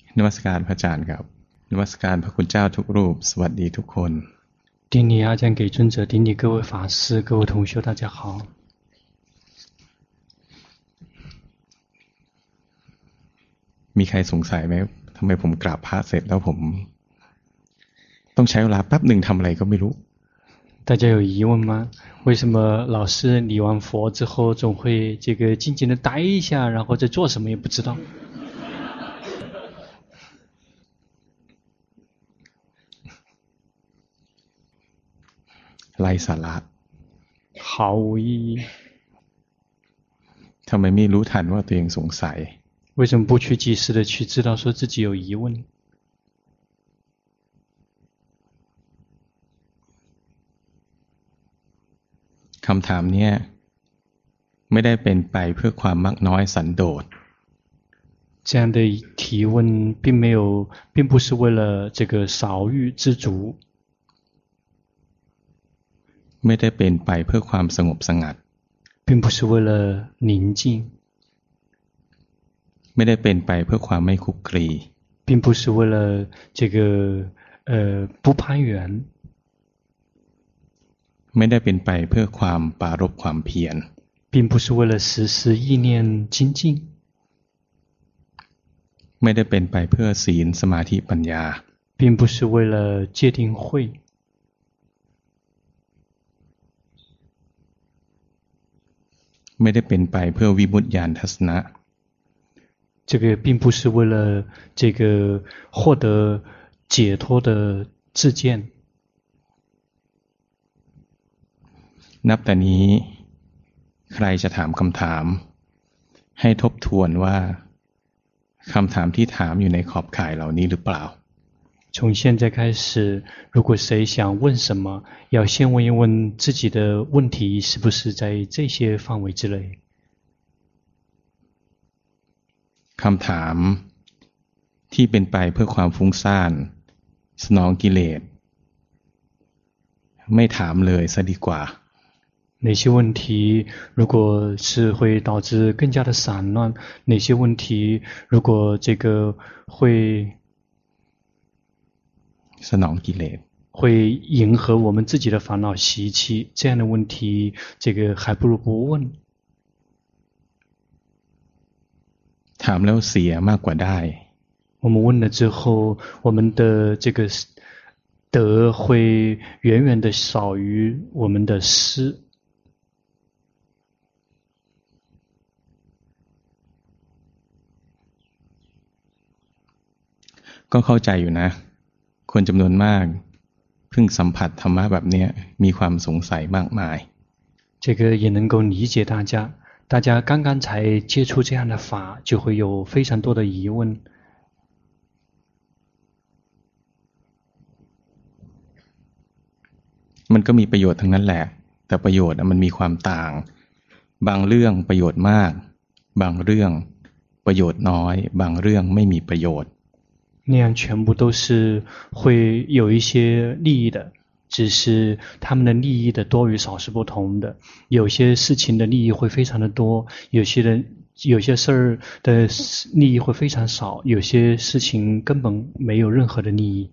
นมัสการพระอาจารย์ครับนมัสการพระคุณเจ้าทุกรูปสวัสดีทุกคน顶礼阿姜给尊者，顶礼各位法师、各位同修，大家好。 มีใครสงสัยไหมทำไมผมกราบพระเสร็จแล้วผมต้องใช้เวลาแป๊บหนึ่งทำอะไรก็ไม่รู้大家有疑问吗？为什么老师礼完佛之后总会静静的待一下，然后再做什么也不知道？ ไร้สาระ毫无意义。 ทำไมไม่รู้ทันว่าตัวเองสงสัย为什么不去及时的去知道说自己有疑问？ คำถามนี้ไม่ได้เป็นไปเพื่อความมักน้อยสันโดษ这样的提问并不是为了这个少欲知足， ไม่ได้เป็นไปเพื่อความสงบสงัด并不是为了宁静， ไม่ได้เป็นไปเพื่อความไม่คุกคี并不是为了不攀缘， ไม่ได้เป็นไปเพื่อความปรารภความเพียร并不是为了时时意念精进， ไม่ได้เป็นไปเพื่อศีลสมาธิปัญญา并不是为了戒定慧， ไม่ได้เป็นไปเพื่อวิมุตติญาณทัศนะ这个并不是为了获得解脱的自见。 นับแต่นี้ใครจะถามคำถามให้ทบทวนว่าคำถามที่ถามอยู่ในขอบข่ายเหล่านี้หรือเปล่า从现在开始，如果谁想问什么，要先问一问自己的问题是不是在这些范围之内。 คำถามที่เป็นไปเพื่อความฟุ้งซ่านสนองกิเลสไม่ถามเลยซะดีกว่า哪些问题如果是会导致更加的散乱？哪些问题如果会สนองกิเลส会迎合我们自己的烦恼习气？这样的问题，还不如不问。 ถามแล้วเสียมากกว่าได้我们问了之后，我们的得会远远的少于我们的失。 ก็เข้าใจอยู่นะคนจำนวนมากเพิ่งสัมผัสธรรมะแบบนี้มีความสงสัยมากมาย这个也能够理解大家，大家刚刚才接触这样的法，就会有非常多的疑问。 มันก็มีประโยชน์ทั้งนั้นแหละแต่ประโยชน์มันมีความต่างบางเรื่องประโยชน์มากบางเรื่องประโยชน์น้อยบางเรื่องไม่มีประโยชน์那样全部都是会有一些利益的，只是他们的利益的多与少是不同的。有些事情的利益会非常的多，有些事儿的利益会非常少，有些事情根本没有任何的利益。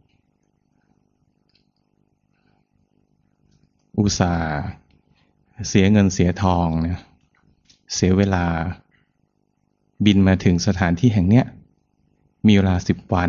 อุตส่าห์เสียเงินเสียทองเนี่ยเสียเวลาบินมาถึงสถานที่แห่งเนี้ยมีเวลา10 วัน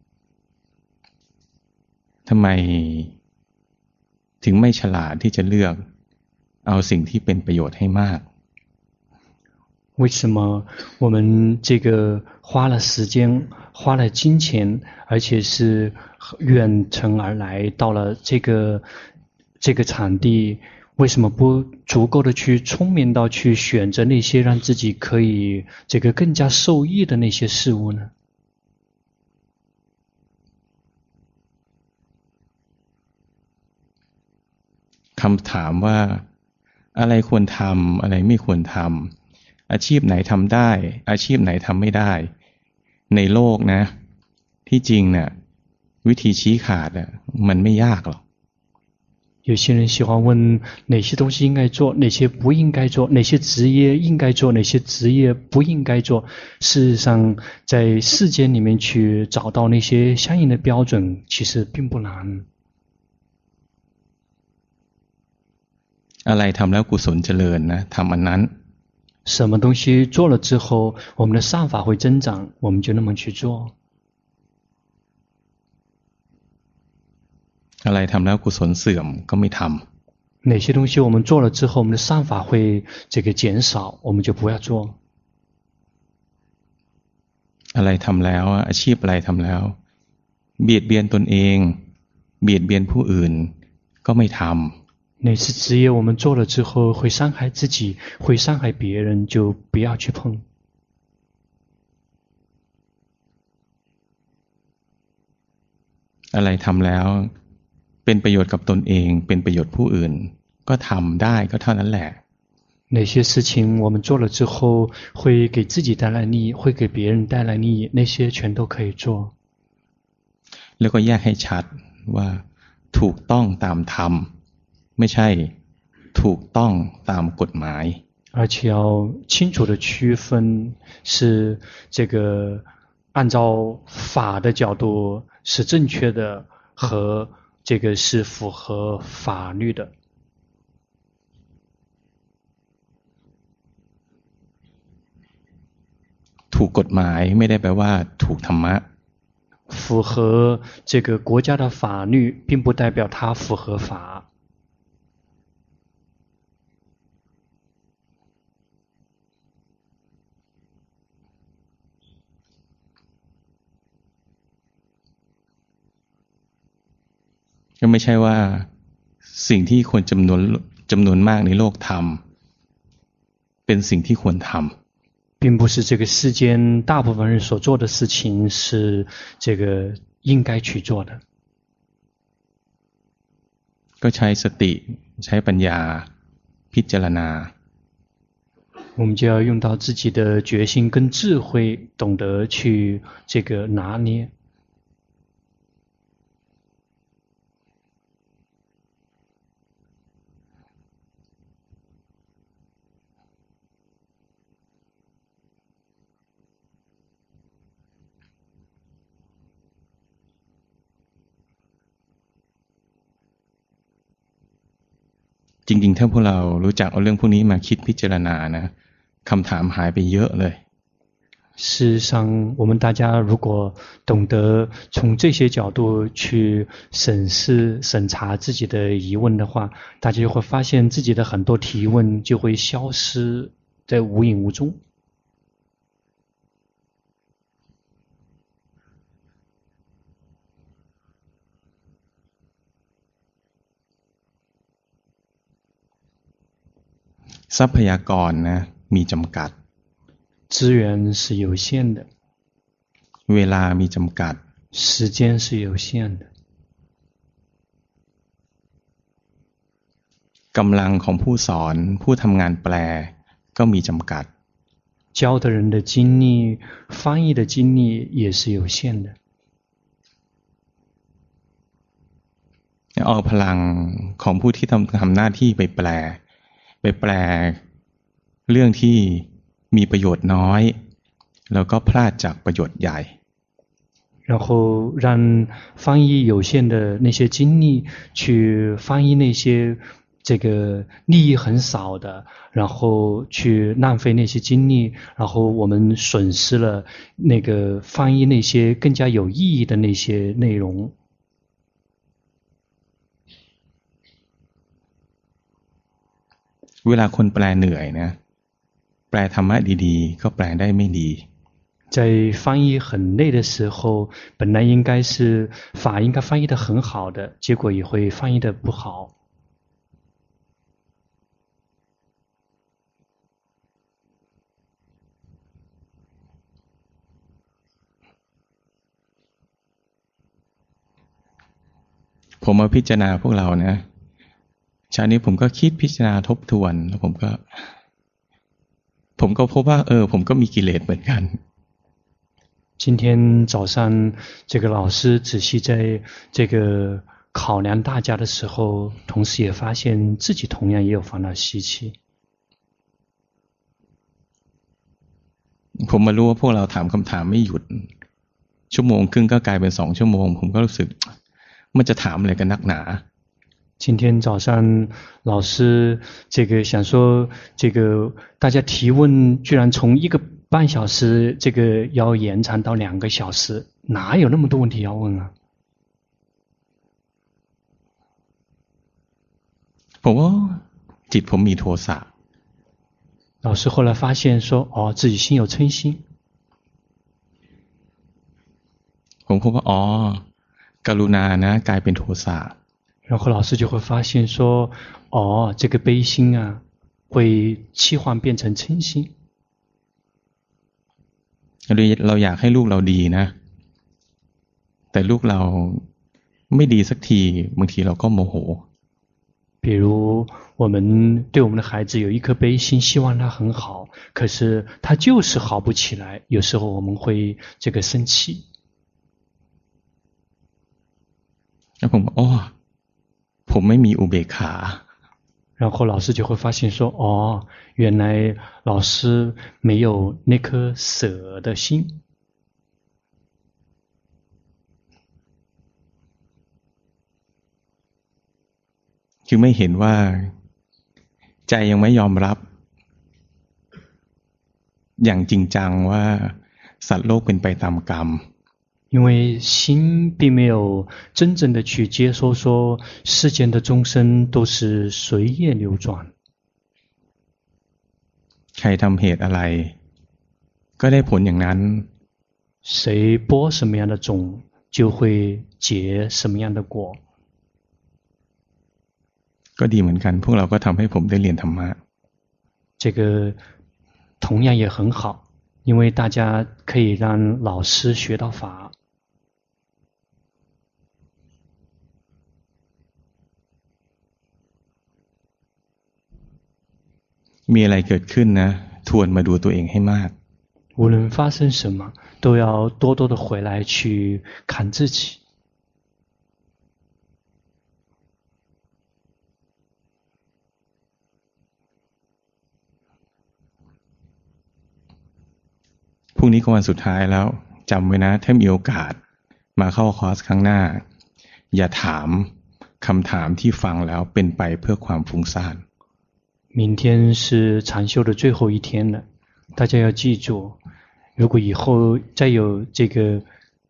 ทำไมถึงไม่ฉลาดที่จะเลือกเอาสิ่งที่เป็นประโยชน์ให้มาก为什么我们花了时间花了金钱而且是远程而来到了这个场地，为什么不足够的去聪明到去选择那些让自己可以更加受益的那些事物呢？ คำถามว่าอะไรควรทำอะไรไม่ควรทำอาชีพไหนทำได้อาชีพไหนทำไม่ได้ในโลกนะที่จริงเนี่ยวิธีชี้ขาดมันไม่ยากหรอก有些人喜欢问哪些东西应该做，哪些不应该做，哪些职业应该做，哪些职业不应该做。事实上，在世间里面去找到那些相应的标准，其实并不难。 อะไรทำแล้วกุศลเจริญนะทำอันนั้น什么东西做了之后，我们的善法会增长，我们就那么去做。 อะไรทำแล้วกุศลเสื่อมก็ไม่ทำ哪些东西我们做了之后，我们的善法会减少，我们就不要做。 อะไรทำแล้วอาชีพอะไรทำแล้วเบียดเบียนตนเองเบียดเบียนผู้อื่นก็ไม่ทำ哪次职业我们做了之后会伤害自己，会伤害别人，就不要去碰。 อะไรทำแล้วเป็นประโยชน์กับตนเองเป็นประโยชน์ผู้อื่นก็ทำได้ก็เท่านั้นแหละ哪些事情我们做了之后会给自己带来利益，会给别人带来利益，那些全都可以做。 แล้วก็แยกให้ชัดว่าถูกต้องตามธรรมไม่ใช่ถูกต้องตามกฎหมาย而且要清楚的区分，是按照法的角度是正确的，和是符合法律的。 ถูกกฎหมายไม่ได้แปลว่าถูกธรรมะ符合国家的法律，并不代表它符合法。 ก็ไม่ใช่ว่าสิ่งที่คนจำนวนมากในโลกทำเป็นสิ่งที่ควรทำ并不是这个世间大部分人所做的事情是应该去做的。 ก็ใช้สติใช้ปัญญาพิจารณา我们就要用到自己的决心跟智慧，懂得去拿捏。 จริงๆถ้าพวกเรารู้จักเอาเรื่องพวกนี้มาคิดพิจารณานะคำถามหายไปเยอะเลย事实上，我们大家如果懂得从这些角度去审查自己的疑问的话，大家就会发现自己的很多提问就会消失在无影无踪。 ทรัพยากรนะมีจำกัด资源是有限的， เวลามีจำกัด时间是有限的， กำลังของผู้สอนผู้ทำงานแปลก็มีจำกัด教的人的精力，翻译的精力也是有限的。 เอาพลังของผู้ที่ทำหน้าที่ไปแปลเรื่องที่มีประโยชน์น้อยแล้วก็พลาดจากประโยชน์ใหญ่然后让翻译有限的那些精力去翻译那些利益很少的，然后去浪费那些精力，然后我们损失了翻译那些更加有意义的那些内容。 เวลาคนแปลเหนื่อยนะแปลธรรมะดีๆก็แปลได้ไม่ดี在翻译很累的时候，本来应该是法应该翻译的很好的，结果也会翻译的不好。 ผมมาพิจารณาพวกเรานะชาตินี้ผมก็คิดพิจารณาทบทวนแล้วผมก็พบว่าผมก็มีกิเลสเหมือนกัน今天早上老师仔细在考考量大家的时候，同时也发现自己同样也有烦恼习气。 ผมมารู้ว่าพวกเราถามคำถามไม่หยุดชั่วโมงครึ่งก็กลายเป็น2 ชั่วโมงผมก็รู้สึกมันจะถามอะไรกันนักหนา今天早上老师这个想说，这个大家提问居然从1个半小时这个要延长到2个小时，哪有那么多问题要问啊？ ผมว่าจิตผมมีโทสะ老师后来发现说，哦，自己心有嗔心。 ผมพบว่าอ๋อกรุณานะกลายเป็นโทสะ然后老师就会发现说，哦，这个悲心啊，会切换变成嗔心。 เราอยากให้ลูกเราดีนะแต่ลูกเราไม่ดีสักทีบางทีเราก็โมโห比如我们对我们的孩子有一颗悲心，希望他很好，可是他就是好不起来，有时候我们会这个生气。 แล้วผมอ๋อผมไม่มีอุเบกขา然后老师就会发现说，哦，原来老师没有那颗舍的心。 คือไม่เห็นว่าใจยังไม่ยอมรับอย่างจริงจังว่าสัตว์โลกเป็นไปตามกรรม因为心并没有真正的去接收说世间的众生都是随业流转。 ใครทำเหตุอะไรก็ได้ผลอย่างนั้น谁播什么样的种就会结什么样的果。 ก็ดีเหมือนกันพวกเราก็ทำให้ผมได้เรียนธรรมะ这个同样也很好，因为大家可以让老师学到法。 มีอะไรเกิดขึ้นนะทวนมาดูตัวเองให้มาก无论发生什么，都要多多的回来去看自己。 พรุ่งนี้ก็วันสุดท้ายแล้วจำไว้นะถ้ามีโอกาสมาเข้าคอร์สครั้งหน้าอย่าถามคำถามที่ฟังแล้วเป็นไปเพื่อความฟุ้งซ่าน明天是禅修的最后一天了，大家要记住，如果以后再有这个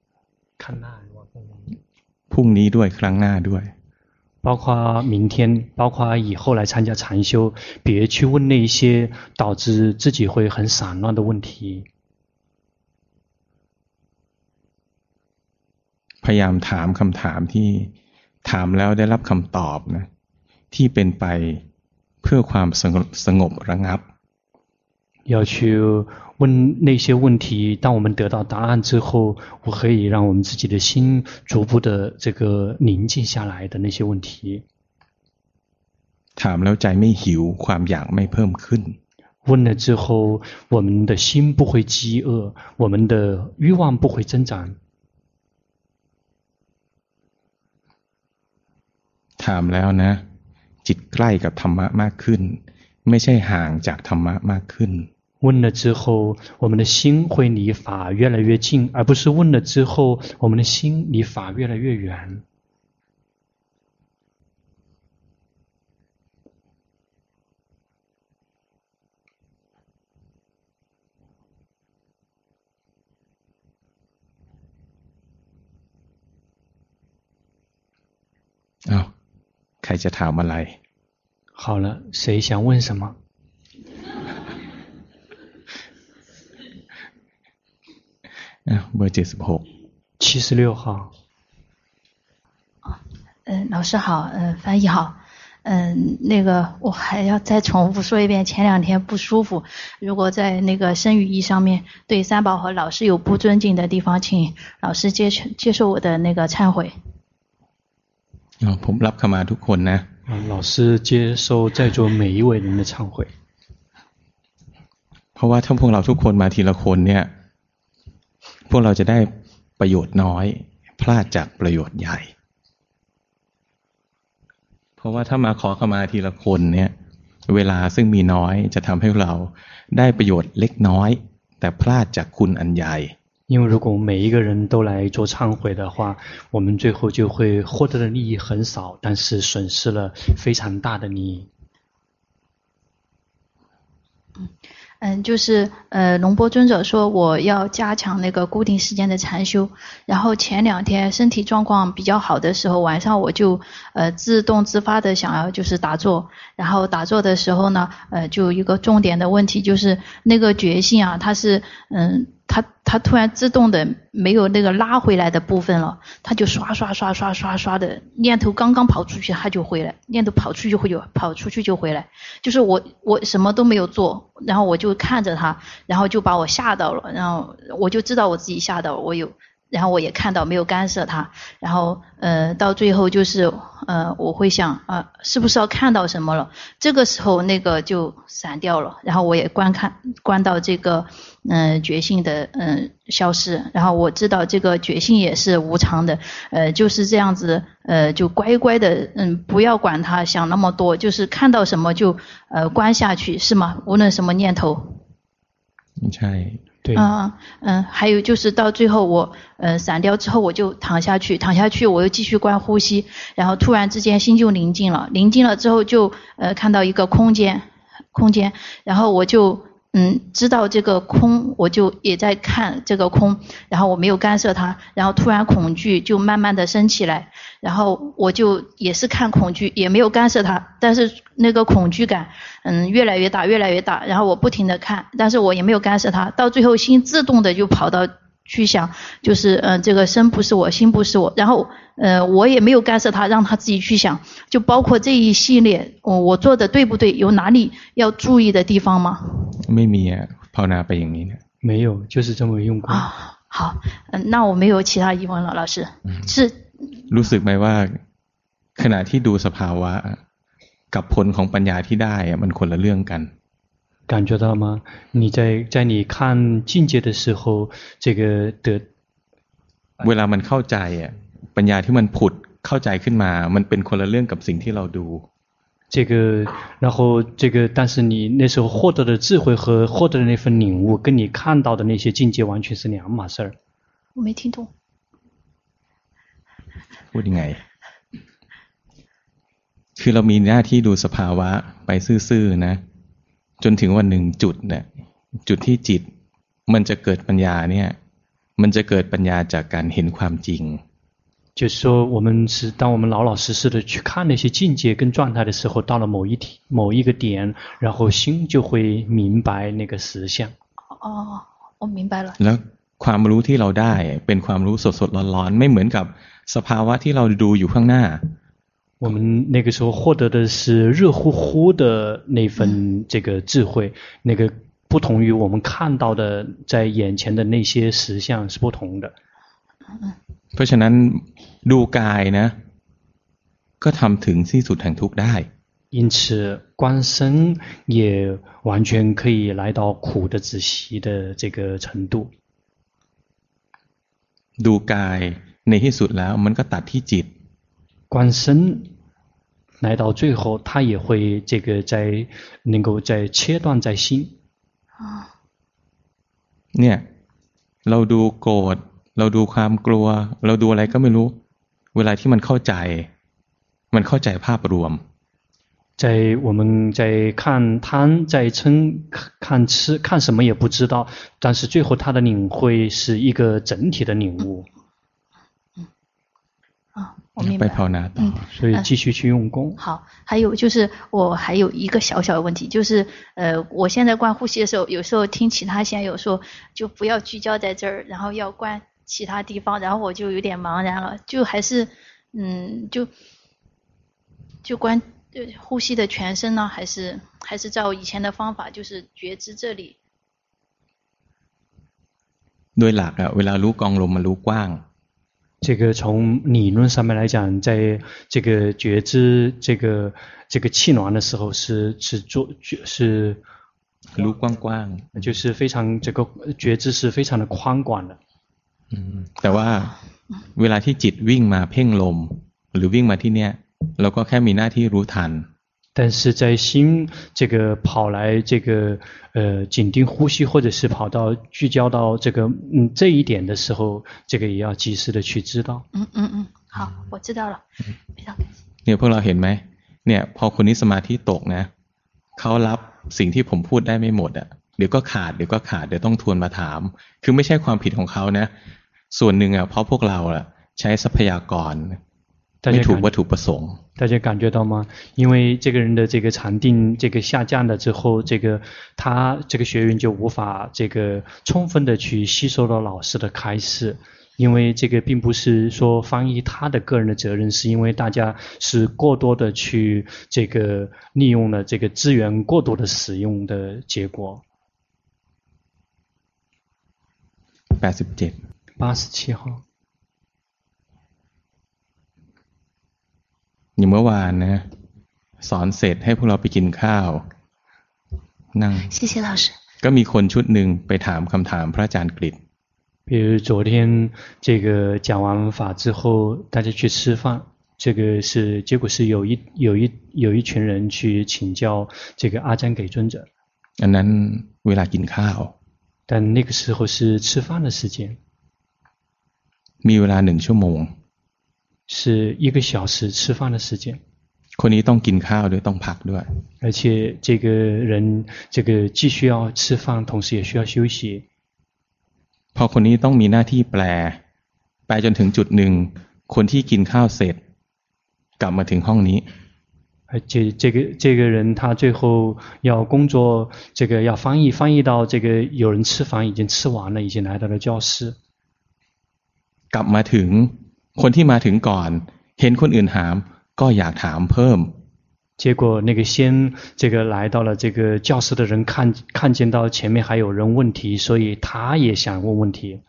พรุ่งนี้ด้วยครั้งหน้าด้วย包括明天，包括以后来参加禅修，别去问那些导致自己会很散乱的问题。 พยายามถามคำถามที่ถามแล้วได้รับคำตอบนะที่เป็นไปเพื่อความสงบระงับ要去问那些问题，当我们得到答案之后，我可以让我们自己的心逐步的这个宁静下来的那些问题。 ถามแล้วใจไม่หิวความอยากไม่เพิ่มขึ้น问了之后，我们的心不会饥饿，我们的欲望不会增长。 ถามแล้วนะจิตใกล้กับธรรมะมากขึ้นไม่ใช่ห่างจากธรรมะมากขึ้น问了之后，我们的心会离法越来越近，而不是问了之后，我们的心离法越来越远。 อ้าวใครจะถามอะไร好了，谁想问什么？ เบอร์76 76号。 老师好，翻译好，那个我还要再重复说一遍，前2天不舒服，如果在那个身语意上面对三宝和老师有不尊敬的地方，请老师接受我的那个忏悔。 ผมรับขมาทุกคนนะ老师接受在座每一位人的忏悔。 เพราะว่าถ้าพวกเราทุกคนมาทีละคนเนี่ยพวกเราจะได้ประโยชน์น้อยพลาดจากประโยชน์ใหญ่เพราะว่าถ้ามาขอขมาทีละคนเนี่ยเวลาซึ่งมีน้อยจะทำให้เราได้ประโยชน์เล็กน้อยแต่พลาดจากคุณอันใหญ่因为如果每一个人都来做忏悔的话，我们最后就会获得的利益很少，但是损失了非常大的利益。 就是龙波尊者说我要加强那个固定时间的禅修，然后前2天身体状况比较好的时候，晚上我就自动自发的想要就是打坐，然后打坐的时候呢，就有一个重点的问题，就是那个觉性啊，它是它突然自动的没有那个拉回来的部分了，它就刷的念头刚刚跑出去它就回来，念头跑出去就回来，就是我什么都没有做，然后我就看着它，然后就把我吓到了，然后我就知道我自己吓到了，然后我也看到没有干涉它，然后到最后就是我会想是不是要看到什么了，这个时候那个就散掉了，然后我也观到这个觉性的消失，然后我知道这个觉性也是无常的，就是这样子就乖乖的不要管它想那么多，就是看到什么就观下去，是吗？无论什么念头。 ใช่。 对。 还有就是到最后我散掉之后我就躺下去我又继续观呼吸，然后突然之间心就宁静了之后就看到一个空间，然后我就知道这个空，我就也在看这个空，然后我没有干涉它，然后突然恐惧就慢慢的升起来，然后我就也是看恐惧，也没有干涉它，但是那个恐惧感越来越大，然后我不停的看，但是我也没有干涉它，到最后心自动的就跑到去想，就是这个身不是我，心不是我，然后我也没有干涉它，让它自己去想，就包括这一系列我做的对不对，有哪里要注意的地方吗？ ไม่มีภาวนาไปอย่างนี้นะ没有，就是这么用功。 好，那我没有其他疑问了，老师。是รู้สึกไหมว่าขณะที่ดูสภาวะกับผลของปัญญาที่ได้มันคนละเรื่องกัน感觉到吗？你在你看境界的时候，这个的เวลามันเข้าใจปัญญาที่มันผุดเข้าใจขึ้นมามันเป็นคนละเรื่องกับสิ่งที่เราดู这个，然后这个，但是你那时候获得的智慧和获得的那份领悟，跟你看到的那些境界完全是两码事儿。 我没听懂。 พูดยังไงคือเรามีหน้าที่ดูสภาวะไปซื่อๆนะจนถึงวันหนึ่งจุดเนี่ยจุดที่จิตมันจะเกิดปัญญาเนี่ยมันจะเกิดปัญญาจากการเห็นความจริง就是说，当我们老老实实的去看那些境界跟状态的时候，到了某一个点，然后心就会明白那个实相。 我明白了。 แล้วความรู้ที่เราได้เป็นความรู้สดๆร้อนๆไม่เหมือนกับสภาวะที่เราดูอยู่ข้างหน้า我们那个时候获得的是热乎乎的那份这个智慧，那个不同于我们看到的在眼前的那些实相是不同的。 เพราะฉะนั้นดูกายนะก็ทำถึงที่สุดแห่งทุกข์ได้因此观身也完全可以来到苦的止息的这个程度ดูกายในที่สุดแล้วมันก็ตัดที่จิต观身来到最后它也会这个能够在切断在心เนี่ยเราดูโกรธเราดูความกลัวเราดูอะไรก็ไม่รู้เวลาที่มันเข้าใจภาพรวม我们在看贪在嗔看吃看什么也不知道，但是最后他的领会是一个整体的领悟我明白。 所以继续去用功。 好，还有就是我还有一个小小的问题，就是我现在观呼吸的时候，有时候听其他仙友说，就不要聚焦在这儿，然后要观其他地方，然后我就有点茫然了，就还是就观呼吸的全身呢，还是照以前的方法，就是觉知这里。 โดยหลักเวลารู้กองลมมันรู้กว้าง这个从理论上面来讲，在这个觉知这个气暖的时候是รู้กว้างๆ，就是非常这个觉知是非常的宽广的。 แต่ว่าเวลาที่จิตวิ่งมาเพ่งลมหรือวิ่งมาที่เนี้ยเราก็แค่มีหน้าที่รู้ทัน但是在心这个跑来这个紧盯呼吸，或者是跑到聚焦到这个这一点的时候，这个也要及时的去知道。 好，我知道了。非常感谢。 เนี่ยพวกเราเห็นไหมเนี่ยพอคนนี้สมาธิตกนะเขารับสิ่งที่ผมพูดได้ไม่หมดอ่ะเดี๋ยวก็ขาดเดี๋ยวต้องทวนมาถามคือไม่ใช่ความผิดของเขานะส่วนหนึ่งอ่ะเพราะพวกเราอ่ะใช้ทรัพยากรไม่ถูกวัตถุประสงค์大家感觉到吗？因为这个人的这个禅定这个下降了之后，他这个学员就无法这个充分的去吸收到老师的开示，因为这个并不是说翻译他的个人的责任，是因为大家是过多的去这个利用了这个资源过多的使用的结果。87号。 อย่างเมื่อวานนะสอนเสร็จให้พวกเราไปกินข้าวนั่ง谢谢老师ก็มีคนชุดหนึ่งไปถามคำถามพระอาจารย์กฤษ比如昨天这个讲完法之后大家去吃饭这个是结果是有一群人去请教这个阿占给尊者อันนั้นเวลากินข้าว但那个时候是吃饭的时间มีเวลา1ชั่วโมง是1个小时吃饭的时间คนนี้ต้องกินข้าวด้วยต้องพักด้วย而且这个人这个既需要吃饭同时也需要休息พอคนนี้ต้องมีหน้าที่แปลจนถึงจุดหนึ่งคนที่กินข้าวเสร็จกลับมาถึงห้องนี้而且这个人他最后要工作这个要翻译到这个有人吃饭已经吃完了已经来到了教室กลับมาถึงคนที่มาถึงก่อนเห็นคนอื่นถามก็อยากถามเพิ่ม结果那个先这个来到了这个教室的人看见到前面还有人问题所以他也想问问题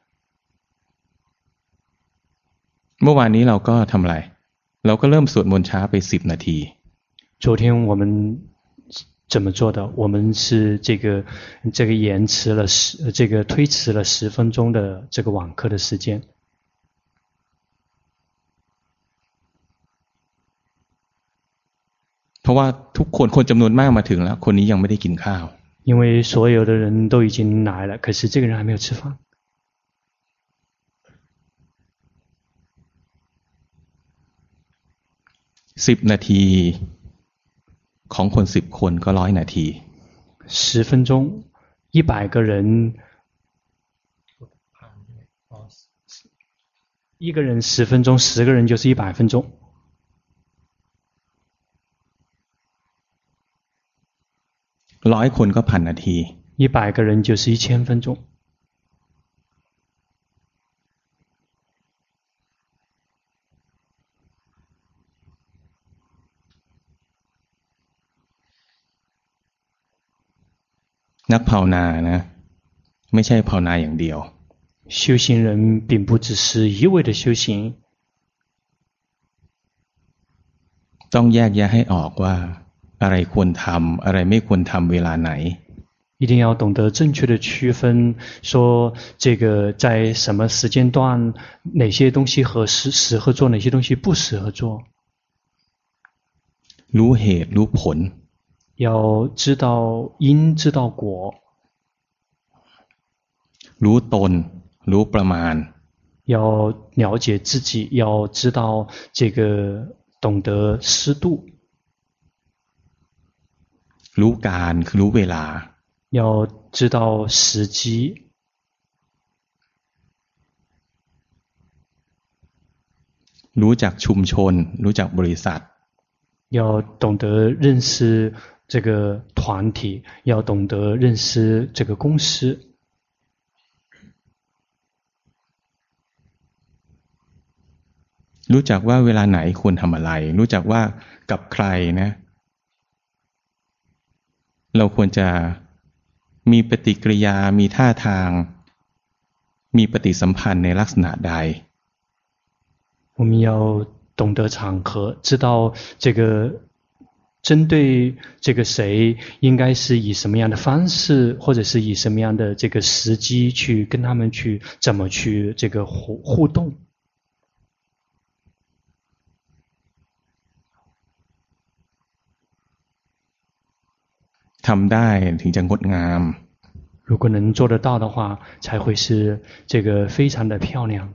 เมื่อวานนี้เราก็ทำอะไรเราก็เริ่มสวดมนต์ช้าไป10นาที昨天我们怎么做的我们是这个延迟了这个推迟了10分钟的这个网课的时间เพราะว่าทุกคนจำนวนมากมาถึงแล้วคนนี้ยังไม่ได้กินข้าว因为所有的人都已经来了可是这个人还没有吃饭 10นาทีของคน10คนก็100นาที 10分钟100个人一个人10分钟10个人就是100分钟 100คนก็1,000นาที 100个人就是1000分钟นักภาวนานะไม่ใช่ภาวนาอย่างเดียว修行人并不只是一味的修行ต้องแยกแยะให้ออกว่าอะไรควรทำอะไรไม่ควรทำเวลาไหน一定要懂得正确的区分说这个在什么时间段哪些东西适合做哪些东西不适合做รู้เหตุรู้ผล要知道因知道果รู้ตนรู้ประมาณ要了解自己要知道这个懂得适度รู้การคือรู้เวลา要知道时机รู้จักชุมชนรู้จักบริษัท要懂得认识这个团体要懂得认识这个公司รู้จักว่าเวลาไหนควรทำอะไรรู้จักว่ากับใครนะเราควรจะมีปฏิกิริยามีท่าทางมีปฏิสัมพันธ์ในลักษณะใด我们要懂得场合知道这个针对这个谁应该是以什么样的方式或者是以什么样的这个时机去跟他们去怎么去这个互动ทำได้ถึงจะงดงาม如果能做得到的话，才会是这个非常的漂亮。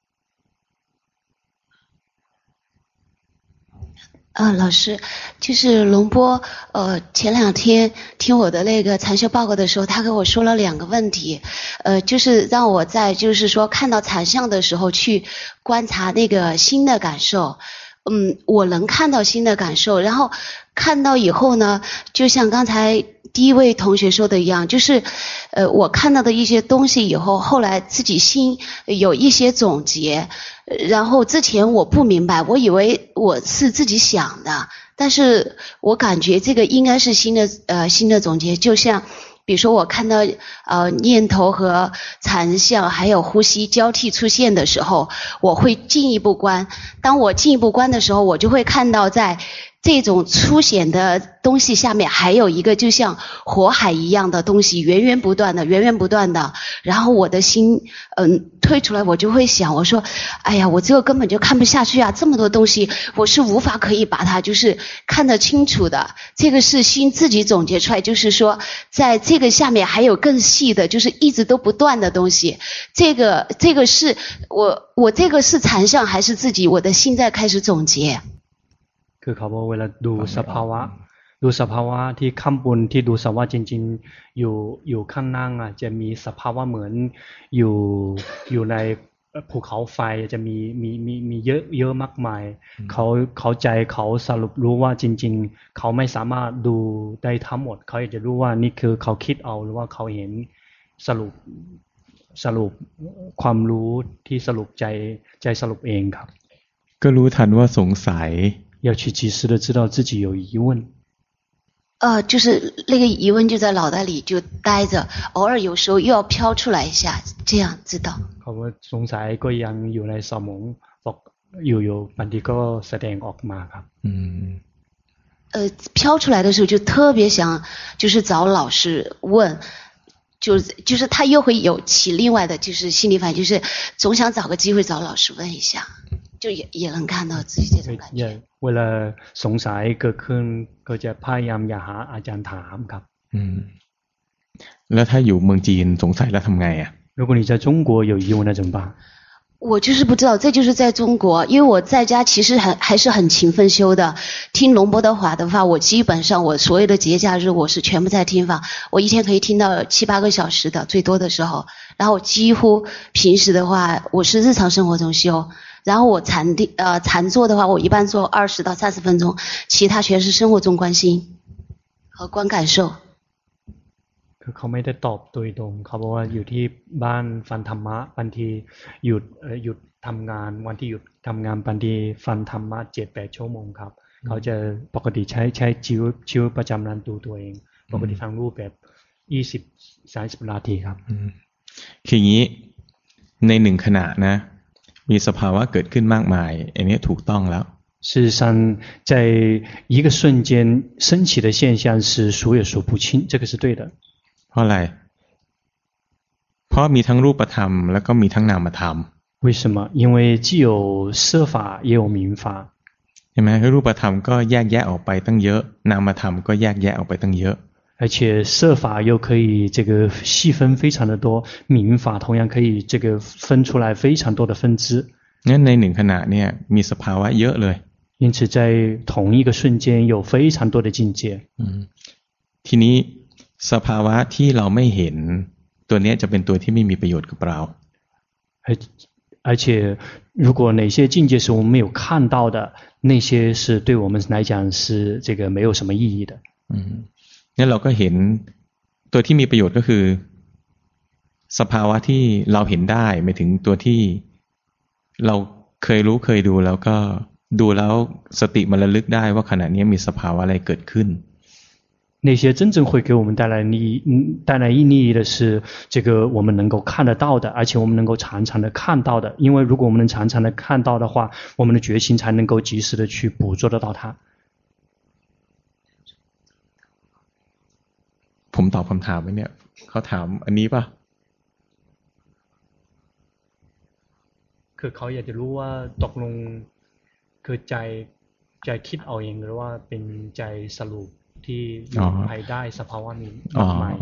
老师，就是龙波，前2天听我的那个禅修报告的时候，他给我说了2个问题，就是让我在就是说看到禅相的时候去观察那个心的感受。我能看到心的感受，然后看到以后呢，就像刚才第一位同学说的一样，就是我看到的一些东西以后，后来自己心有一些总结，然后之前我不明白，我以为我是自己想的，但是我感觉这个应该是新的总结，就像比如说我看到念头和禅相还有呼吸交替出现的时候，我会进一步观，当我进一步观的时候，我就会看到在这种粗显的东西下面还有一个就像火海一样的东西，源源不断的，然后我的心退出来，我就会想，我说哎呀，我这个根本就看不下去啊，这么多东西我是无法可以把它就是看得清楚的，这个是心自己总结出来，就是说在这个下面还有更细的，就是一直都不断的东西，这个是我这个是禅相还是自己我的心在开始总结。 คือเขาบอกเวลาดูสภาวะที่ข้างบนที่ดูสภาวะจริงๆอยู่ข้างล่างอ่ะจะมีสภาวะเหมือนอยู่ในภูเขาไฟจะมีเยอะมากมายเขาใจเขาสรุปรู้ว่าจริงๆเขาไม่สามารถดูได้ทั้งหมดเขาอยากจะรู้ว่านี่คือเขาคิดเอาหรือว่าเขาเห็นสรุปความรู้ที่สรุปใจสรุปเองครับก็รู้ทันว่าสงสัย要去及时的知道自己有疑问， 就是那个疑问就在脑袋里就待着，偶尔有时候又要飘出来一下，这样知道。 เขาว่าสงสัยก็ยังอยู่ในสมองบอกอยู่บางทีก็แสดงออกมาครับ飘出来的时候就特别想就是找老师问，就是他又会有起另外的就是心理反应，就是总想找个机会找老师问一下，就也能看到自己这种感觉。 เวลาสงสัยเกิดขึ้นก็จะพยายามอยากหาอาจารย์ถามครับแล้วถ้าอยู่เมืองจีนสงสัยแล้วทำไงอ่ะ如果你在中国有疑问那怎么办？ 我就是不知道，这就是在中国，因为我在家其实还是很勤奋修的。听龙波的话的话，我基本上我所有的节假日我是全部在听法，我一天可以听到7、8个小时的，最多的时候。然后几乎平时的话，我是日常生活中修。然后我禅坐的话，我一般做20到30分钟，其他全是生活中观心和观感受。 คือเขาไม่ได้ตอบโดยตรงเขาบอกว่าอยู่ที่บ้านฟังธรรมะบางทีหยุดทำงานวันที่หยุดทำงานบางทีฟังธรรมะ 7-8 ชั่วโมงครับเขาจะปกติใช้ชีวิตประจำวันดูตัวเองปกติฟังรูปแบบ 20-30 นาทีครับคืออย่างนี้ใน1ขณะนะมีสภาวะเกิดขึ้นมากมายอันนี้ถูกต้องแล้ว事实上在一个瞬间升起的现象是数也数不清这个是对的เพราะอะไรเพราะมีทั้งรูปธรรมแล้วก็มีทั้งนามธรรม为什么因为既有色法也有名法ใช่ไหมรูปธรรมก็แยกแยะออกไปตั้งเยอะนามธรรมก็แยกแยะออกไปตั้งเยอะ而且色法又可以这个细分非常的多名法同样可以这个分出来非常多的分支งั้นใน1ขณะเนี่ยมีสภาวะเยอะเลย因此在同一个瞬间有非常多的境界ทีนี้สภาวะที่เราไม่เห็นตัวนี้จะเป็นตัวที่ไม่มีประโยชน์กับเรา而且如果哪些境界是我们没有看到的那些是对我们来讲是这个没有什么意义的งั้นเราก็เห็นตัวที่มีประโยชน์ก็คือสภาวะที่เราเห็นได้หมายถึงตัวที่เราเคยรู้เคยดูแล้วก็ดูแล้วสติมันระลึกได้ว่าขณะนี้มีสภาวะอะไรเกิดขึ้น那些真正会给我们带来利益的是这个我们能够看得到的而且我们能够常常的看到的因为如果我们能常常的看到的话我们的决心才能够及时的去捕捉得到它ผมตอบคำถามไว้เนี่ยเขาถามอันนี้ป่ะคือเขาอยากจะรู้ว่าตกลงคือใจคิดเอาเองหรือว่าเป็นใจสรุปที่ภายใต้สภาวะนี้มากมาย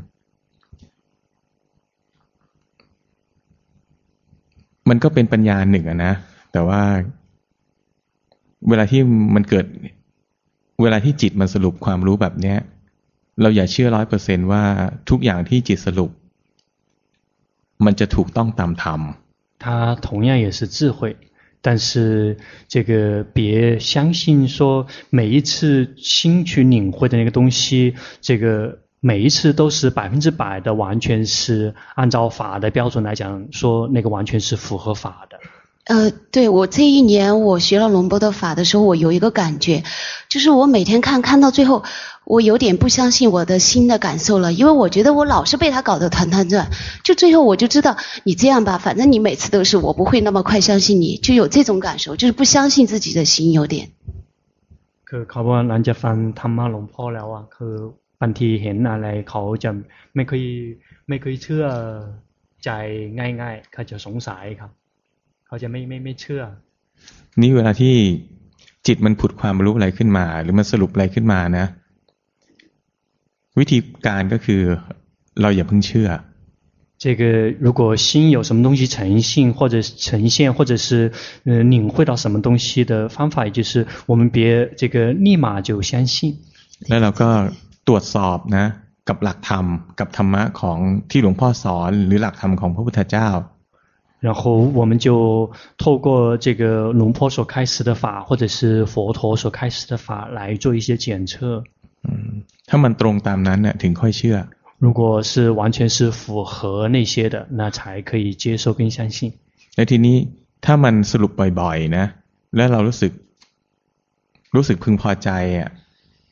มันก็เป็นปัญญาหนึ่งนะแต่ว่าเวลาที่มันเกิดเวลาที่จิตมันสรุปความรู้แบบเนี้ยเราอย่าเชื่อ100%ว่าทุกอย่างที่จิตสรุปมันจะถูกต้องตามธรรม它同样也是智慧但是这个别相信说每一次心去领会的那个东西这个每一次都是100%的完全是按照法的标准来讲说那个完全是符合法的对，我这一年我学了龙波的法的时候，我有一个感觉，就是我每天看到最后，我有点不相信我的心的感受了，因为我觉得我老是被他搞得团团转，就最后我就知道你这样吧，反正你每次都是我不会那么快相信你，就有这种感受，就是不相信自己的心有点。 คือเขาว่าหลังจากฟังธรรมะหลวงพ่อแล้วอ่ะคือบางทีเห็นอะไรเขาจะไม่เคยเชื่อใจง่ายๆเขาจะสงสัยครับเขาจะไม่เชื่อนี่เวลาที่จิตมันผุดความรู้อะไรขึ้นมาหรือมันสรุปอะไรขึ้นมานะวิธีการก็คือเราอย่าเพิ่งเชื่อ这个如果心有什么东西呈现或者呈现或者是领会到什么东西的方法也就是我们别这个立马就相信แล้วเราก็ตรวจสอบนะกับหลักธรรมกับธรรมะของที่หลวงพ่อสอนหรือหลักธรรมของพระพุทธเจ้า然后我们就透过这个龙坡所开始的法或者是佛陀所开始的法来做一些检测ถ้ามันตรงตามนั้นเนี่ยถึงค่อยเชื่อ如果是完全是符合那些的那才可以接受跟相信และทีนี้ถ้ามันสรุปบ่อยๆนะและเรารู้สึกพึงพอใจอ่ะ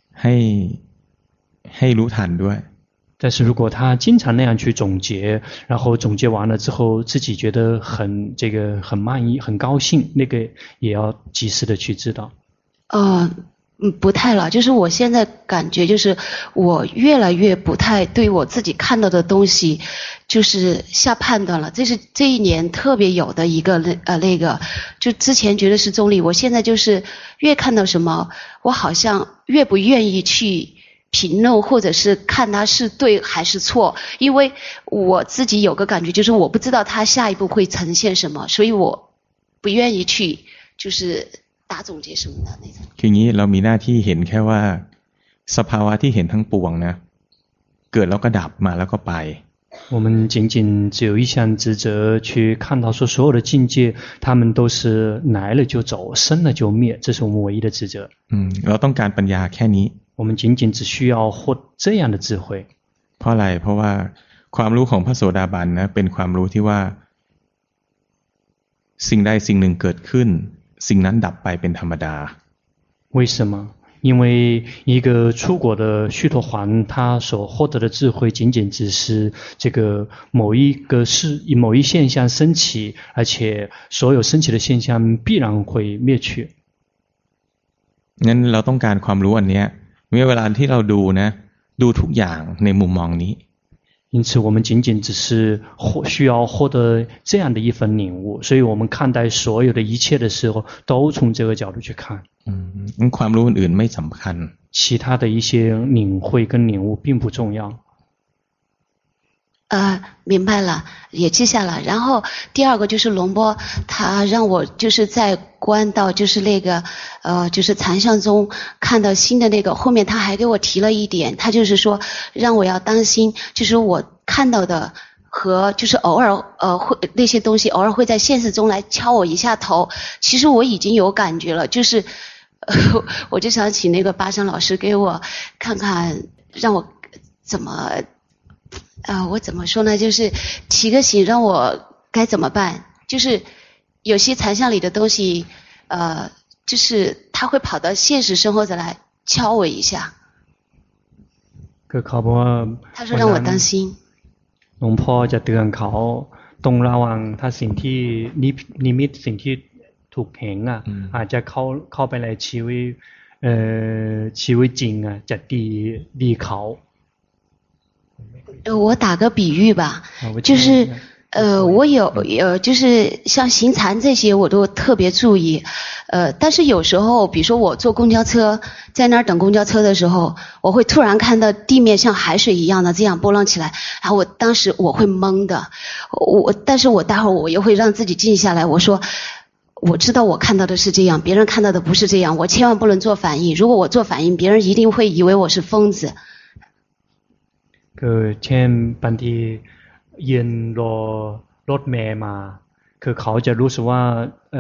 ให้รู้ทันด้วย但是如果他经常那样去总结然后总结完了之后自己觉得很满意很高兴那个也要及时的去知道不太了就是我现在感觉就是我越来越不太对我自己看到的东西就是下判断了这是这一年特别有的一个那个就之前觉得是中立我现在就是越看到什么我好像越不愿意去评论或者是看他是对还是错因为我自己有个感觉就是我不知道他下一步会呈现什么所以我不愿意去就是打总结什么的那种คืองี้เรามีหน้าที่เห็นแค่ว่าสภาวะที่เห็นทั้งปวงนะเกิดแล้วก็ดับมาแล้วก็ไป我们仅仅只有一项职责去看到说所有的境界他们都是来了就走生了就灭这是我们唯一的职责เราต้องการปัญญาแค่นี้我们仅仅只需要获这样的智慧เพราะอะไรเพราะว่าความรู้ของพระโสดาบันนะเป็นความรู้ที่ว่าสิ่งใดสิ่งหนึ่งเกิดขึ้นสิ่งนั้นดับไปเป็นธรรมดา为什么因为一个出国的须陀洹他所获得的智慧仅仅只是这个某一现象升起而且所有升起的现象必然会灭去งั้นเราต้องการความรู้อันเนี้ยเวลาที่เราดูนะดูทุกอย่างในมุมมองนี้因此我们仅仅只是需要获得这样的一份领悟所以我们看待所有的一切的时候都从这个角度去看ความรู้อื่นๆไม่สำคัญ其他的一些领会跟领悟并不重要明白了也记下了然后第二个就是龙波他让我就是在观到就是那个就是禅相中看到新的那个后面他还给我提了一点他就是说让我要当心就是我看到的和就是偶尔会那些东西偶尔会在现实中来敲我一下头其实我已经有感觉了就是我就想请那个巴山老师给我看看让我怎么我怎么说呢就是提个醒让我该怎么办就是有些禅相里的东西就是他会跑到现实生活中来敲我一下他说让我当心หลวงพ่อจะเตือนเขาตรงระวังถ้าสิ่งที่นิมิตสิ่งที่ถูกเห็นอาจจะเข้าไปในชีวิตจริงจะดีเขา我打个比喻吧就是我有就是像行禅这些我都特别注意，但是有时候比如说我坐公交车，在那儿等公交车的时候，我会突然看到地面像海水一样的这样波浪起来，然后当时我会懵的，但是我待会儿我又会让自己静下来，我说我知道我看到的是这样，别人看到的不是这样，我千万不能做反应，如果我做反应，别人一定会以为我是疯子。 คือเช่นบางทียืนรอรถเมล์มาคือเขาจะรู้สึกว่า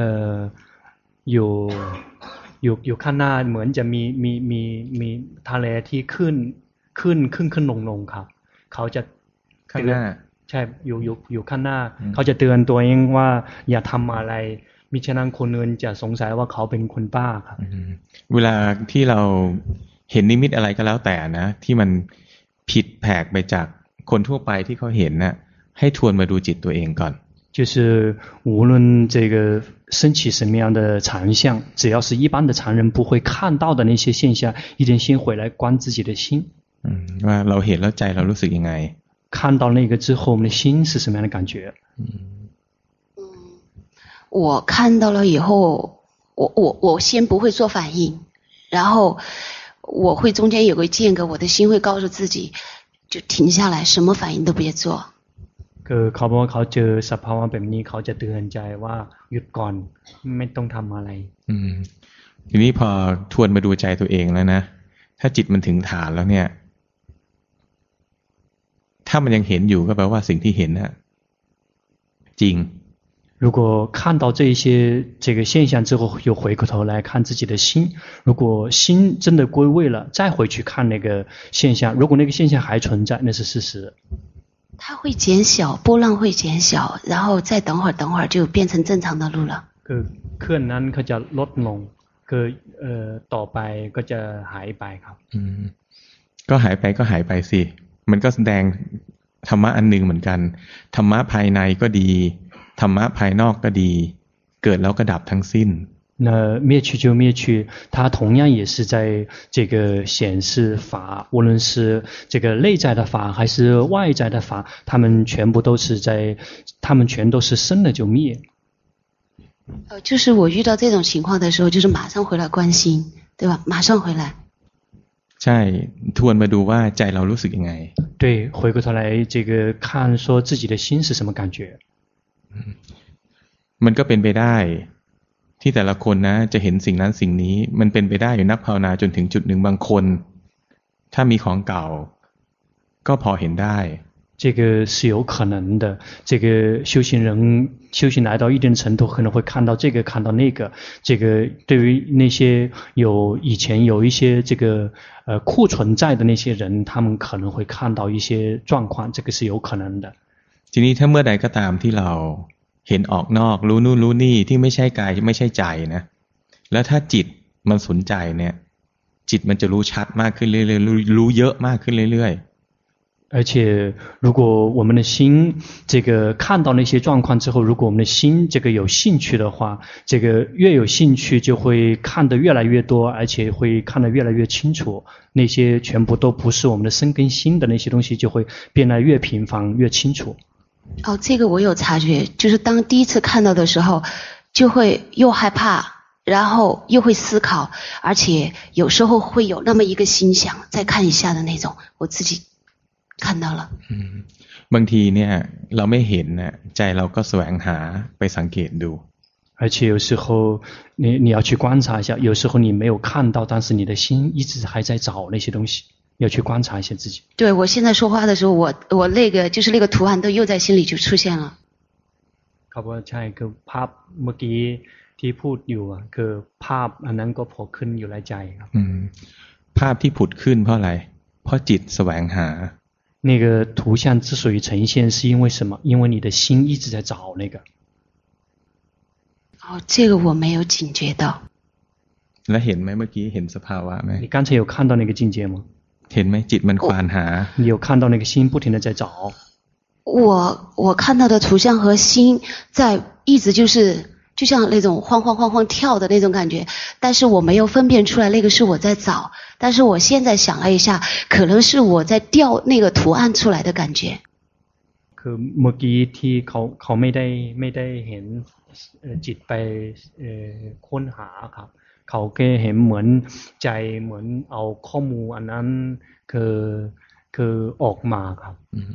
อยู่ข้างหน้าเหมือนจะมีทะเลที่ขึ้นลงครับเขาจะข้างหน้าใช่อยู่ข้างหน้าเขาจะเตือนตัวเองว่าอย่าทำอะไรมิฉะนั้นคนอื่นจะสงสัยว่าเขาเป็นคนบ้าครับเวลาที่เราเห็นนิมิตอะไรก็แล้วแต่นะที่มันผิดแผกไปจากคนทั่วไปที่เขาเห็นนะให้ทวนมาดูจิตตัวเองก่อน就是无论这个升起什么样的常相，只要是一般的常人不会看到的那些现象，一定先回来观自己的心。 ว่าเราเห็นแล้วใจเรารู้สึกยังไง看到那个之后，我们的心是什么样的感觉？ 我看到了以后，我先不会做反应，然后我会中间有个间隔，我的心会告诉自己就停下来，什么反应都别做。 คือเขาบอกว่าเขาเจอสภาวะแบบนี้เขาจะเตือนใจว่าหยุดก่อนไม่ต้องทำอะไรทีนี้พอทวนมาดูใจตัวเองแล้วนะถ้าจิตมันถึงฐานแล้วเนี่ยถ้ามันยังเห็นอยู่ก็แปลว่าสิ่งที่เห็นน่ะจริง如果看到这个现象之后，又回过头来看自己的心，如果心真的归位了，再回去看那个现象，如果那个现象还存在，那是事实。 它会减小，波浪会减小，然后再等会儿就变成正常的路了。 คือคลื่นนั้นเขาจะลดลงคือต่อไปก็จะหายไปครับก็หายไปสิมันก็แสดงธรรมะอันหนึ่งเหมือนกันธรรมะภายในก็ดีธรรมะภายนอกก็ดีเกิดแล้วก็ดับทั้งสิ้น那灭去就灭去，它同样也是在这个显示法，无论是这个内在的法还是外在的法，他们全都是生了就灭。 就是我遇到这种情况的时候，就是马上回来关心，对吧？马上回来。 ใช่ทวนมาดูว่าใจเรารู้สึกยังไง对，回过头来这个看说自己的心是什么感觉。 มันก็เป็นไปได้ที่แต่ละคนนะจะเห็นสิ่งนั้นสิ่งนี้มันเป็นไปได้อยู่นักภาวนาจนถึงจุดหนึ่งบางคนถ้ามีของเก่าก็พอเห็นได้这个是有可能的，这个修行来到一定程度，可能会看到这个，看到那个。这个对于那些以前有一些这个库存在的那些人，他们可能会看到一些状况，这个是有可能的。 ทีนี้ถ้าเมื่อใดก็ตามที่เราเห็นออกนอกรู้นู่นรู้นี่ที่ไม่ใช่กายไม่ใช่ใจนะแล้วถ้าจิตมันสนใจเนี่ยจิตมันจะรู้ชัดมากขึ้นเรื่อยๆรู้เยอะมากขึ้นเรื่อยๆ而且如果我们的心这个看到那些状况之后，如果我们的心这个有兴趣的话，这个越有兴趣就会看得越来越多，而且会看得越来越清楚，那些全部都不是我们的身跟心的那些东西就会变得越频繁越清楚。 这个我有察觉，就是当第一次看到的时候就会又害怕，然后又会思考，而且有时候会有那么一个心想再看一下的那种，我自己看到了บางทีเนี่ยเราไม่เห็นนะใจเราก็แสวงหาไปสังเกตดู而且有时候你要去观察一下，有时候你没有看到，但是你的心一直还在找那些东西，要去观察一下自己。 对，我现在说话的时候，我那个就是那个图案都又在心里就出现了。 ครับว่าใช่คือภาพเมื่อกี้ที่พูดอยู่คือภาพอันนั้นก็ผุดขึ้นอยู่ในใจครับภาพที่ผุดขึ้นเพราะอะไรเพราะจิตแสวงหา那个图像之所以呈现是因为什么？因为你的心一直在找那个。 这个我没有警觉到。 แล้วเห็นไหมเมื่อกี้เห็นสภาวะไหม你刚才有看到那个境界吗？ เห็นไหมจิตมันควานหา你有看到那个心不停地在找？ 我看到的图像和心在一直就像那种晃跳的那种感觉，但是我没有分辨出来那个是我在找，但是我现在想了一下，可能是我在调那个图案出来的感觉。 คืคือเมื่อกี้ที่เขาไม่ได้เห็นจิตไปค้นหาครับเขาแค่เห็นเหมือนใจเหมือนเอาข้อมูลอันนั้นคือออกมาครับ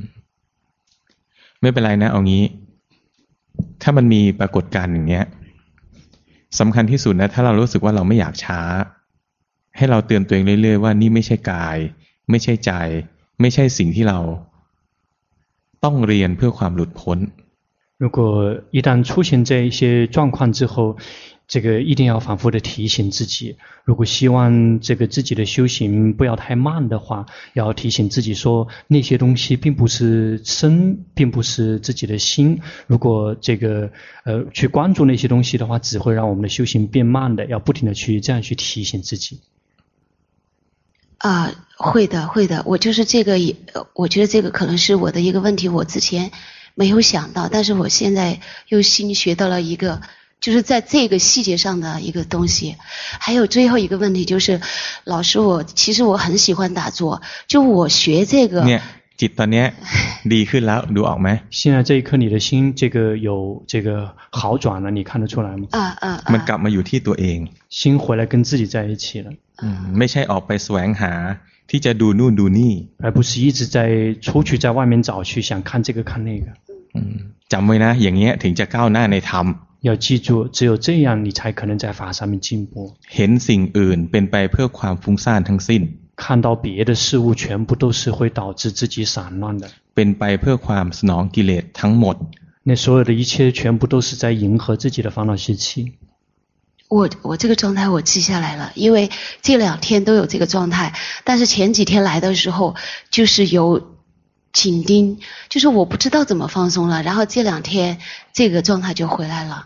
ไม่เป็นไรนะเอางี้ถ้ามันมีปรากฏการณ์อย่างเนี้ยสำคัญที่สุดนะถ้าเรารู้สึกว่าเราไม่อยากช้าให้เราเตือนตัวเองเรื่อยๆว่านี่ไม่ใช่กายไม่ใช่ใจไม่ใช่สิ่งที่เราต้องเรียนเพื่อความหลุดพ้น如果一旦出现这一些状况之后这个一定要反复的提醒自己如果希望这个自己的修行不要太慢的话要提醒自己说那些东西并不是身并不是自己的心如果这个去关注那些东西的话只会让我们的修行变慢的要不停的去这样去提醒自己会的会的我就是这个我觉得这个可能是我的一个问题我之前没有想到但是我现在又新学到了一个就是在这个细节上的一个东西还有最后一个问题就是老师其实我很喜欢打坐就我学这个เนี่ยจิตตอนเนี้ยดีขึ้นแล้วดูออกไหม现在这一刻你的心这个有这个好转了你看得出来吗มันกลับมาอยู่ที่ตัวเอง心回来跟自己在一起了ไม่ใช่ออกไปแสวงหาที่จะดูนู่นดูนี่而不是一直在出去在外面找去想看这个看那个จำไว้นะอย่างเงี้ยถึงจะก้าวหน้าในธรรม要记住只有这样你才可能在法上面进步เห็นสิ่งอื่นเป็นไปเพื่อความฟุ้งซ่านทั้งสิ้น看到别的事物全部都是会导致自己散乱的เป็นไปเพื่อความสนองกิเลสทั้งหมด那所有的一切全部都是在迎合自己的烦恼习气我这个状态我记下来了因为这2天都有这个状态但是前几天来的时候就是有紧盯就是我不知道怎么放松了然后这2天这个状态就回来了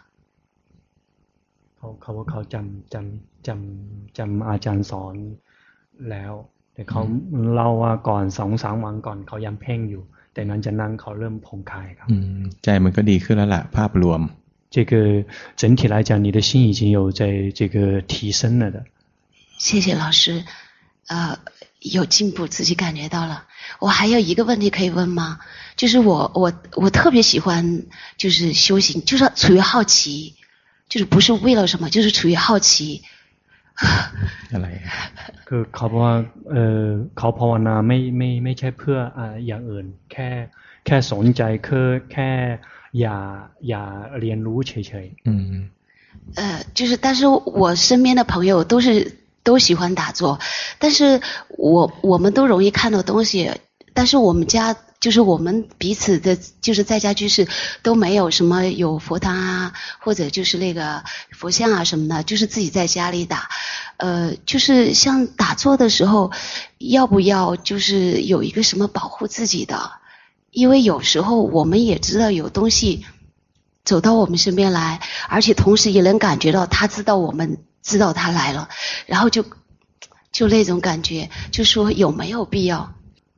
เขาจำอาจารย์สอนแล้วแต่เขาเล่าว่าก่อน 2-3 วันก่อนเขายังเพ่งอยู่แต่หลังจากนั้นเขาเริ่มผ่อนคลายครับใจมันก็ดีขึ้นแล้วล่ะภาพรวม这个整体来讲你的心已经有在这个提升了的谢谢老师有进步自己感觉到了我还有一个问题可以问吗就是我特别喜欢就是修行就是处于好奇就是不是为了什么就是处于好奇อะไรคือเขาบอกว่าเขาภาวนาไม่ใช่เพื่ออย่างอื่นแค่สนใจแค่อย่าเรียนรู้เฉยๆ就是但是我身边的朋友都喜欢打坐但是我们都容易看到东西但是我们家就是我们彼此的就是在家居士都没有什么有佛堂啊或者就是那个佛像啊什么的就是自己在家里打就是像打坐的时候要不要就是有一个什么保护自己的因为有时候我们也知道有东西走到我们身边来而且同时也能感觉到他知道我们知道他来了然后就那种感觉就说有没有必要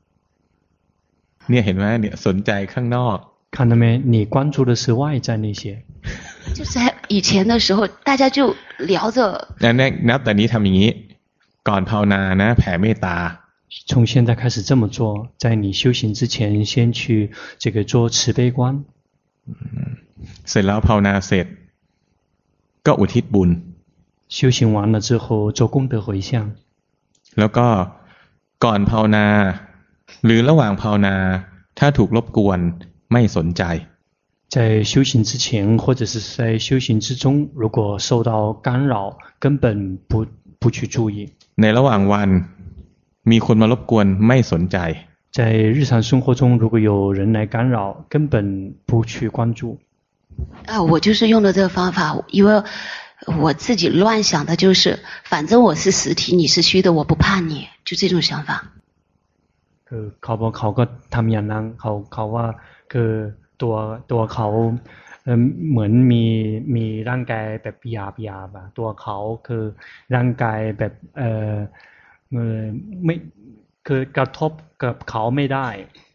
เนี่ยเห็นไหมเนี่ยสนใจข้างนอก看到没你关注的是外在那些就在以前的时候大家就聊着นับแต่นี้ทำอย่างนี้ก่อนภาวนานะแผ่เมตตา从现在开始这么做在你修行之前先去这个做慈悲观เสร็จแล้วภาวนาเสร็จก็อุทิศบุญ修行完了之后做功德回向แล้วก็ก่อนภาวนาหรือระหว่างภาวนาถ้าถูกรบกวนไม่สนใจ在修行之前或者是在修行之中如果受到干扰根本不去注意ในระหว่างวันมีคนมารบกวนไม่สนใจ在日常生活中如果有人来干扰根本不去关注我就是用的这个方法因为我自己乱想的就是反正我是实体你是虚的我不怕你就这种想法คือเขาก็ทำอย่างนั้นเขาว่าคือตัวเขาเหมือนมีร่างกายแบบหยาบตัวเขาคือร่างกายแบบไม่คือกระทบกับเขาไม่ได้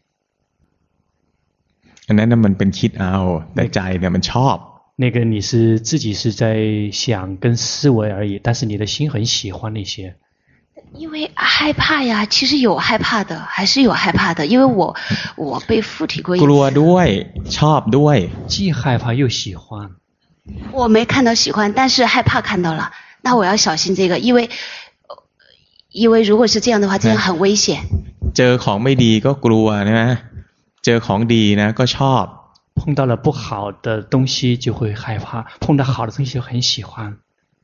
อันนั้นมันเป็นคิดเอาแต่ใจเนี่ยมันชอบ那个你是自己是在想跟思维而已但是你的心很喜欢那些因为害怕呀，其实有害怕的，还是有害怕的，因为我被附体过一次。 กลัวด้วยชอบด้วย既害怕又喜欢。 我没看到喜欢，但是害怕看到了，那我要小心这个，因为如果是这样的话，这样很危险。 เจอของไม่ดีก็กลัวนะเจอของดีนะก็ชอบ碰到了不好的东西就会害怕，碰到好的东西就很喜欢。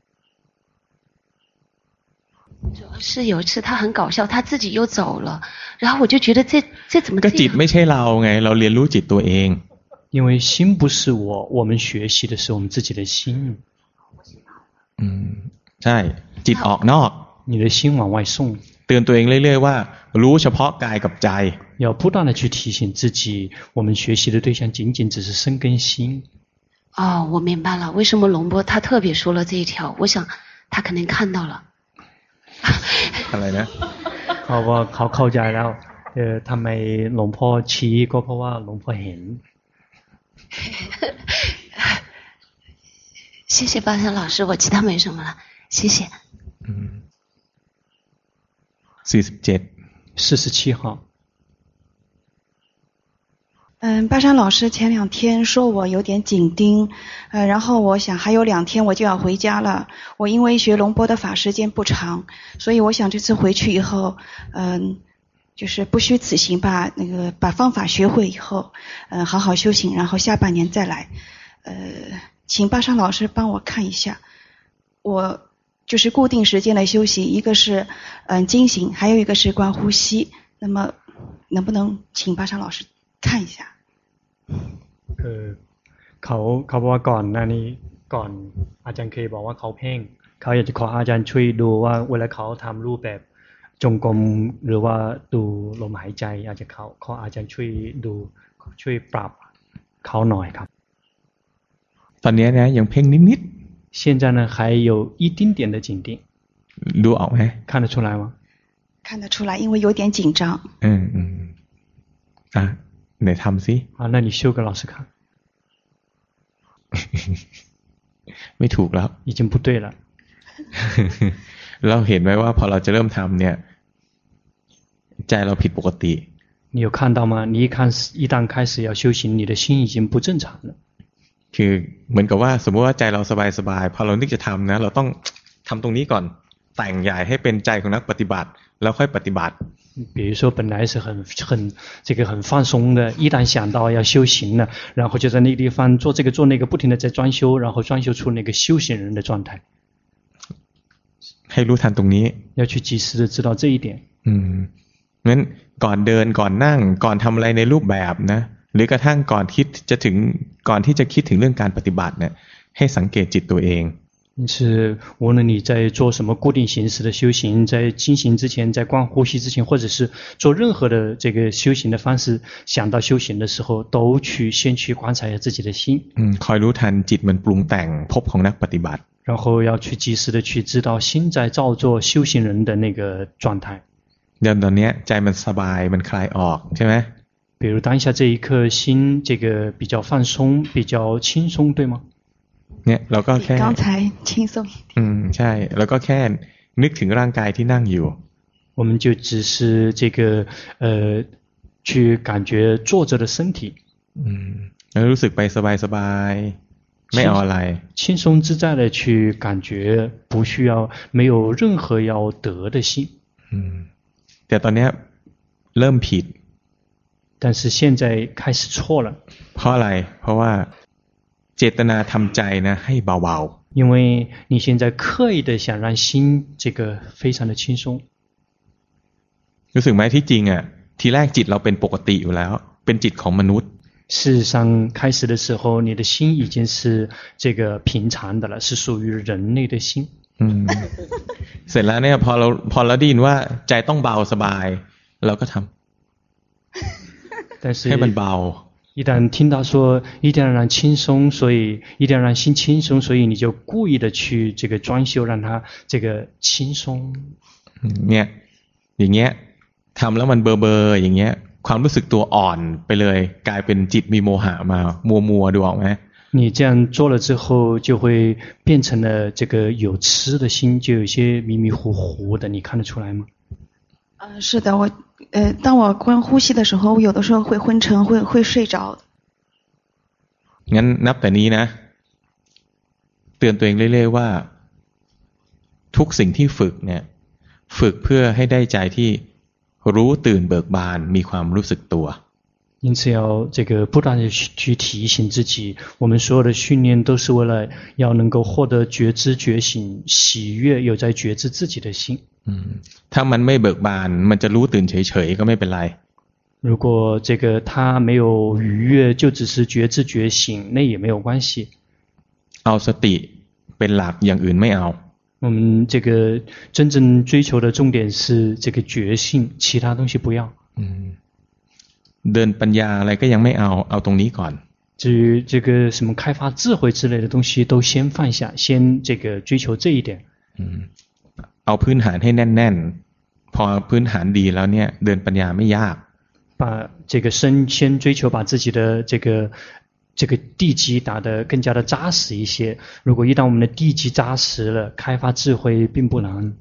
主要是有一次他很搞笑，他自己又走了，然后我就觉得这怎么这ก็จิต样？ ไม่ใช่เราไงเราเรียนรู้จิตตัวเอง因为心不是我，我们学习的是我们自己的心。 ใช่จิตออกนอก你的心往外送， เตือนตัวเองเรื่อยๆว่ารู้เฉพาะกายกับใจ要不断的去提醒自己，我们学习的对象仅仅只是身跟心。 哦，我明白了，为什么龙波他特别说了这一条，我想他可能看到了。 อะไรนะเพราะว่าเขาเข้าใจแล้วทำไมหลวงพ่อชี้ก็เพราะว่าหลวงพ่อเห็น。 谢谢巴山老师，我其他没什么了，谢谢。 47号。 巴山老师前2天说我有点紧盯，然后我想还有2天我就要回家了。我因为学龙波的法时间不长，所以我想这次回去以后，就是不虚此行，把方法学会以后，好好修行，然后下半年再来。请巴山老师帮我看一下，我就是固定时间的休息，一个是经行，还有一个是观呼吸。那么能不能请巴山老师看一下？ เขาบอกว่าก่อนหน้านี้ก่อนอาจารย์เคยบอกว่าเขาเพ่งเขาอยากจะขออาจารย์ช่วยดูว่าเวลาเขาทำรูปแบบจงกรมหรือว่าดูลมหายใจอาจจะขออาจารย์ช่วยดูช่วยปรับเขาหน่อยครับตอนนี้นะยังเพ่งนิดๆ现在呢还有一丁点的紧盯ดูออกไหม看得出来吗看得出来，因为有点紧张。 ไหนทำสิ好，那你修给老师看。 ไม่ถูกแล้ว已经不对了。 เราเห็นไหมว่าพอเราจะเริ่มทำเนี่ยใจเราผิดปกติ你有看到吗？你一旦开始要修行，你的心已经不正常了。 คือเหมือนกับว่าสมมติว่าใจเราสบายๆพอเรานึกจะทำนะเราต้องทำตรงนี้ก่อนแต่งใหญ่ให้เป็นใจของนักปฏิบัติแล้วค่อยปฏิบัติ比如说本来是很放松的，一旦想到要修行了，然后就在那个地方做这个做那个，不停的在专修，然后专修出那个修行人的状态。 ให้รู้ทันตรงนี้要去及时的知道这一点。 งั้นก่อนเดินก่อนนั่งก่อนทำอะไรในรูปแบบนะหรือกระทั่งก่อนที่จะคิดถึงเรื่องการปฏิบัติเนี่ยให้สังเกตจิตตัวเอง因此无论你在做什么固定形式的修行，在经行之前，在观呼吸之前，或者是做任何的这个修行的方式，想到修行的时候，都先去观察一下自己的心。 คอยรู้ทันจิตมันปรุงแต่งภพของนักปฏิบัติ然后要去及时的去知道心在造作修行人的那个状态。 อย่างตอนนี้ใจมันสบายมันคลายออกใช่ไหม比如当下这一刻心这个比较放松比较轻松对吗เนี่ยเราก็แค่刚才轻松一点ใช่แล้วก็แค่นึกถึงร่างกายที่นั่งอยู่我们就只是这个去感觉坐着的身体แล้วรู้สึกไปสบายๆไม่เอาอะไร轻松自在的去感觉不需要没有任何要得的心แต่ตอนนี้เริ่มผิด但是现在开始错了เพราะอะไรเพราะว่าเจตนาทำใจนะให้เบาๆ因为你现在刻意的想让心这个非常的轻松รู้สึกไหมที่จริงอ่ะทีแรกจิตเราเป็นปกติอยู่แล้วเป็นจิตของมนุษย์事实上开始的时候你的心已经是这个平常的了是属于人类的心เสร็จแล้วเนี่ยพอเราได้ยินว่าใจต้องเบาสบายเราก็ทำให้มันเบา一旦听到说一定要让轻松所以一定要让心轻松所以你就故意的去这个专修让它这个轻松เนี่ยอย่างเงี้ยทำแล้วมันเบอร์อย่างเงี้ยความรู้สึกตัวอ่อนไปเลยกลายเป็นจิตมีโมหะมามัวดูออกไหม你这样做了之后，就会变成了这个有痴的心，就有些迷迷糊糊的，你看得出来吗？ 是的，当我观呼吸的时候，我有的时候会昏沉，会睡着。 งั้นนับแต่นี้นะเตือนตัวเองเรื่อยๆว่าทุกสิ่งที่ฝึกเนี่ยฝึกเพื่อให้ได้ใจที่รู้ตื่นเบิกบานมีความรู้สึกตัว因此要这个不断的去提醒自己，我们所有的训练都是为了要能够获得觉知觉醒喜悦有在觉知自己的心。 ถ้ามันไม่เบิกบานมันจะรู้ตื่นเฉยๆก็ไม่เป็นไร如果这个他没有愉悦，就只是觉知觉醒，那也没有关系。 เอาสติเป็นหลักอย่างอื่นไม่เอา我们这个真正追求的重点是这个觉性，其他东西不要。 เดินปัญญาอะไรก็ยังไม่เอาตรงนี้ก่อน至于这个什么开发智慧之类的东西都先放下，先这个追求这一点。 เอาพื้นฐานให้แน่นๆพอพื้นฐานดีแล้วเนี่ยเดินปัญญาไม่ยาก把这个先追求把自己的这个地基打得更加的扎实一些。如果一旦我们的地基扎实了，开发智慧并不难。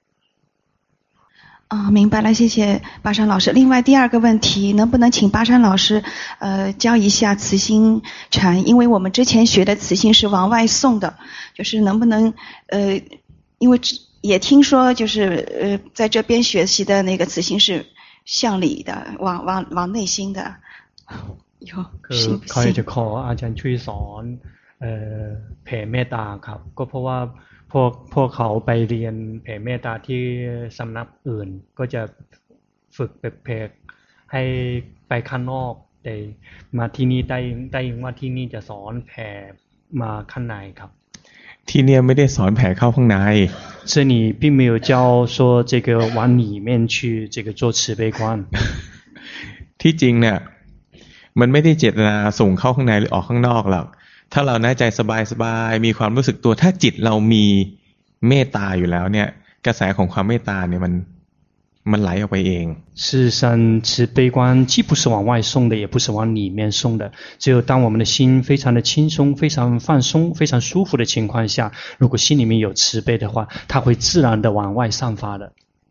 明白了，谢谢巴山老师。另外第二个问题，能不能请巴山老师教一下慈心禅？因为我们之前学的慈心是往外送的，就是能不能因为也听说就是在这边学习的那个慈心是向里的，往内心的。 คือเขาจะขออาจารย์ช่วยสอนแผ่เมตตาครับก็เพราะว่าพวกเขาไปเรียนแผ่เมตตาที่สำนักอื่นก็จะฝึกแผ่ให้ไปข้างนอกแต่มาที่นี่ได้ยินว่าที่นี่จะสอนแผ่มาข้างในครับที่เนี่ยไม่ได้สอนแผ่เข้าข้างใน这里并没有教说这个往里面去这个做慈悲观ที่จริงเนี่ยมันไม่ได้เจตนาส่งเข้าข้างในหรือออกข้างนอกหรอกถ้าเราใจสบายๆมีความรู้สึกตัวถ้าจิตเรามีเมตตาอยู่แล้วเนี่ยกระแสของความเมตตาเนี่ยมันไหลออกไปเอง事实上慈悲观既不是往外送的也不是往里面送的只有当我们的心非常的轻松非常放松非常舒服的情况下如果心里面有慈悲的话它会自然的往外散发的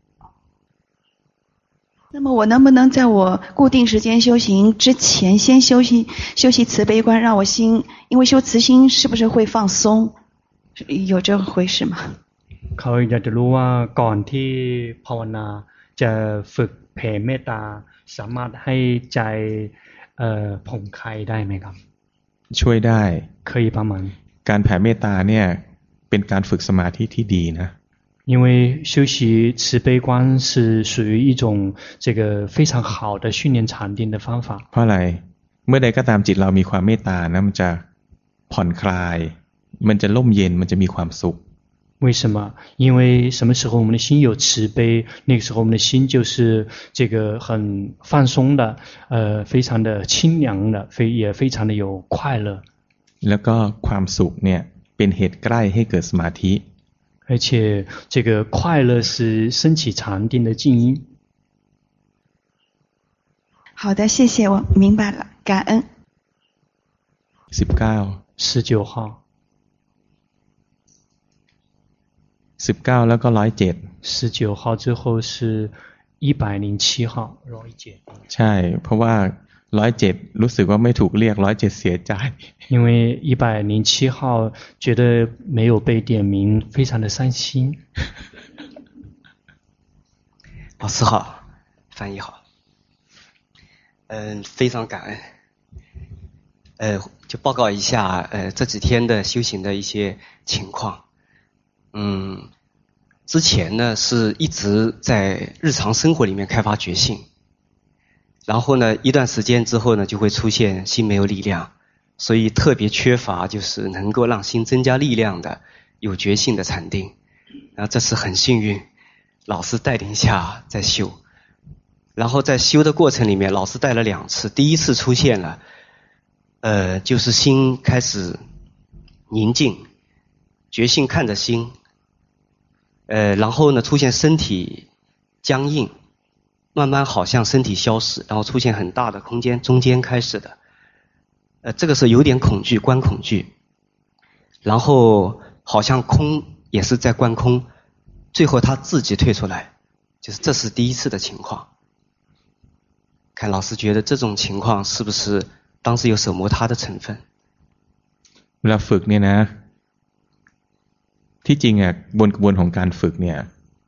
那么我能不能在我固定时间修行之前先修习慈悲观，让我心，因为修慈心是不是会放松？有这回事吗？ เขาอยากจะรู้ว่าก่อนที่ภาวนาจะฝึกแผ่เมตตาสามารถให้ใจผ่องคลายได้ไหมครับช่วยได้可以帮忙การแผ่เมตตาเนี่ยเป็นการฝึกสมาธิที่ดีนะ因为修习慈悲观是属于一种这个非常好的训练禅定的方法。 เพราะอะไรเมื่อใดก็ตามจิตเรามีความเมตตานะมันจะผ่อนคลายมันจะร่มเย็นมันจะมีความสุข为什么？因为什么时候我们的心有慈悲，那个时候我们的心就是这个很放松的，非常的清凉的，也非常的有快乐。 แล้วก็ความสุขเนี่ยเป็นเหตุใกล้ให้เกิดสมาธิ而且这个快乐是升起禅定的静音。 好的，谢谢，我明白了，感恩。 19 号。 19แล้วก็107 19号之后是107号107 ใช่เพราะว่า107รู้สึกว่าไม่ถูกเรียก107เสียใจ因为107号觉得没有被点名非常的伤心老师好翻译好非常感恩就报告一下这几天的修行的一些情况之前呢是一直在日常生活里面开发觉性然后呢一段时间之后呢就会出现心没有力量所以特别缺乏就是能够让心增加力量的有觉性的禅定这次很幸运老师带领下在修然后在修的过程里面老师带了2次第一次出现了就是心开始宁静觉性看着心然后呢出现身体僵硬慢慢好像身体消失然后出现很大的空间中间开始的这个时候有点恐惧，观恐惧，然后好像空也是在观空，最后他自己退出来，就是这是第一次的情况。看老师觉得这种情况是不是当时有舍摩他的成分？ เวลาฝึกเนี่ยนะที่จริงอ่ะกระบวนของการฝึกเนี่ย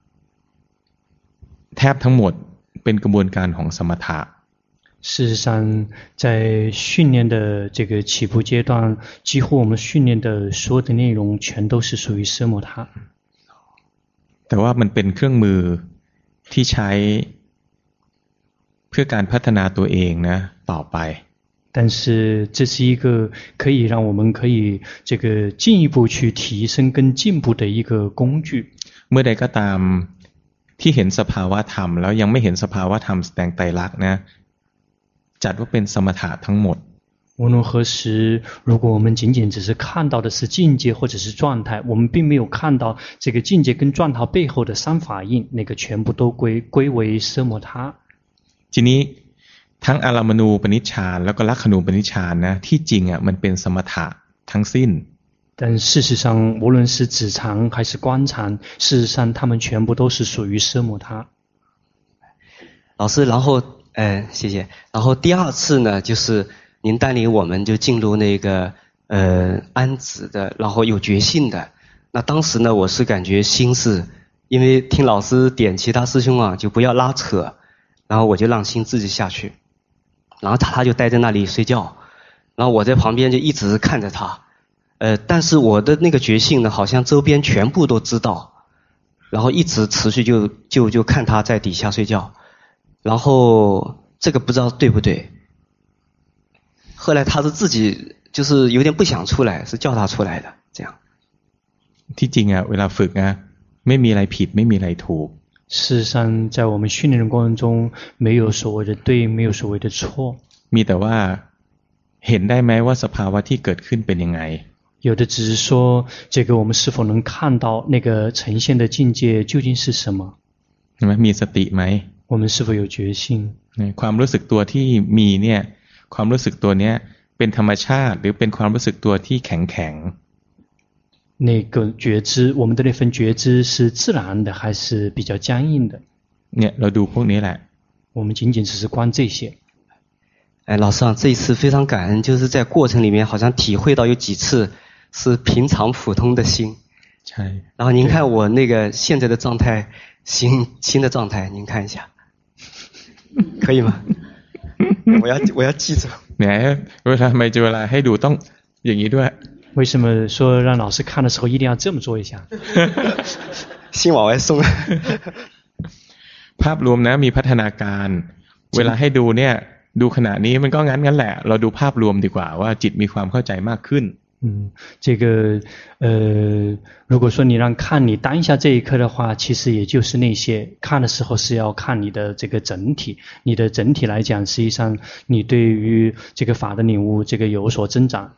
แทบทั้งหมดเป็นกระบวนการของสมถะ事实上，在训练的这个起步阶段，几乎我们训练的所有的内容全都是属于奢摩他。 แต่ว่ามันเป็นเครื่องมือที่ใช้เพื่อการพัฒนาตัวเองนะต่อไป但是这是一个可以让我们可以这个进一步去提升跟进步的一个工具。 เมื่อใดก็ตามที่เห็นสภาวะธรรมแล้วยังไม่เห็นสภาวะธรรมแสดงไตรลักษณ์นะจัดว่าเป็นสมถะทั้งหมด无论何时，如果我们仅仅只是看到的是境界或者是状态，我们并没有看到这个境界跟状态背后的三法印，那个全部都归为奢摩他。 ทีนี้ทั้งอารามณูปนิชฌานแล้วก็ลักขณูปนิชฌานนะที่จริงอ่ะมันเป็นสมถะทั้งสิ้น但事实上，无论是止禅还是观禅，事实上他们全部都是属于奢摩他。 老师，然后谢谢。然后第二次呢，就是您带领我们就进入那个安止的，然后有觉性的。那当时呢，我是感觉心是，因为听老师点其他师兄啊，就不要拉扯，然后我就让心自己下去，然后他就待在那里睡觉，然后我在旁边就一直看着他。但是我的那个觉性呢，好像周边全部都知道，然后一直持续就看他在底下睡觉，然后这个不知道对不对。后来他是自己就是有点不想出来，是叫他出来的，这样。 ที่จริงอ่ะเวลาฝึกนะไม่มีอะไรผิดไม่มีอะไรถูก事实上，在我们训练的过程中，没有所谓的对，没有所谓的错。 มีแต่ว่าเห็นได้ไหมว่าสภาวะที่เกิดขึ้นเป็นยังไง有的只是说，这个我们是否能看到那个呈现的境界究竟是什么？ ใช่ไหมมีสติไหม我们是否有觉性？ ความรู้สึกตัวที่มีเนี่ยความรู้สึกตัวเนี้ยเป็นธรรมชาติหรือเป็นความรู้สึกตัวที่แข็งแข็ง那个觉知，我们的那份觉知是自然的还是比较僵硬的？ เนี่ยเราดูพวกนี้แหละ我们仅仅只是观这些。 老师啊，这一次非常感恩，就是在过程里面好像体会到有几次是平常普通的心。 ใช่然后您看我那个现在的状态，新的状态，您看一下，可以吗？我要记住。 เนี่ยเวลาไม่เวลาให้ดูต้องอย่างนี้ด้วย为什么说让老师看的时候一定要这么做一下？ 心往外送。 ภาพรวมนะมีพัฒนาการเวลาให้ดูเนี่ยดูขณะนี้มันก็งั้นแหละเราดูภาพรวมดีกว่าว่าจิตมีความเข้าใจมากขึ้น这个如果说你让看你当下这一刻的话，其实也就是那些看的时候是要看你的这个整体，你的整体来讲，实际上你对于这个法的领悟这个有所增长。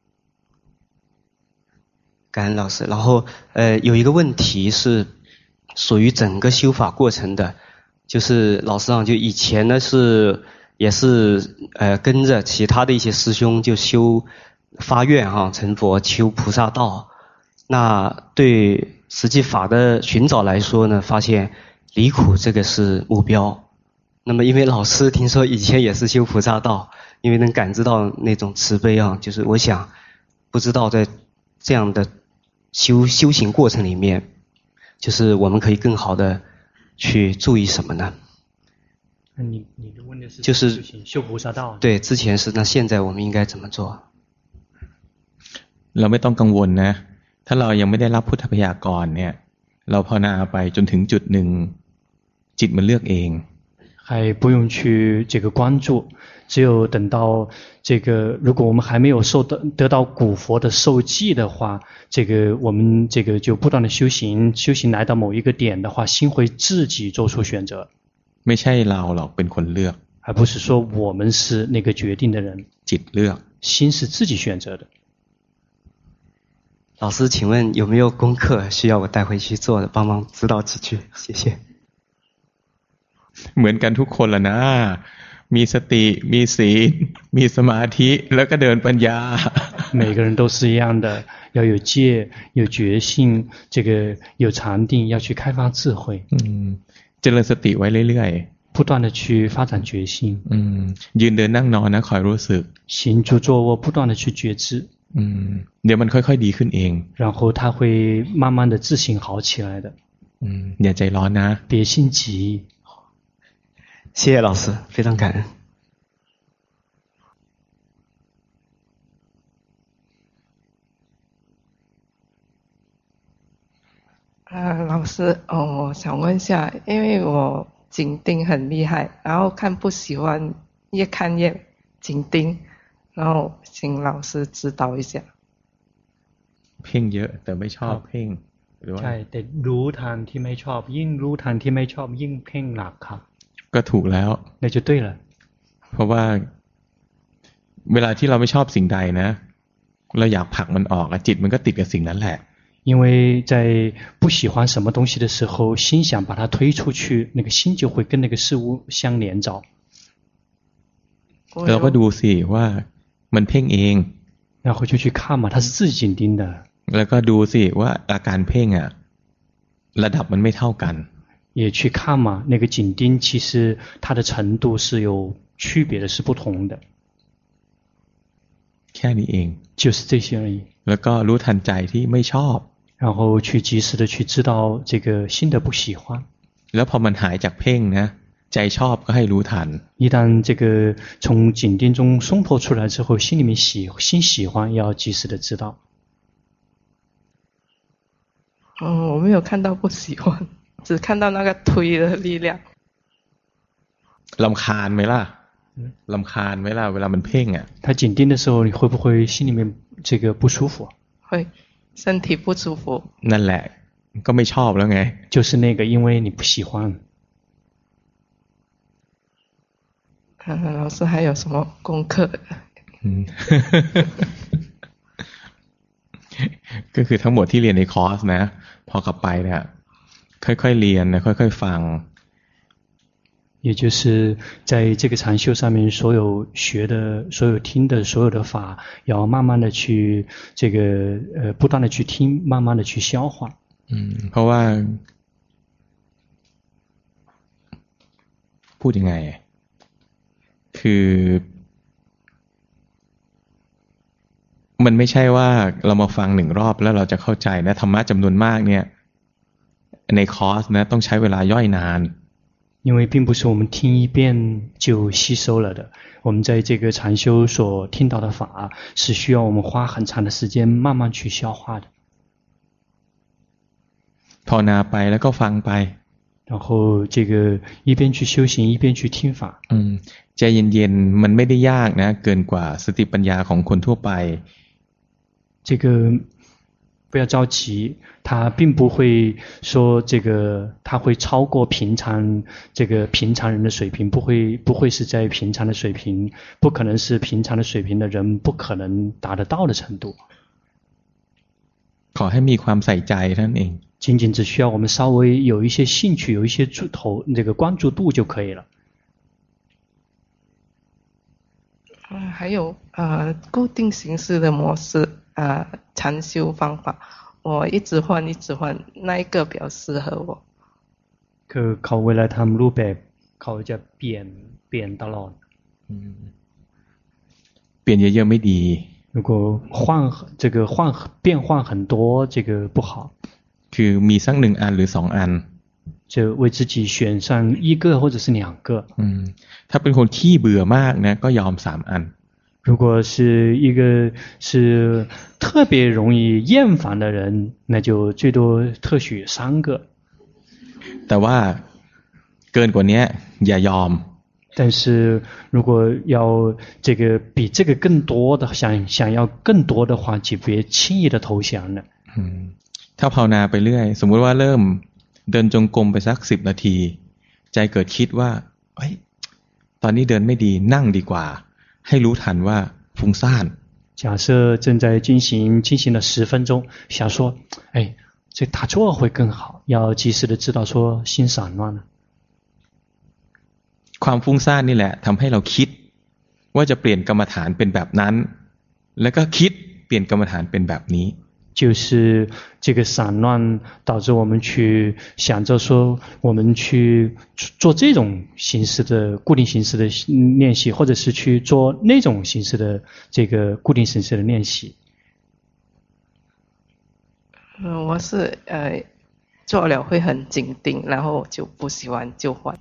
感恩老师。然后有一个问题是属于整个修法过程的，就是老师啊，就以前呢也是跟着其他的一些师兄就修发愿哈成佛求菩萨道。那对实际法的寻找来说呢，发现离苦这个是目标。那么因为老师听说以前也是修菩萨道，因为能感知到那种慈悲啊，就是我想不知道在这样的修行过程里面，就是我们可以更好的去注意什么呢？ 你的问的是就是修菩萨道。 对，之前是，那现在我们应该怎么做？ เราไม่ต้องกังวลนะถ้าเรายังไม่ได้รับพุทธพยากรณ์เนี่ยเราภาวนาไปจนถึงจุดหนึ่งจิตมันเลือกเอง还不用去这个关注，只有等到这个，如果我们还没有得到古佛的受记的话，这个我们这个就不断的修行来到某一个点的话，心会自己做出选择。 ไม่ใช่เราหรอกเป็นคนเลือก而不是说我们是那个决定的人， จิตเลือก心是自己选择的。 老师，请问有没有功课需要我带回去做的？帮忙指导几句，谢谢。 เหมือนกันทุกคนละนะมีสติมีศีลมีสมาธิแล้วก็เดินปัญญา每个人都是一样的，要有戒，有决心，这个有禅定，要去开发智慧。 เจริญสติไว้เรื่อยๆ，不断的去发展决心。 ยืนเดินนั่งนอนนะคอยรู้สึก行住坐卧，不断的去觉知。 เดี๋ยวมันค่อยๆดีขึ้นเอง然后它会慢慢的自行好起来的。 อย่าใจร้อนนะ别心急。 谢谢老师，非常感恩。 老师，我想问一下，因为我紧盯很厉害，然后看不喜欢，越看越紧盯，然后请老师指导一下。 เพ่งเยอะแต่ไม่ชอบเพ่งใช่แต่รู้ทันที่ไม่ชอบยิ่งรู้ทันที่ไม่ชอบยิ่งเพ่งหนักครับก็ถูกแล้ว那就对了เพราะว่าเวลาที่เราไม่ชอบสิ่งใดนะเราอยากผลักมันออกจิตมันก็ติดกับสิ่งนั้นแหละ因为在不喜欢什么东西的时候，心想把它推出去，那个心就会跟那个事物相连着。 เราก็ดูสิว่ามันเพ่งเอง然后就去看嘛，它是自己紧盯的。 แล้วก็ดูสิว่าอาการเพ่งระดับมันไม่เท่ากัน也去看嘛，那个紧盯其实它的程度是有区别的，是不同的。 แค่นี้เอง就是这些而已。 แล้วก็รู้ทันใจที่ไม่ชอบ然后去及时的去知道这个新的不喜欢。 แล้วพอมันหายจากเพ่งนะใจชอบก็ให้รู้ทัน一旦这个从紧盯中松脱出来之后，心里面心喜欢要及时的知道。 我没有看到不喜欢，只看到那个推的力量。 รำคาญไหมล่ะรำคาญไหมล่ะเวลามันเพ่ง他紧盯的时候，你会不会心里面这个不舒服？ 会，身体不舒服。 นั่นแหละก็ไม่ชอบแล้วไง就是那个因为你不喜欢。 看看老师还有什么功课ก็คือทั้งหมดที่เรียนในคอร์สนะพอกลับไปเนี่ยค่อยๆเรียนนะค่อยๆฟัง也就是在这个禅修上面，所有学的、所有听的、所有的法，要慢慢的去这个不断的去听，慢慢的去消化。 เพราะว่าพูดยังไงคือมันไม่ใช่ว่าเรามาฟัง1 รอบแล้วเราจะเข้าใจนะธรรมะจำนวนมากเนี่ยในคอร์สนะต้องใช้เวลาย่อยนาน因为并不是我们听一遍就吸收了的，我们在这个禅修所听到的法是需要我们花很长的时间慢慢去消化的。 ภาวนาไปแล้วก็ฟังไป然后这个一边去修行一边去听法。 ใจเย็นๆมันไม่ได้ยากนะเกินกว่าสติปัญญาของคนทั่วไป这个不要着急，他并不会说这个他会超过平常人的水平，不会是在平常的水平，不可能是平常的水平的人不可能达得到的程度。 ขอให้มีความใส่ใจเท่านั้นเอง仅仅只需要我们稍微有一些兴趣，有一些这个关注度就可以了。 还有固定形式的模式禅修方法，我一直换，那一个比较适合我。 คือเขาเวลาทำรูปแบบเขาจะเปลี่ยนตลอดเปลี่ยนเยอะๆไม่ดี如果变换很多这个不好คือมีสัก1 อันหรือ2 อัน就为自己选上1个或者是2个ถ้าเป็นคนขี้เบื่อมากนะก็ยอม3 อัน如果是一个是特别容易厌烦的人，那就最多特许3个。 แต่ว่าเกินกว่านี้อย่ายอม但是如果要这个比这个更多的想要更多的话，就别轻易的投降了。 ถ้าภาวนาไปเรื่อยสมมุติว่าเริ่มเดินจงกรมไปสัก10 นาทีใจเกิดคิดว่าเฮ้ยตอนนี้เดินไม่ดีนั่งดีกว่าให้รู้ทันว่าฟุ้งซ่าน假设正在进行了10分钟，想说这打坐会更好，要及时的知道说心散乱了ความฟุ้งซ่านนี่แหละทำให้เราคิดว่าจะเปลี่ยนกรรมฐานเป็นแบบนั้นแล้วก็คิดเปลี่ยนกรรมฐานเป็นแบบนี้就是这个散乱导致我们去想着说我们去做这种形式的固定形式的练习，或者是去做那种形式的这个固定形式的练习。 我是做了会很紧盯，然后就不喜欢就换。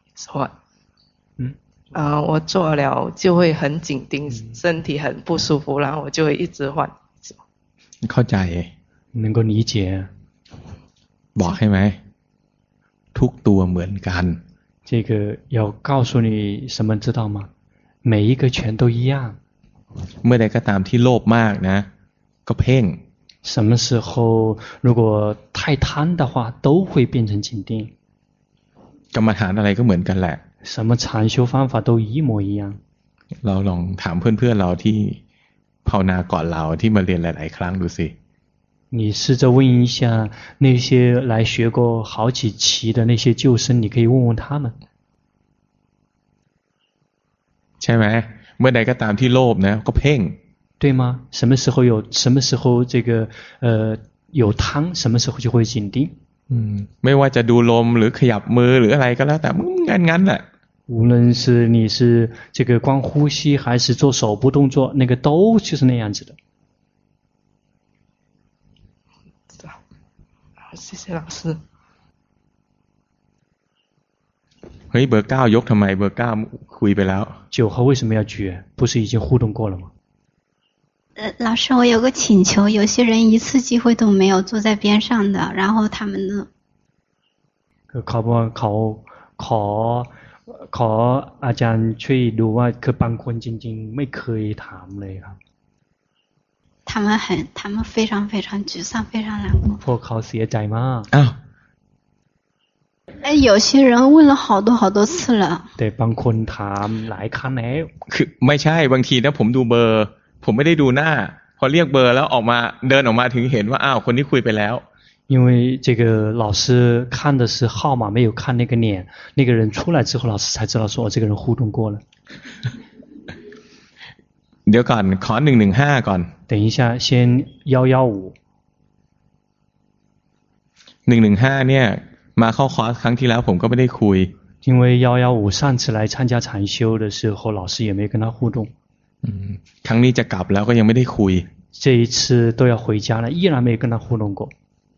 我做了就会很紧盯，身体很不舒服，然后我就会一直换。 เข้าใจ能够理解บอกให้ไหมทุกตัวเหมือนกัน这个要告诉你什么知道吗？每一个全都一样。 เมื่อใดก็ตามที่โลภมากนะก็เพ่ง什么时候如果太贪的话都会变成紧盯。 กรรมฐานอะไรก็เหมือนกันแหละ什么禅修方法都一模一样。 เราลองถามเพื่อนๆเราที่ภาวนาก่อนเราที่มาเรียนหลายๆครั้งดูสิ你试着问一下那些来学过好几期的那些旧生，你可以问问他们。 ใช่ไหมเมื่อใดก็ตามที่โลภนะก็เพ่ง对吗？什么时候这个有贪，什么时候就会紧盯。 ไม่ว่าจะดูลมหรือขยับมือหรืออะไรก็แล้วแต่งั้นแหละ无论是你是这个光呼吸还是做手部动作，那个都就是那样子的。 谢谢老师。 เฮ้ยเบอร์9ยกทำไมเบอร์9คุยไปแล้ว 9号为什么要举？不是已经互动过了吗？ 老师，我有个请求，有些人一次机会都没有坐在边上的，然后他们呢？ขออาจารย์ช่วยดูว่าคือบางคนจริงๆไม่เคยถามเลยครับ他们非常非常沮丧，非常难过。 พวกเขาเสียใจมากอ้าว有些人问了好多好多次了。 แต่บางคนถามหลายครั้งแล้วคือไม่ใช่บางทีนะผมดูเบอร์ผมไม่ได้ดูหน้าพอเรียกเบอร์แล้วออกมาเดินออกมาถึงเห็นว่าอ้าวคนนี้คุยไปแล้ว因为这个老师看的是号码，没有看那个脸。那个人出来之后，老师才知道说我这个人互动过了。 เดี๋ยวก่อนขอ115ก่อน等一下先115 115เนี่ยมาเข้าคอร์สครั้งที่แล้วผมก็ไม่ได้คุย因为115上次来参加禅修的时候，老师也没跟他互动。 ครั้งนี้จะกลับแล้วก็ยังไม่ได้คุย这一次都要回家了，依然没跟他互动过。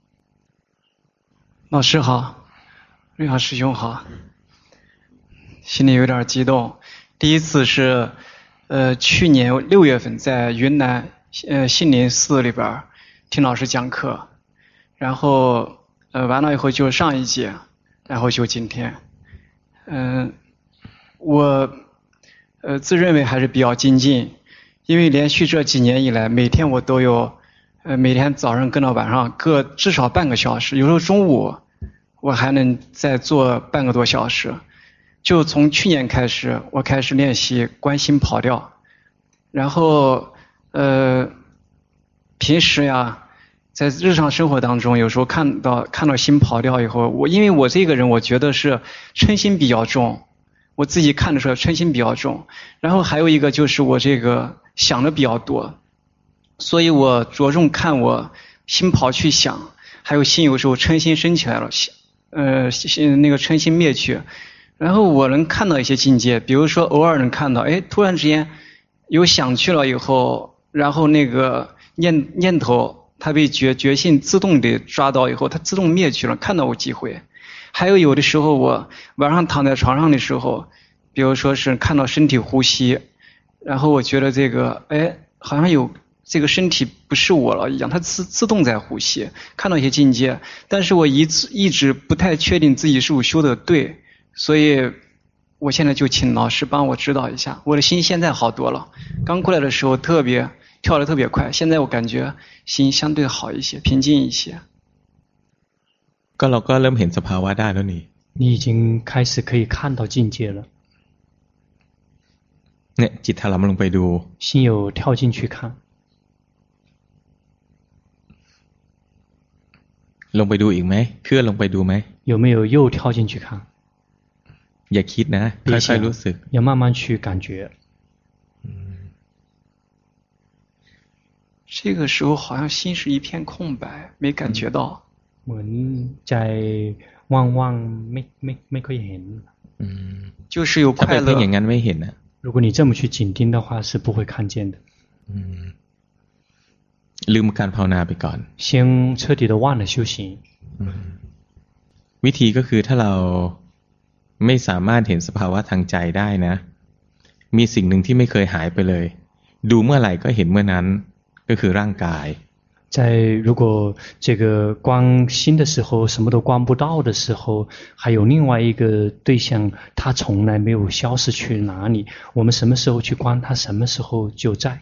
老师好，瑞华师兄好，心里有点激动。第一次是去年6月份在云南杏林寺里边听老师讲课，然后完了以后就上一节，然后就今天。我自认为还是比较精进，因为连续这几年以来，每天我都有每天早上跟到晚上各至少半个小时，有时候中午我还能再做半个多小时。就从去年开始，我开始练习观心跑调，然后平时呀，在日常生活当中，有时候看到心跑调以后，因为我这个人我觉得是嗔心比较重，我自己看的时候嗔心比较重，然后还有一个就是我这个想的比较多，所以我着重看我心跑去想，还有心有时候嗔心升起来了，那个嗔心灭去，然后我能看到一些境界，比如说偶尔能看到，突然之间有想去了以后，然后那个念头它被觉性自动的抓到以后，它自动灭去了，看到过机会。还有的时候我晚上躺在床上的时候，比如说是看到身体呼吸，然后我觉得这个好像有这个身体不是我了一样，它自动在呼吸，看到一些境界，但是我一直不太确定自己是否修的对，所以我现在就请老师帮我指導一下。我的心现在好多了，刚过来的时候跳得特别快，现在我感觉心相对好一些，平静一些。 ก็เราก็เริ่มเห็นสภาวะได้แล้วนี่你已经开始可以看到境界了。 เนี่ยจิตถลำลงไปดู心有跳进去看。 ลงไปดูอีกไหมเคลื่อนลงไปดูไหม有没有又跳进去看？ อย่าคิดนะค่อยๆรู้สึก要慢慢去感觉这个时候好像心是一片空白，没感觉到。 เหมือนใจว่างๆไม่ค่อยเห็น就是有快乐。 ถ้าไปเพ่งอย่างนั้นไม่เห็นนะ如果你这么去紧盯的话，是不会看见的。 ลืมการภาวนาไปก่อน先彻底的忘了修行。 วิธีก็คือถ้าเราไม่สามารถเห็นสภาวะทางใจได้นะมีสิ่งหนึ่งที่ไม่เคยหายไปเลยดูเมื่อไหร่ก็เห็นเมื่อนั้นก็คือร่างกาย如果这个观心的时候什么都观不到的时候，还有另外一个对象，它从来没有消失去哪里，我们什么时候去观它，什么时候就在。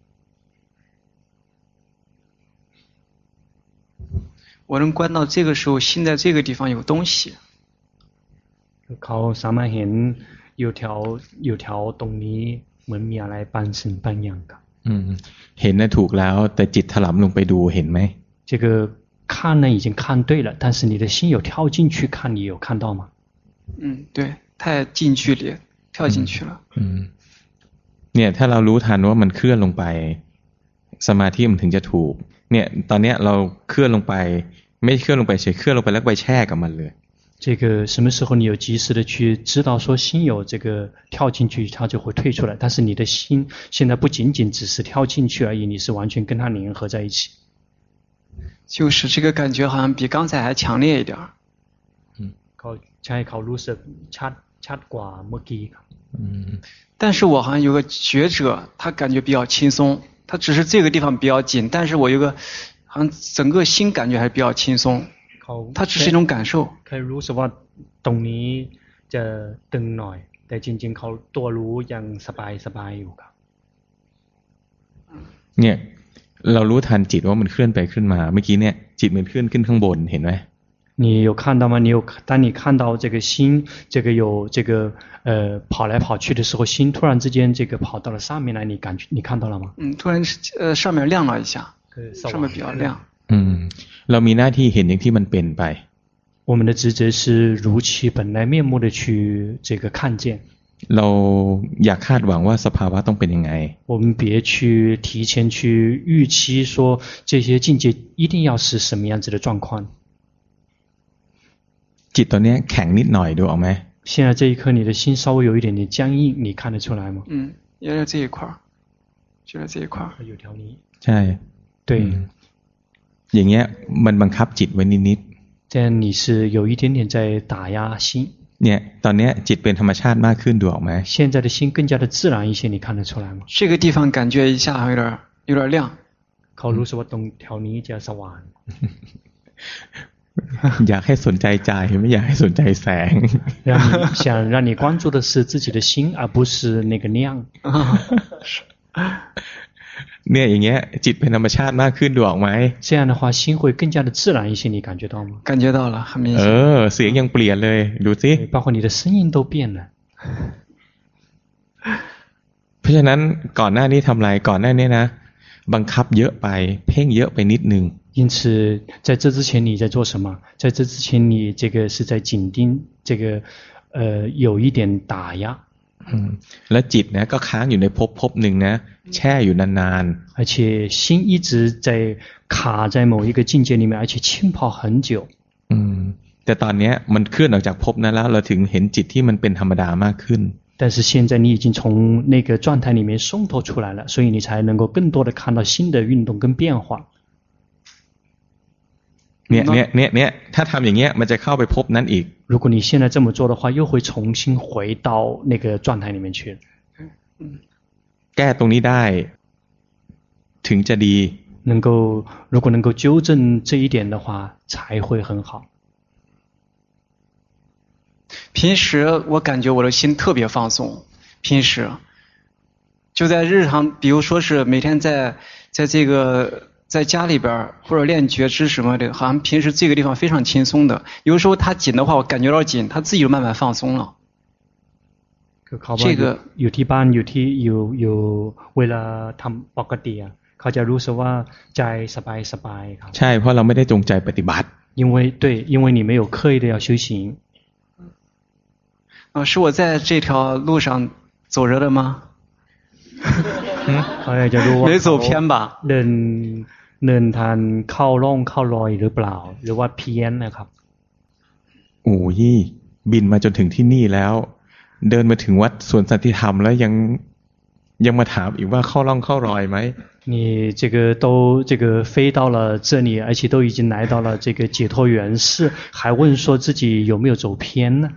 我能观到这个时候心在这个地方有东西。 เขาสามารถเห็นอยู่แถวตรงนี้เหมือนมีอะไรบางสิ่งบางอย่างครับเห็นน่ะถูกแล้วแต่จิตถลำลงไปดูเห็นไหม这个看呢已经看对了，但是你的心有跳进去看，你有看到吗？ 对，太近距离跳进去了。 เนี่ยถ้าเรารู้ทันว่ามันเคลื่อนลงไปสมาธิมันถึงจะถูกเนี่ยตอนเนี้ยเราเคลื่อนลงไปไม่เคลื่อนลงไปเฉยเคลื่อนลงไปแล้วไปแช่กับมันเลย这个什么时候你有及时的去知道说心有这个跳进去，它就会退出来。但是你的心现在不仅仅只是跳进去而已，你是完全跟它联合在一起。 就是这个感觉好像比刚才还强烈一点。 ใช่เขารู้สึกชัดกว่าเมื่อกี้ครับ但是我好像有个觉者，他感觉比较轻松，他只是这个地方比较紧，但是我有个好像整个心感觉还是比较轻松。它只是一种感受เคยรู้สึกว่าตรงนี้จะตึงหน่อยแต่จริงๆเขาตัวรู้ยังสบายอยู่ครับเนี่ยเรารู้ทันจิตว่ามันเคลื่อนไปขึ้นมาเมื่อกี้เนี่ยจิตมันเคลื่อนขึ้นข้างบนเห็นไหม你有看到吗？当你看到这个心，这个有这个跑来跑去的时候，心突然之间这个跑到了上面来，你看到了吗？ 突然上面亮了一下，上面比较亮。 เรามีหน้าที่เห็นอย่างที่มันเป็นไป我们的职责是如其本来面目的去这个看见。 เราอยากคาดหวังว่าสภาวะต้องเป็นยังไง我们别去提前去预期说这些境界一定要是什么样子的状况。 จิตตอนนี้แข็งนิดหน่อยดูออกไหม现在这一刻你的心稍微有一点点僵硬，你看得出来吗？ 也在这一块，就在这一块。 有条泥。 ใช่对。 อย่างเงี้ยมันบังคับจิตไว้นิดๆ这样你是有一点点在打压心。 เนี่ยตอนเนี้ยจิตเป็นธรรมชาติมากขึ้นดูออกไหม现在的心更加的自然一些，你看得出来吗？ 这个地方感觉一下有点亮。 เขารู้สึกว่าตรงแถวนี้จะสว่างอยากให้สนใจใจไม่อยากให้สนใจแสง想让你关注的是自己的心而不是那个亮เนี่ยอย่างเงี้ยจิตเป็นธรรมชาติมากขึ้นดูออกไหม这样的话心会更加的自然一些，你感觉到吗？ 感觉到了，很明显。 เสียงยังเปลี่ยนเลยดูสิ包括你的声音都变了。 เพราะฉะนั้นก่อนหน้านี้ทำอะไรก่อนหน้านี้นะบังคับเยอะไปเพ่งเยอะไปนิดนึง因此在这之前你在做什么？在这之前你这个是在紧盯这个有一点打压แล้วจิตนะก็ค้างอยู่ในภพหนึ่งนะแช่อยู่นานๆ而且心一直在卡在某一个境界里面而且浸泡很久แต่ตอนนี้มันเคลื่อนออกจากภพนั้นแล้วเราถึงเห็นจิตที่มันเป็นธรรมดามากขึ้น但是现在你已经从那个状态里面松脱出来了，所以你才能够更多的看到新的运动跟变化。 เนี่ยถ้าทำอย่างเงี้ยมันจะเข้าไปภพนั้นอีก如果你现在这么做的话，又会重新回到那个状态里面去。 แก้ตรงนี้ได้ถึงจะดี如果能够纠正这一点的话，才会很好。 平时我感觉我的心特别放松，平时就在日常，比如说是每天在这个在家里边或者练觉知什么的，好像平时这个地方非常轻松的。有时候它紧的话，我感觉到紧，它自己就慢慢放松了。这个อยู่ที่บ้านอยู่เวลาทำปกติอ่ะเขาจะรู้สึกว่าใจสบายครับใช่เพราะเราไม่ได้จงใจปฏิบัติ因为你没有刻意的要修行是我在这条路上走着的吗？ เขาอยากจะรู้ว่า没走偏吧？ เดินทางเข้าร่องเข้ารอยหรือเปล่าหรือว่าเพี้ยนนะครับโอ้ยบินมาจนถึงที่นี่แล้ว เดินมาถึงวัดสวนสันติธรรมแล้วยังมาถามอีกว่าเข้าร่องเข้ารอยไหม你这个都飞到了这里，而且都已经来到了这个解脱园寺，还问说自己有没有走偏呢？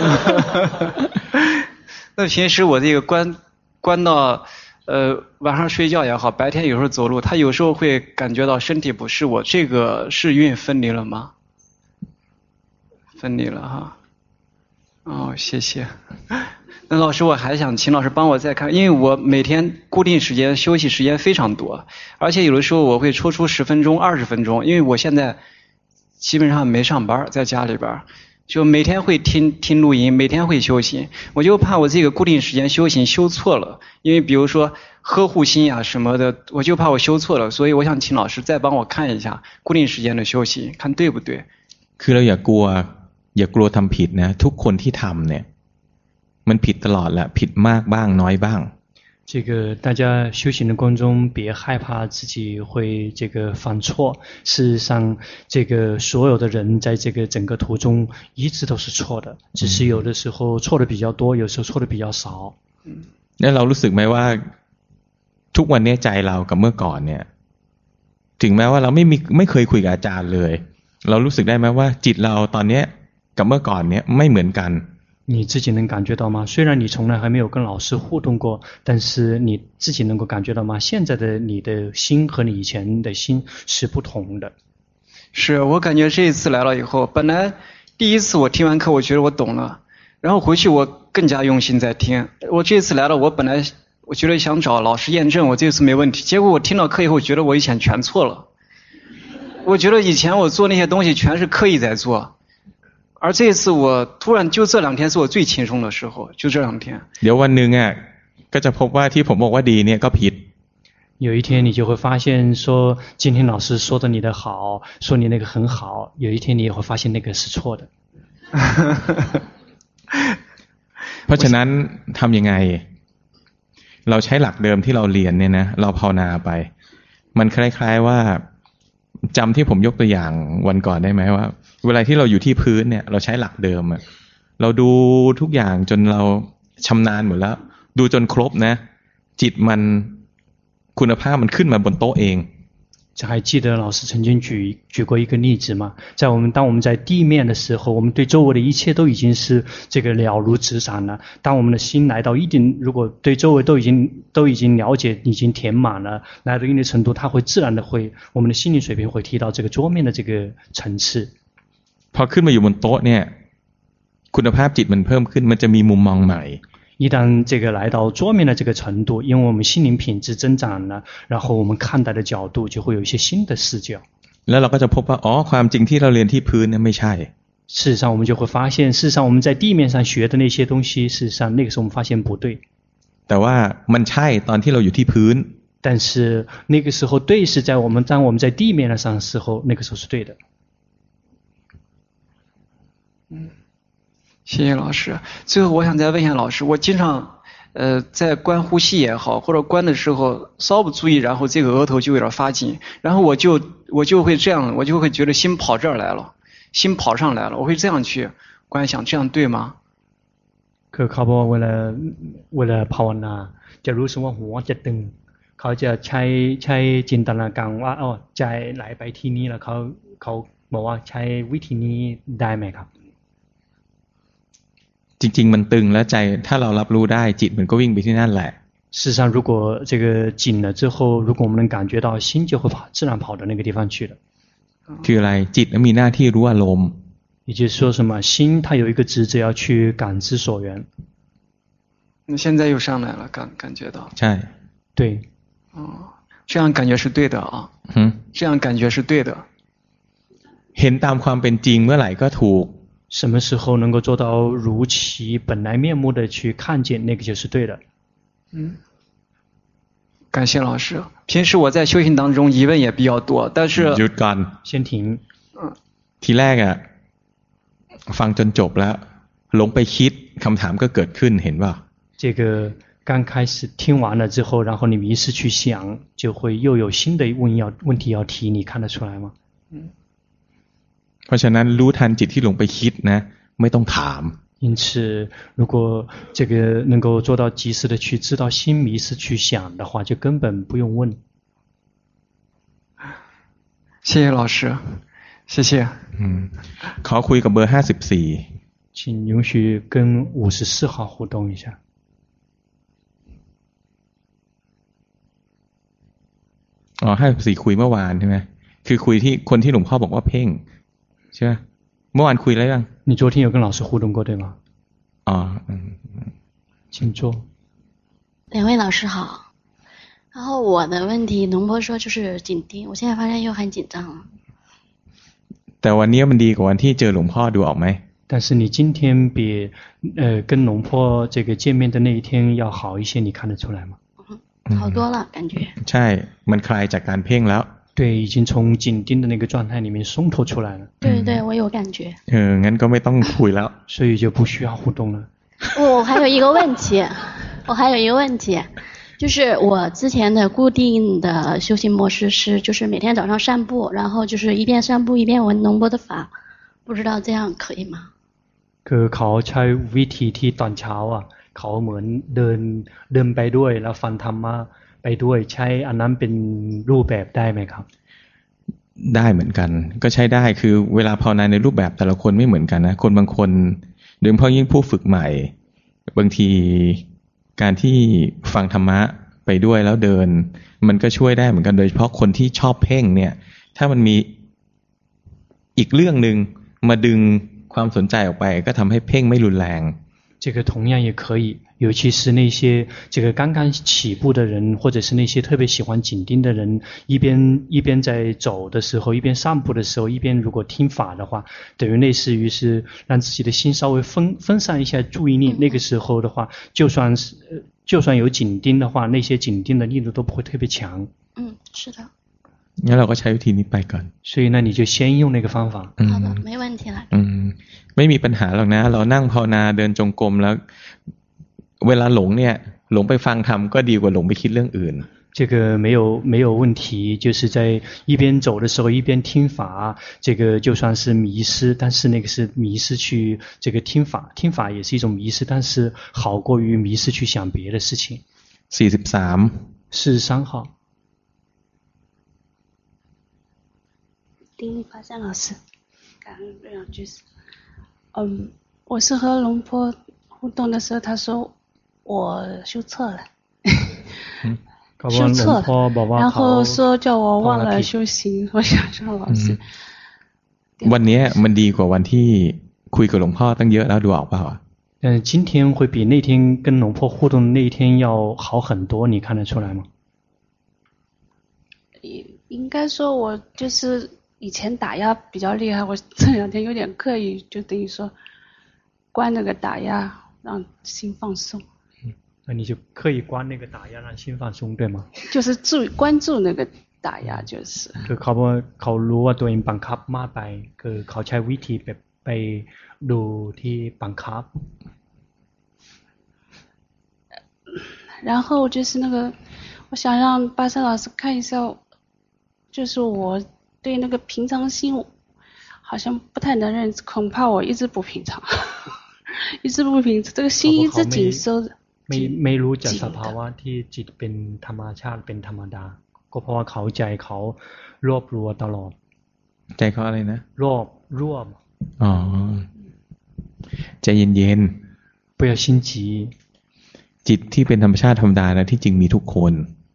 那平时我这个关到晚上睡觉也好，白天有时候走路，他有时候会感觉到身体不适，我这个是运分离了吗？分离了哈。哦，谢谢。那老师，我还想请老师帮我再看，因为我每天固定时间休息时间非常多，而且有的时候我会抽出10分钟、20分钟，因为我现在基本上没上班，在家里边，就每天会听录音，每天会修行，我就怕我这个固定时间修行修错了，因为比如说呵护心呀什么的，我就怕我修错了，所以我想请老师再帮我看一下固定时间的修行，看对不对。 คือเราอย่ากลัวทำผิดนะทุกคนที่ทำเนี่ยมันผิดตลอดแหละผิดมากบ้างน้อยบ้าง这个大家修行的过程中别害怕自己会这个犯错，事实上这个所有的人在这个整个途中一直都是错的，只是有的时候错的比较多，有时候错的比较少。 แล้วเรารู้สึกไหมว่าทุกวันนี้ใจเรากับเมื่อก่อนเนี่ยถึงแม้ว่าเราไม่เคยคุยกับอาจารย์เลยเรารู้สึกได้ไหมว่าจิตเราตอนนี้กับเมื่อก่อนเนี่ยไม่เหมือนกัน你自己能感觉到吗？虽然你从来还没有跟老师互动过，但是你自己能够感觉到吗？现在的你的心和你以前的心是不同的。 是我感觉这一次来了以后，本来第一次我听完课我觉得我懂了，然后回去我更加用心在听。我这次来了，我本来我觉得想找老师验证我这次没问题，结果我听到课以后觉得我以前全错了。我觉得以前我做那些东西全是刻意在做。而这一次我突然就这2天是我最轻松的时候，就这2天。 เดี๋ยววันนึงอ่ะก็จะพบว่าที่ผมบอกว่าดีเนี่ยก็ผิด有一天你就会发现说今天老师说的你的好，说你那个很好，有一天你也会发现那个是错的。 เพราะฉะนั้นทำยังไงเราใช้หลักเดิมที่เราเรียนเนี่ยนะเราภาวนาไปมันคล้ายๆว่าจำที่ผมยกตัวอย่างวันก่อนได้ไหมว่าเวลาที่เราอยู่ที่พื้นเนี่ยเราใช้หลักเดิมอ่ะเราดูทุกอย่างจนเราชำนาญหมดแล้วดูจนครบนะจิตมันคุณภาพมันขึ้นมาบนโต๊ะเอง还记得老师曾经举过一个例子吗？当我们在地面的时候，我们对周围的一切都已经是这个了如指掌了。当我们的心来到一定，如果对周围都已经了解，已经填满了，来到一定程度，它会自然的我们的心灵水平会提到这个桌面的这个层次。 พอขึ้นมาอยู่บนโต๊ะเนี่ยคุณภาพจิตมันเพิ่มขึ้นมันจะมีมุมมองใหม่一旦这个来到桌面的这个程度，因为我们心灵品质增长了，然后我们看待的角度就会有一些新的视角。 แล้วเราก็จะพบว่าอ๋อความจริงที่เราเรียนที่พื้นเนี่ยไม่ใช่事实上我们就会发现，事实上我们在地面上学的那些东西，事实上那个时候我们发现不对。 แต่ว่ามันใช่ตอนที่เราอยู่ที่พื้น但是那个时候对是在当我们在地面上的时候，那个时候是对的。 谢谢老师。最后我想再问一下老师，我经常在关呼吸也好，或者关的时候稍不注意，然后这个额头就有点发紧，然后我就会这样，我就会觉得心跑这儿来了，心跑上来了，我会这样去观想，这样对吗？ คือเขาบอกเวลาภาวนาจะรู้สึกว่าหัวจะตึงเขาจะใช้จินตนาการว่าใจไหลไปที่นี้แล้วเขาบอกว่าใช้วิธีนี้ได้ไหมครับจริงๆมันตึงแล้วใจถ้าเรารับรู้ได้จิตมันก็วิ่งไปที่นั่นแหละ事实上如果这个紧了之后，如果我们能感觉到，心就会自然跑到那个地方去了。 คืออะไรจิตมีหน้าที่รู้อารมณ์也就是说什么心它有一个职责要去感知所缘。 那现在又上来了，感觉到ใช่对这样感觉是对的啊这样感觉是对的เห็นตามความเป็นจริงเมื่อไหร่ก็ถูก什么时候能够做到如其本来面目的去看见，那个就是对的。 感谢老师。平时我在修行当中疑问也比较多，但是หยุดก่อน先停ทีแรกอ่ะฟังจนจบแล้วหลงไปคิดคำถามก็เกิดขึ้นเห็นป่ะ这个刚开始听完了之后，然后你迷失去想，就会又有新的问题要提，你看得出来吗？ เพราะฉะนั้นรู้ทันจิตที่หลงไปคิดนะไม่ต้องถาม因此，如果这个能够做到及时的去知道心迷失去想的话，就根本不用问。 谢谢老师，谢谢。 ขอคุยกับเบอร์54 请允许跟54号互动一下。 54คุยเมื่อวานใช่ไหมคือคุยที่คนที่หลวงพ่อบอกว่าเพ่งใช่ไหมเมื่อวานคุยแล้วยัง你昨天有跟老师互动过对吗请坐两位老师好然后我的问题龙波说就是紧盯我现在发现又很紧张了แต่วันนี้มันดีกว่าวันที่เจอหลวงพ่อดูออกไหม但是你今天比跟龙婆这个见面的那一天要好一些你看得出来吗好多了感觉ใช่มันคลายจากการเพ่งแล้ว对已经从紧盯的那个状态里面松脱出来了对对我有感觉งั้นก็ไม่ต้องคุยแล้ว所以就不需要互动了我还有一个问题就是我之前的固定的修行模式是就是每天早上散步然后就是一边散步一边闻龙波的法不知道这样可以吗คือเขาใช้วิธีที่ตอนเช้าเขาเหมือนเดินไปด้วยแล้วฟังธรรมะไปด้วยใช้อันนั้นเป็นรูปแบบได้ไหมครับได้เหมือนกันก็ใช้ได้คือเวลาภาวนาในรูปแบบแต่ละคนไม่เหมือนกันนะคนบางคนโดยเฉพาะยิ่งผู้ฝึกใหม่บางทีการที่ฟังธรรมะไปด้วยแล้วเดินมันก็ช่วยได้เหมือนกันโดยเฉพาะคนที่ชอบเพ่งเนี่ยถ้ามันมีอีกเรื่องนึงมาดึงความสนใจออกไปก็ทำให้เพ่งไม่รุนแรง这个同样也可以尤其是那些这个刚刚起步的人或者是那些特别喜欢紧盯的人一边在走的时候一边散步的时候一边如果听法的话等于类似于是让自己的心稍微分散一下注意力那个时候的话就算有紧盯的话那些紧盯的力度都不会特别强是的งั้นเราก็ใช้วิธีนี้ไปก่อน所以那你就先用那个方法好的没问题了ไม่มีปัญหาหรอกนะเรานั่งภาวนาเดินจงกรมแล้วเวลาหลงเนี่ยหลงไปฟังธรรมก็ดีกว่าหลงไปคิดเรื่องอื่น这个没有问题就是在一边走的时候一边听法这个就算是迷失但是那个是迷失去这个听法也是一种迷失但是好过于迷失去想别的事情43号丁力发善老师感恩瑞阳居士我是和龙婆互动的时候他说我修错了修错了然后说叫我忘了修行我想说老师วันนี้มันดีกว่าวันที่คุยกับหลวงพ่อตั้งเยอะแล้วดูออกเปล่า今天会比那天跟龙婆互动的那一天要好很多你看得出来吗应该说我就是以前打压比较厉害我这两天有点刻意就等于说关那个打压让心放松你就刻意关那个打压让心放松对吗就是关注那个打压就是คือเขารู้ว่าตัวเองบังคับมากไปคือเขาใช้วิธีไปดูที่บังคับ然后就是那个我想让巴山老师看一下就是我对那个平常心好像不太能认知恐怕我一直不平常一直不平常这个心一直紧收ไม่รู้จักสภาวะที่จิตเป็นธรรมชาติเป็นธรรมดาก็เพราะว่าเขาใจเขารวบรัวตลอดใจเขาอะไรนะรวบใจเย็นๆ不要心急จิตที่เป็นธรรมชาติธรรมดานะที่จริงมีทุกคน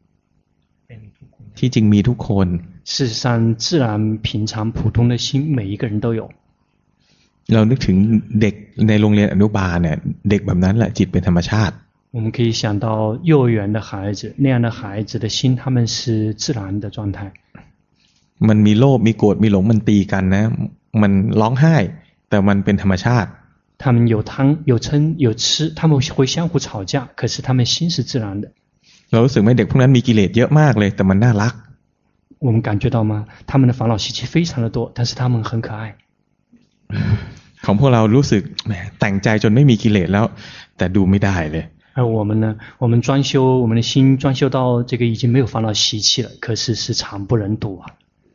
ที่จริงมีทุกคน事实上自然平常普通的心每一个人都有เรานึกถึงเด็กในโรงเรียนอนุบาลเนี่ยเด็กแบบนั้นแหละจิตเป็นธรรมชาติ我们可以想到幼儿园的孩子那样的孩子的心他们是自然的状态มันมีโลภมีโกรธมีหลงมันตีกันนะมันร้องไห้แต่มันเป็นธรรมชาติ他们有贪有嗔有痴他们会相互吵架可是他们心是自然的เรารู้สึกไหมเด็กพวกนั้นมีกิเลสเยอะมากเลยแต่มันน่ารัก我们感觉到吗他们的烦恼习气非常的多但是他们很可爱ของพวกเรารู้สึกแหมแต่งใจจนไม่มีกิเลสแล้วแต่ดูไม่ได้เลย而我们呢，我们专修我们的心，专修到这个已经没有烦恼习气了，可是是惨不忍睹啊。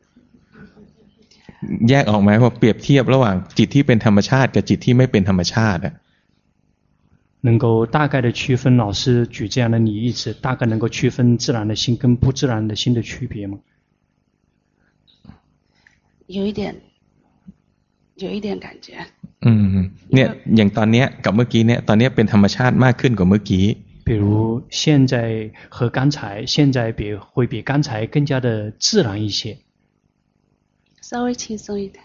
แยกออกไหมว่าเปรียบเทียบระหว่างจิตที่เป็นธรรมชาติกับจิตที่ไม่เป็นธรรมชาติ能够大概的区分，老师举这样的例子，大概能够区分自然的心跟不自然的心的区别吗？ 有一点感觉。 เนี่ยอย่างตอนเนี้ยกับเมื่อกี้เนี่ยตอนนี้เป็นธรรมชาติมากขึ้นกว่าเมื่อกี้比如现在和刚才，现在会比刚才更加的自然一些。 稍微轻松一点。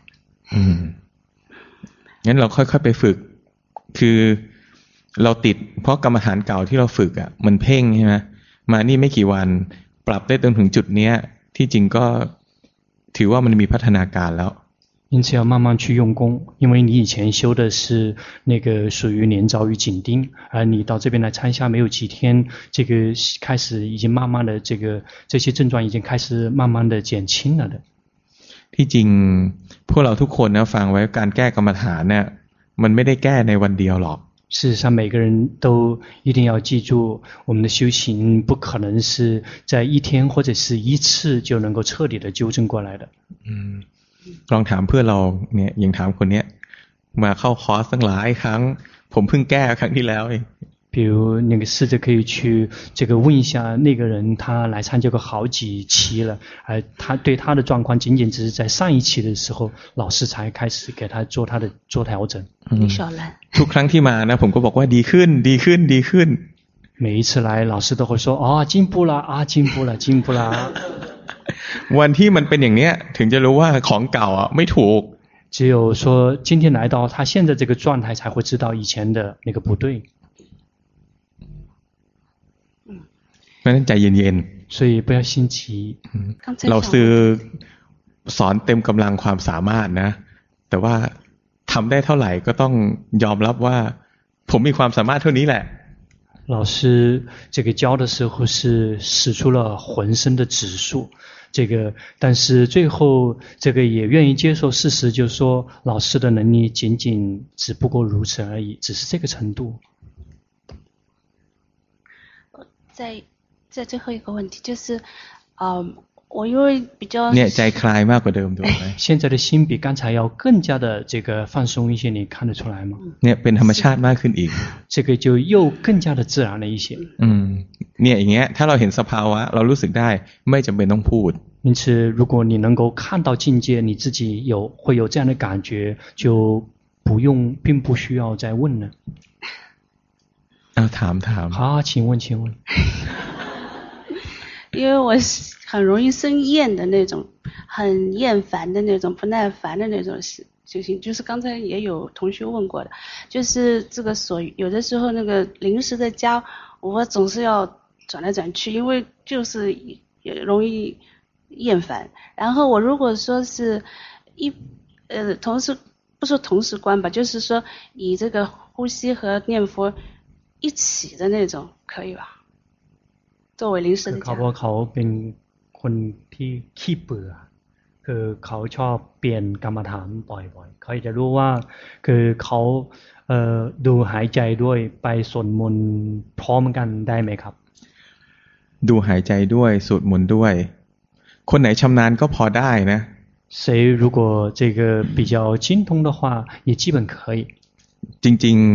งั้นเราค่อยๆไปฝึกคือเราติดเพราะกรรมฐานเก่าที่เราฝึกอ่ะมันเพ่งใช่ไหมมานี่ไม่กี่วันปรับได้ถึงจุดเนี้ยที่จริงก็ถือว่ามันมีพัฒนาการแล้ว因此要慢慢去用功，因为你以前修的是那个属于连招与紧盯，而你到这边来参加没有几天，这个开始已经慢慢的这些症状已经开始慢慢的减轻了的。 ที่จริงพวกเราทุกคนนะฟังไว้การแก้กรรมฐานเนี่ยมันไม่ได้แก้ในวันเดียวหรอก事实上每个人都一定要记住，我们的修行不可能是在一天或者是一次就能够彻底的纠正过来的。 ลองถามเพื่อนเราเนี่ยอย่างถามคนเนี้ยมาเข้าคอร์สตั้งหลายครั้งผมเพิ่งแก้ครั้งที่แล้วเอง比如那个试着可以去这个问一下那个人，他来参加过好几期了，而他对他的状况仅仅只是在上一期的时候，老师才开始给他做调整。 李小兰， ทุกครั้งที่มานะผมก็บอกว่าดีขึ้นดีขึ้นดีขึ้น每一次来，老师都会说啊进步了啊进步了进步了。 วันที่มันเป็นอย่างเนี้ยถึงจะรู้ว่าของเก่าอ่ะไม่ถูก只有说今天来到他现在这个状态，才会知道以前的那个不对。 เพราะฉะนั้นใจเย็นๆ所以不要心急เราซื้อสอนเต็มกำลังความสามารถนะแต่ว่าทำได้เท่าไหร่ก็ต้องยอมรับว่าผมมีความสามารถเท่านี้แหละ老师这个教的时候是使出了浑身的指数，但是最后这个也愿意接受事实，就是说老师的能力仅仅只不过如此而已，只是这个程度。 在最后一个问题就是，我因为比较เนี่ยใจคลายมากกว่าเดิมถูกไหม现在的心比刚才要更加的这个放松一些，你看得出来吗？ เนี่ยเป็นธรรมชาติมากขึ้นอีก这个就又更加的自然了一些。 เนี่ยอย่างเงี้ยถ้าเราเห็นสภาวะเรารู้สึกได้ไม่จำเป็นต้องพูด因此如果你能够看到境界，你自己会有这样的感觉，就并不需要再问了。 ถาม好，请问因为我很容易生厌的那种，很厌烦的那种，不耐烦的那种修行，就是刚才也有同学问过的，就是这个有的时候那个临时的家，我总是要转来转去，因为就是也容易厌烦。然后我如果说是同时不说同时观吧，就是说以这个呼吸和念佛一起的那种，可以吧？作为临时的เขาบอกเขาเป็นคนที่ขี้เบื่อคือเขาชอบเปลี่ยนกรรมฐานบ่อยๆเขาจะรู้ว่าคือเขาดูหายใจด้วยไปสวดมนต์พร้อมกันได้ไหมครับดูหายใจด้วยสวดมนต์ด้วยคนไหนชำนาญก็พอได้นะ谁如果这个比较精通的话也基本可以จริง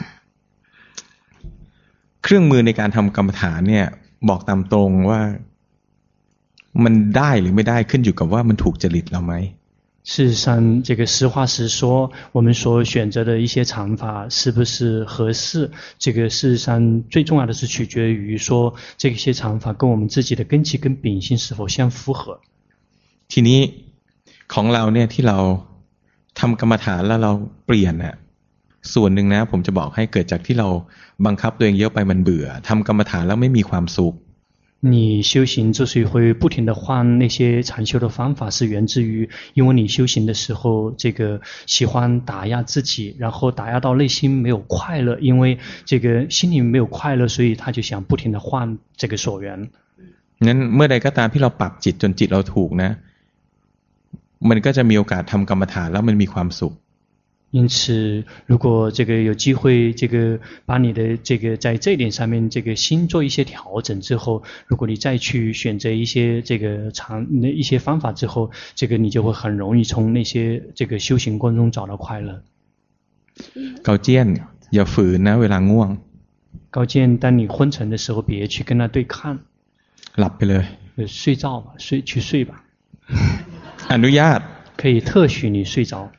ๆเครื่องมือในการทำกรรมฐานเนี่ยบอกตามตรงว่ามันได้หรือไม่ได้ขึ้นอยู่กับว่ามันถูกจริตเราไหม事实上这个实话实说我们所选择的一些禅法是不是合适，这个事实上最重要的是取决于说这些禅法跟我们自己的根基跟秉性是否相符合。 ทีนี้ของเราเนี่ยที่เราทำกรรมฐานแล้วเราเปลี่ยนน่ะส่วนหนึ่งนะผมจะบอกให้เกิดจากที่เราบังคับตัวเองเยอะไปมันเบื่อทำกรรมฐานแล้วไม่มีความสุข你修行之所以会不停地换那些禅修的方法，是源自于因为你修行的时候，这个喜欢打压自己，然后打压到内心没有快乐，因为这个心里没有快乐，所以他就想不停地换这个所缘。 งั้นเมื่อใดก็ตามที่เราปรับจิตจนจิตเราถูกนะมันก็จะมีโอกาสทำกรรมฐานแล้วมันมีความสุข因此，如果这个有机会，这个把你的这个在这一点上面这个心做一些调整之后，如果你再去选择一些这个一些方法之后，这个你就会很容易从那些这个修行过程中找到快乐。 เกาเจี้ยนอย่าฝืนนะเวลาง่วง高见，当你昏沉的时候，别去跟他对抗。 หลับไปเลย睡觉吧，去睡吧。 อนุญาต可以特许你睡着。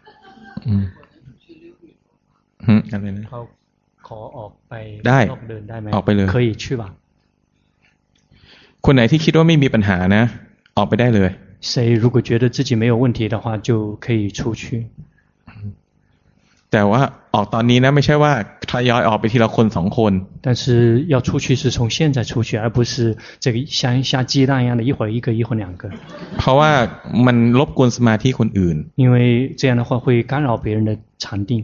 อะไรนะเขาขอออกไปได้นอกเดินได้ไหมออกไปเลย可以去吧。 คนไหนที่คิดว่าไม่มีปัญหานะออกไปได้เลย谁如果觉得自己没有问题的话，就可以出去。 แต่ว่าออกตอนนี้นะไม่ใช่ว่าทยอยออกไปทีละคน2คน但是要出去是从现在出去，而不是这个像下鸡蛋一样的一会儿一个一会儿两个。 เพราะว่ามันรบกวนสมาธิคนอื่น因为这样的话会干扰别人的禅定。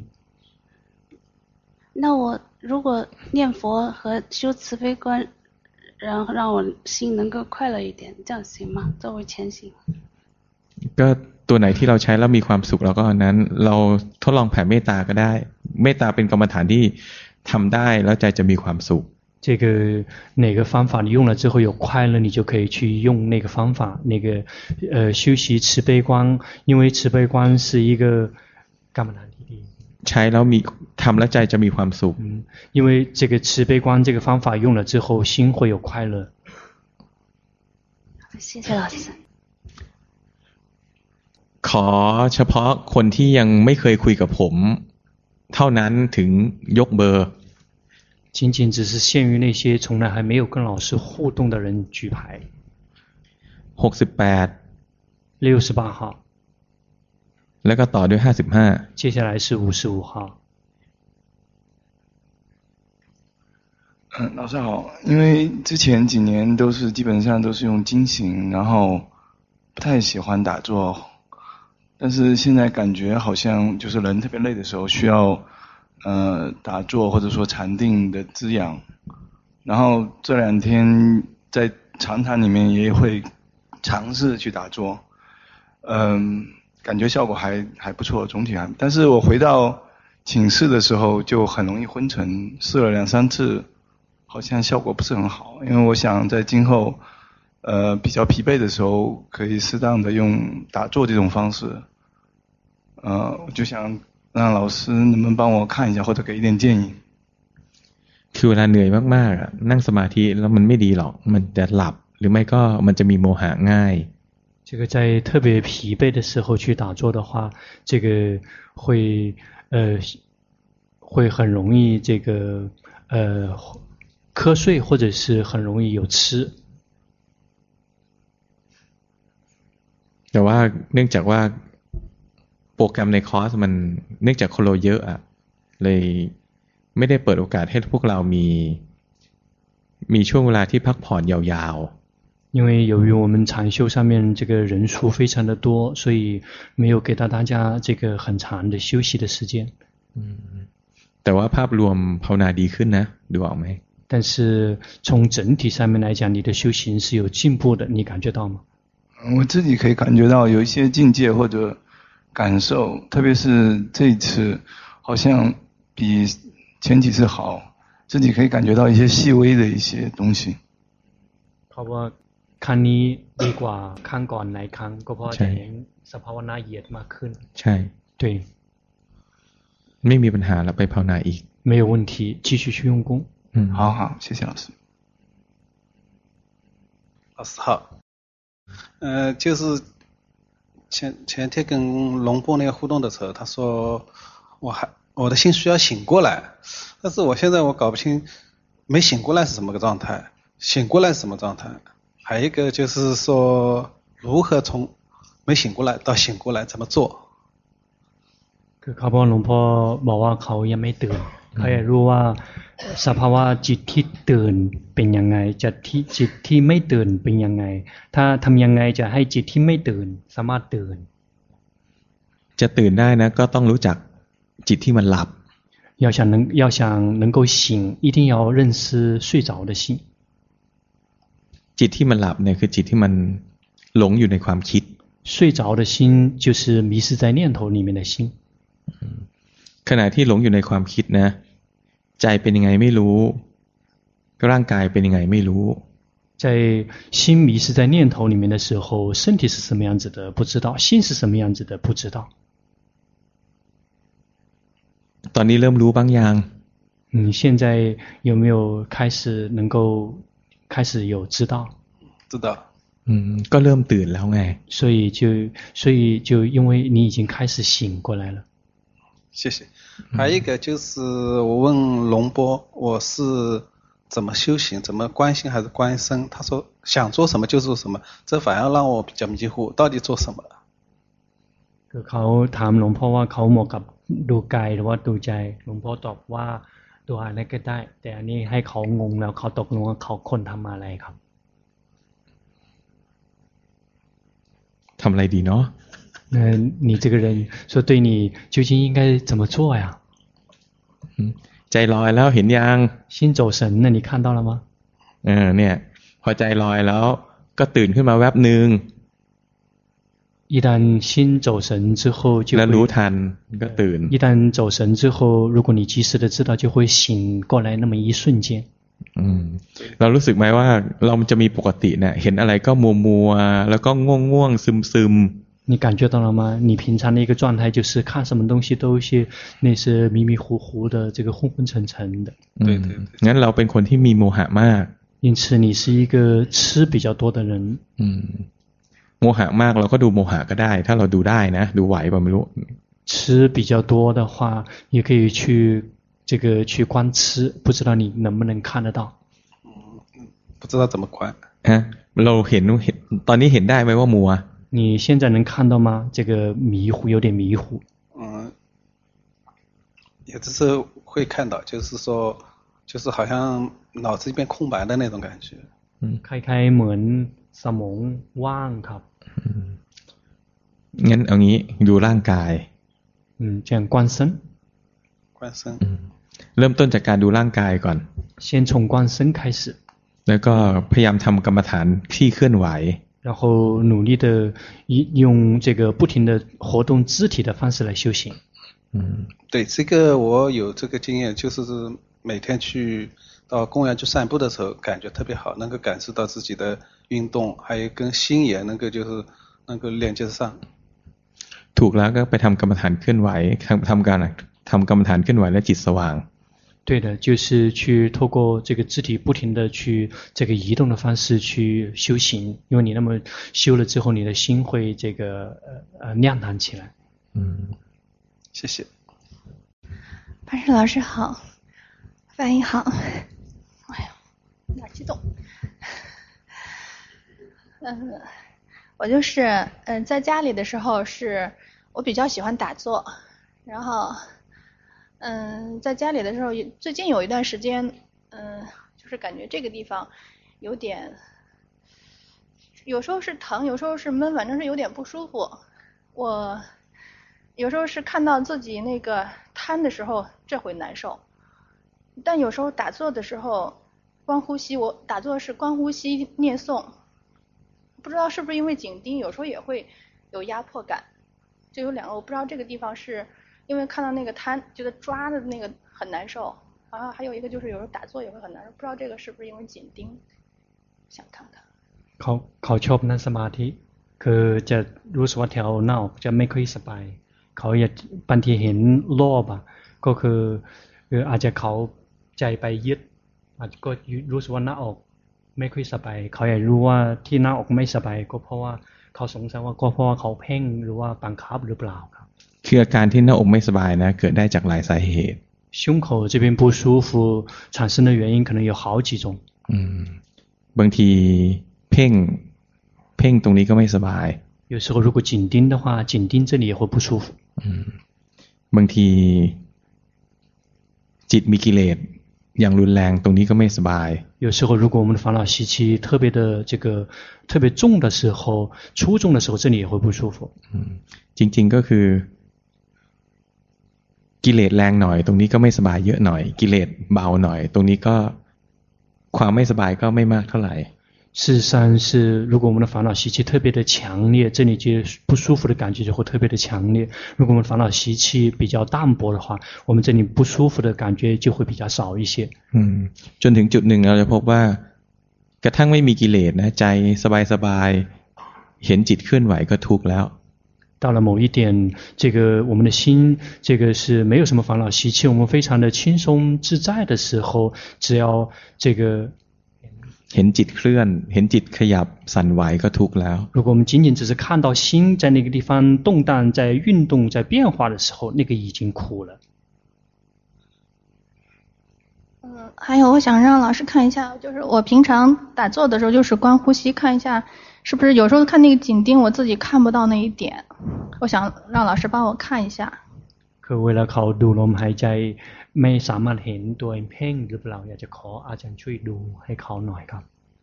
那我如果念佛和修慈悲观，然后让我心能够快乐一点，这样行吗？作为前行。 ก็ตัวไหนที่เราใช้แล้วมีความสุขเราก็อันนั้นเราทดลองแผ่เมตตาก็ได้เมตตาเป็นกรรมฐานที่ทำได้แล้วใจจะมีความสุข这个哪个方法你用了之后有快乐，你就可以去用那个方法。那个修习慈悲观，因为慈悲观是一个干嘛呢？ ใช้แล้วมีทำแล้วใจจะมีความสุข因为这个慈悲观这个方法用了之后，心会有快乐。 谢谢老师。 ขอเฉพาะคนที่ยังไม่เคยคุยกับผมเท่านั้นถึงยกเบอร์仅仅只是限于那些从来还没有跟老师互动的人举牌。 68 68号。 แล้วก็ต่อด้วย55 接下来是55号。 老师好，因为之前几年都是基本上都是用经行，然后不太喜欢打坐，但是现在感觉好像就是人特别累的时候需要打坐或者说禅定的滋养，然后这2天在禅堂里面也会尝试去打坐，感觉效果还不错，总体还，但是我回到寝室的时候就很容易昏沉，试了2-3次，好像效果不是很好，因为我想在今后比较疲惫的时候可以适当的用打坐这种方式，我就想让老师能不能帮我看一下或者给一点建议。 คือเวลาเหนื่อยมากๆนั่งสมาธิแล้วมันไม่ดีหรอกมันจะหลับหรือไม่ก็มันจะมีโมหะง่าย这个在特别疲惫的时候去打坐的话，这个会很容易这个瞌睡，或者是很容易有痴。 แต่ว่าเนื่องจากว่าโปรแกรมในคอร์สมันเนื่องจากคนเราเยอะอ่ะเลยไม่ได้เปิดโอกาสให้พวกเรามีช่วงเวลาที่พักผ่อนยาวๆ因为由于我们禅修上面这个人数非常的多，所以没有给到大家这个很长的休息的时间。 แต่ว่าภาพรวมภาวนาดีขึ้นนะดูออกไหม但是从整体上面来讲，你的修行是有进步的，你感觉到吗？ 我自己可以感觉到有一些境界或者感受，特别是这一次好像比前几次好，自己可以感觉到一些细微的一些东西。 เพราะว่าครั้งนี้ดีกว่าครั้งก่อนหลายครั้งก็เพราะจะเห็นสภาวะละเอียดมากขึ้นใช่对ไม่มีปัญหาแล้วไปภาวนาอีก没有问题继续去用功好好谢谢老师老师好就是前天跟龙波那个互动的时候他说我的心需要醒过来但是我现在搞不清没醒过来是什么个状态醒过来是什么状态还有一个就是说如何从没醒过来到醒过来怎么做คือเขาบอกหลวงพ่อบอกว่าเขายังไม่ตื่นเขาอยากรู้ว่าสภาวะจิตที่ตื่นเป็นยังไงจิตที่ไม่ตื่นเป็นยังไงถ้าทำยังไงจะให้จิตที่ไม่ตื่นสามารถตื่นจะตื่นได้นะก็ต้องรู้จักจิตที่มันหลับ要想能够醒一定要认识睡着的心จิตที่มันหลับเนี่ยคือจิตที่มันหลงอยู่ในความคิด睡着的心就是迷失在念头里面的心ขณะที่หลงอยู่ในความคิดนะใจเป็นยังไงไม่รู้ร่างกายเป็นยังไงไม่รู้在心迷失在念头里面的时候，身体是什么样子的不知道，心是什么样子的不知道。 ตอนนี้เริ่มรู้บ้างยัง现在有没有开始能够开始有知道？ 知道。 ก็เริ่มตื่นแล้วไง所以就因为你已经开始醒过来了。 谢谢。还有一个就是我问龙波，我是怎么修行，怎么观心还是观身？他说想做什么就做什么，这反而让我比较迷糊，到底做什么？ คือเขาถามหลวงพ่อว่าเขาเหมาะกับดูกายหรือว่าดูใจหลวงพ่อตอบว่าดูอะไรก็ได้แต่อันนี้ให้เขางงแล้วเขาตกลงว่าเขาคนทำอะไรครับทำอะไรดีเนาะ你这个人说对你究竟应该怎么做呀ใจลอยแล้วเห็นยัง心走神那你看到了吗เนี่ยพอใจลอยแล้วก็ตื่นขึ้นมาแวบนึง一旦心走神之后就แล้วรู้ทันก็ตื่น一旦走神之后如果你及时的知道就会醒过来那么一瞬间เรารู้สึกไหมว่าเราจะมีปกติเนี่ยเห็นอะไรก็มัวๆแล้วก็ง่วงๆซึม你感觉到了吗？你平常的一个状态就是看什么东西都有些那是迷迷糊糊的，这个昏昏沉沉的。 对。 งั้นเราเป็นคนที่มีโมหะมาก因此你是一个吃比较多的人。 โมหะมากเราก็ดูโมหะก็ได้ถ้าเราดูได้นะดูไหวป่ะไม่รู้吃比较多的话也可以去这个去观吃不知道你能不能看得到不知道怎么观เราเห็นตอนนี้เห็นได้ไหมว่ามัว你现在能看到吗这个迷糊有点迷糊也只是会看到就是好像脑子一片空白的那种感觉คล้ายๆเหมือนสมองว่างครับงั้นเอางี้ดูร่างกาย这样观身เริ่มต้นจากการดูร่างกายก่อน先从观身开始แล้วก็พยายามทำกรรมฐานที่เคลื่อนไหว然后努力的用这个不停的活动肢体的方式来修行对这个我有这个经验就是每天去到公园去散步的时候感觉特别好能够感受到自己的运动还有跟心也能够连接上ถูกแล้วก็ไปทำกรรมฐานเคลื่อนไหวทำกรรมฐานเคลื่อนไหวและจิตสว่าง对的就是去透过这个肢体不停的去这个移动的方式去修行因为你那么修了之后你的心会这个亮堂起来谢谢巴士老师好翻译好哎呀有点激动我就是在家里的时候是我比较喜欢打坐然后在家里的时候最近有一段时间就是感觉这个地方有点有时候是疼有时候是闷反正是有点不舒服我有时候是看到自己那个瘫的时候这会难受但有时候打坐的时候观呼吸我打坐是观呼吸念诵不知道是不是因为紧盯有时候也会有压迫感就有两个我不知道这个地方是因为看到那个摊觉得抓的那个很难受然后还有一个就是有时候打坐也会很难受不知道这个是不是因为紧盯想看看เขาชอบนั่งสมาธิคือจะรู้สึกว่าแถวหน้าอกจะไม่ค่อยสบายเขาอยากบางทีเห็นรอบก็คืออาจจะเขาใจไปยึดอาจจะก็รู้สึกว่าหน้าอกไม่ค่อยสบายเขาอยากรู้ว่าที่หน้าอกไม่สบายก็เพราะว่าเขาสงสัยว่าก็เพราะว่าเขาเพ่งหรือว่าบังคับหรือเปล่าครับคืออาการที่หน้าอกไม่สบายนะเกิดได้จากหลายสาเหตุ胸口这边不舒服产生的原因可能有好几种บางทีเพ่งตรงนี้ก็ไม่สบาย有时候如果紧盯的话紧盯这里也会不舒服บางทีจิตมีกิเลสอย่างรุนแรงตรงนี้ก็ไม่สบาย有时候如果我们的烦恼习气特别的这个特别重的时候出重的时候这里也会不舒服จริงๆก็คือกิเลสแรงหน่อยตรงนี้ก็ไม่สบายเยอะหน่อยกิเลสเบาหน่อยตรงนี้ก็ความไม่สบายก็ไม่มากเท่าไหร่事实上是，如果我们的烦恼习气特别的强烈，这里就不舒服的感觉就会特别的强烈。如果我们烦恼习气比较淡薄的话，我们这里不舒服的感觉就会比较少一些。 จนถึงจุดหนึ่งเราจะพบว่ากระทั่งไม่มีกิเลสนะใจสบายๆเห็นจิตเคลื่อนไหวก็ทุกข์แล้ว到了某一点，这个我们的心，这个是没有什么烦恼习气，我们非常的轻松自在的时候，只要这个เห็นจิตเคลื่อนเห็นจิตขยับสั่นไหวก็ทุกข์แล้ว。 如果我们仅仅只是看到心在那个地方动荡、在运动、在变化的时候，那个已经苦了。 还有我想让老师看一下，就是我平常打坐的时候就是观呼吸，看一下是不是有时候看那个紧盯我自己看不到那一点，我想让老师帮我看一下。 คือเวลาเขาดูลมหายใจไม่สามารถเห็นตัวเองเพ่งหรือเปล่าอยากจะขออาจารย์ช่วยดูให้เขาหน่อยครับ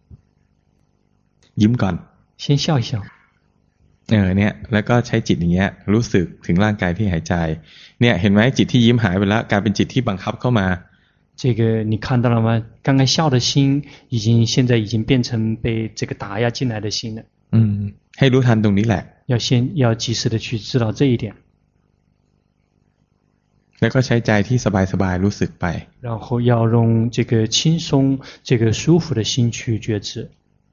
ยิ้มก่อน先笑一笑เนี่ยแล้วก็ใช้จิตอย่างเงี้ยรู้สึกถึงร่างกายที่หายใจเนี่ยเห็นไหมจิตที่ยิ้มหายไปแล้วกลายเป็นจิตที่บังคับเข้ามา这个你看到了吗？刚刚笑的心现在已经变成被这个打压进来的心了。 ให้รู้ทันตรงนี้แหละ要及时的去知道这一点。 แล้วก็ใช้ใจที่สบายๆรู้สึกไป然后要用这个轻松、这个舒服的心去觉知。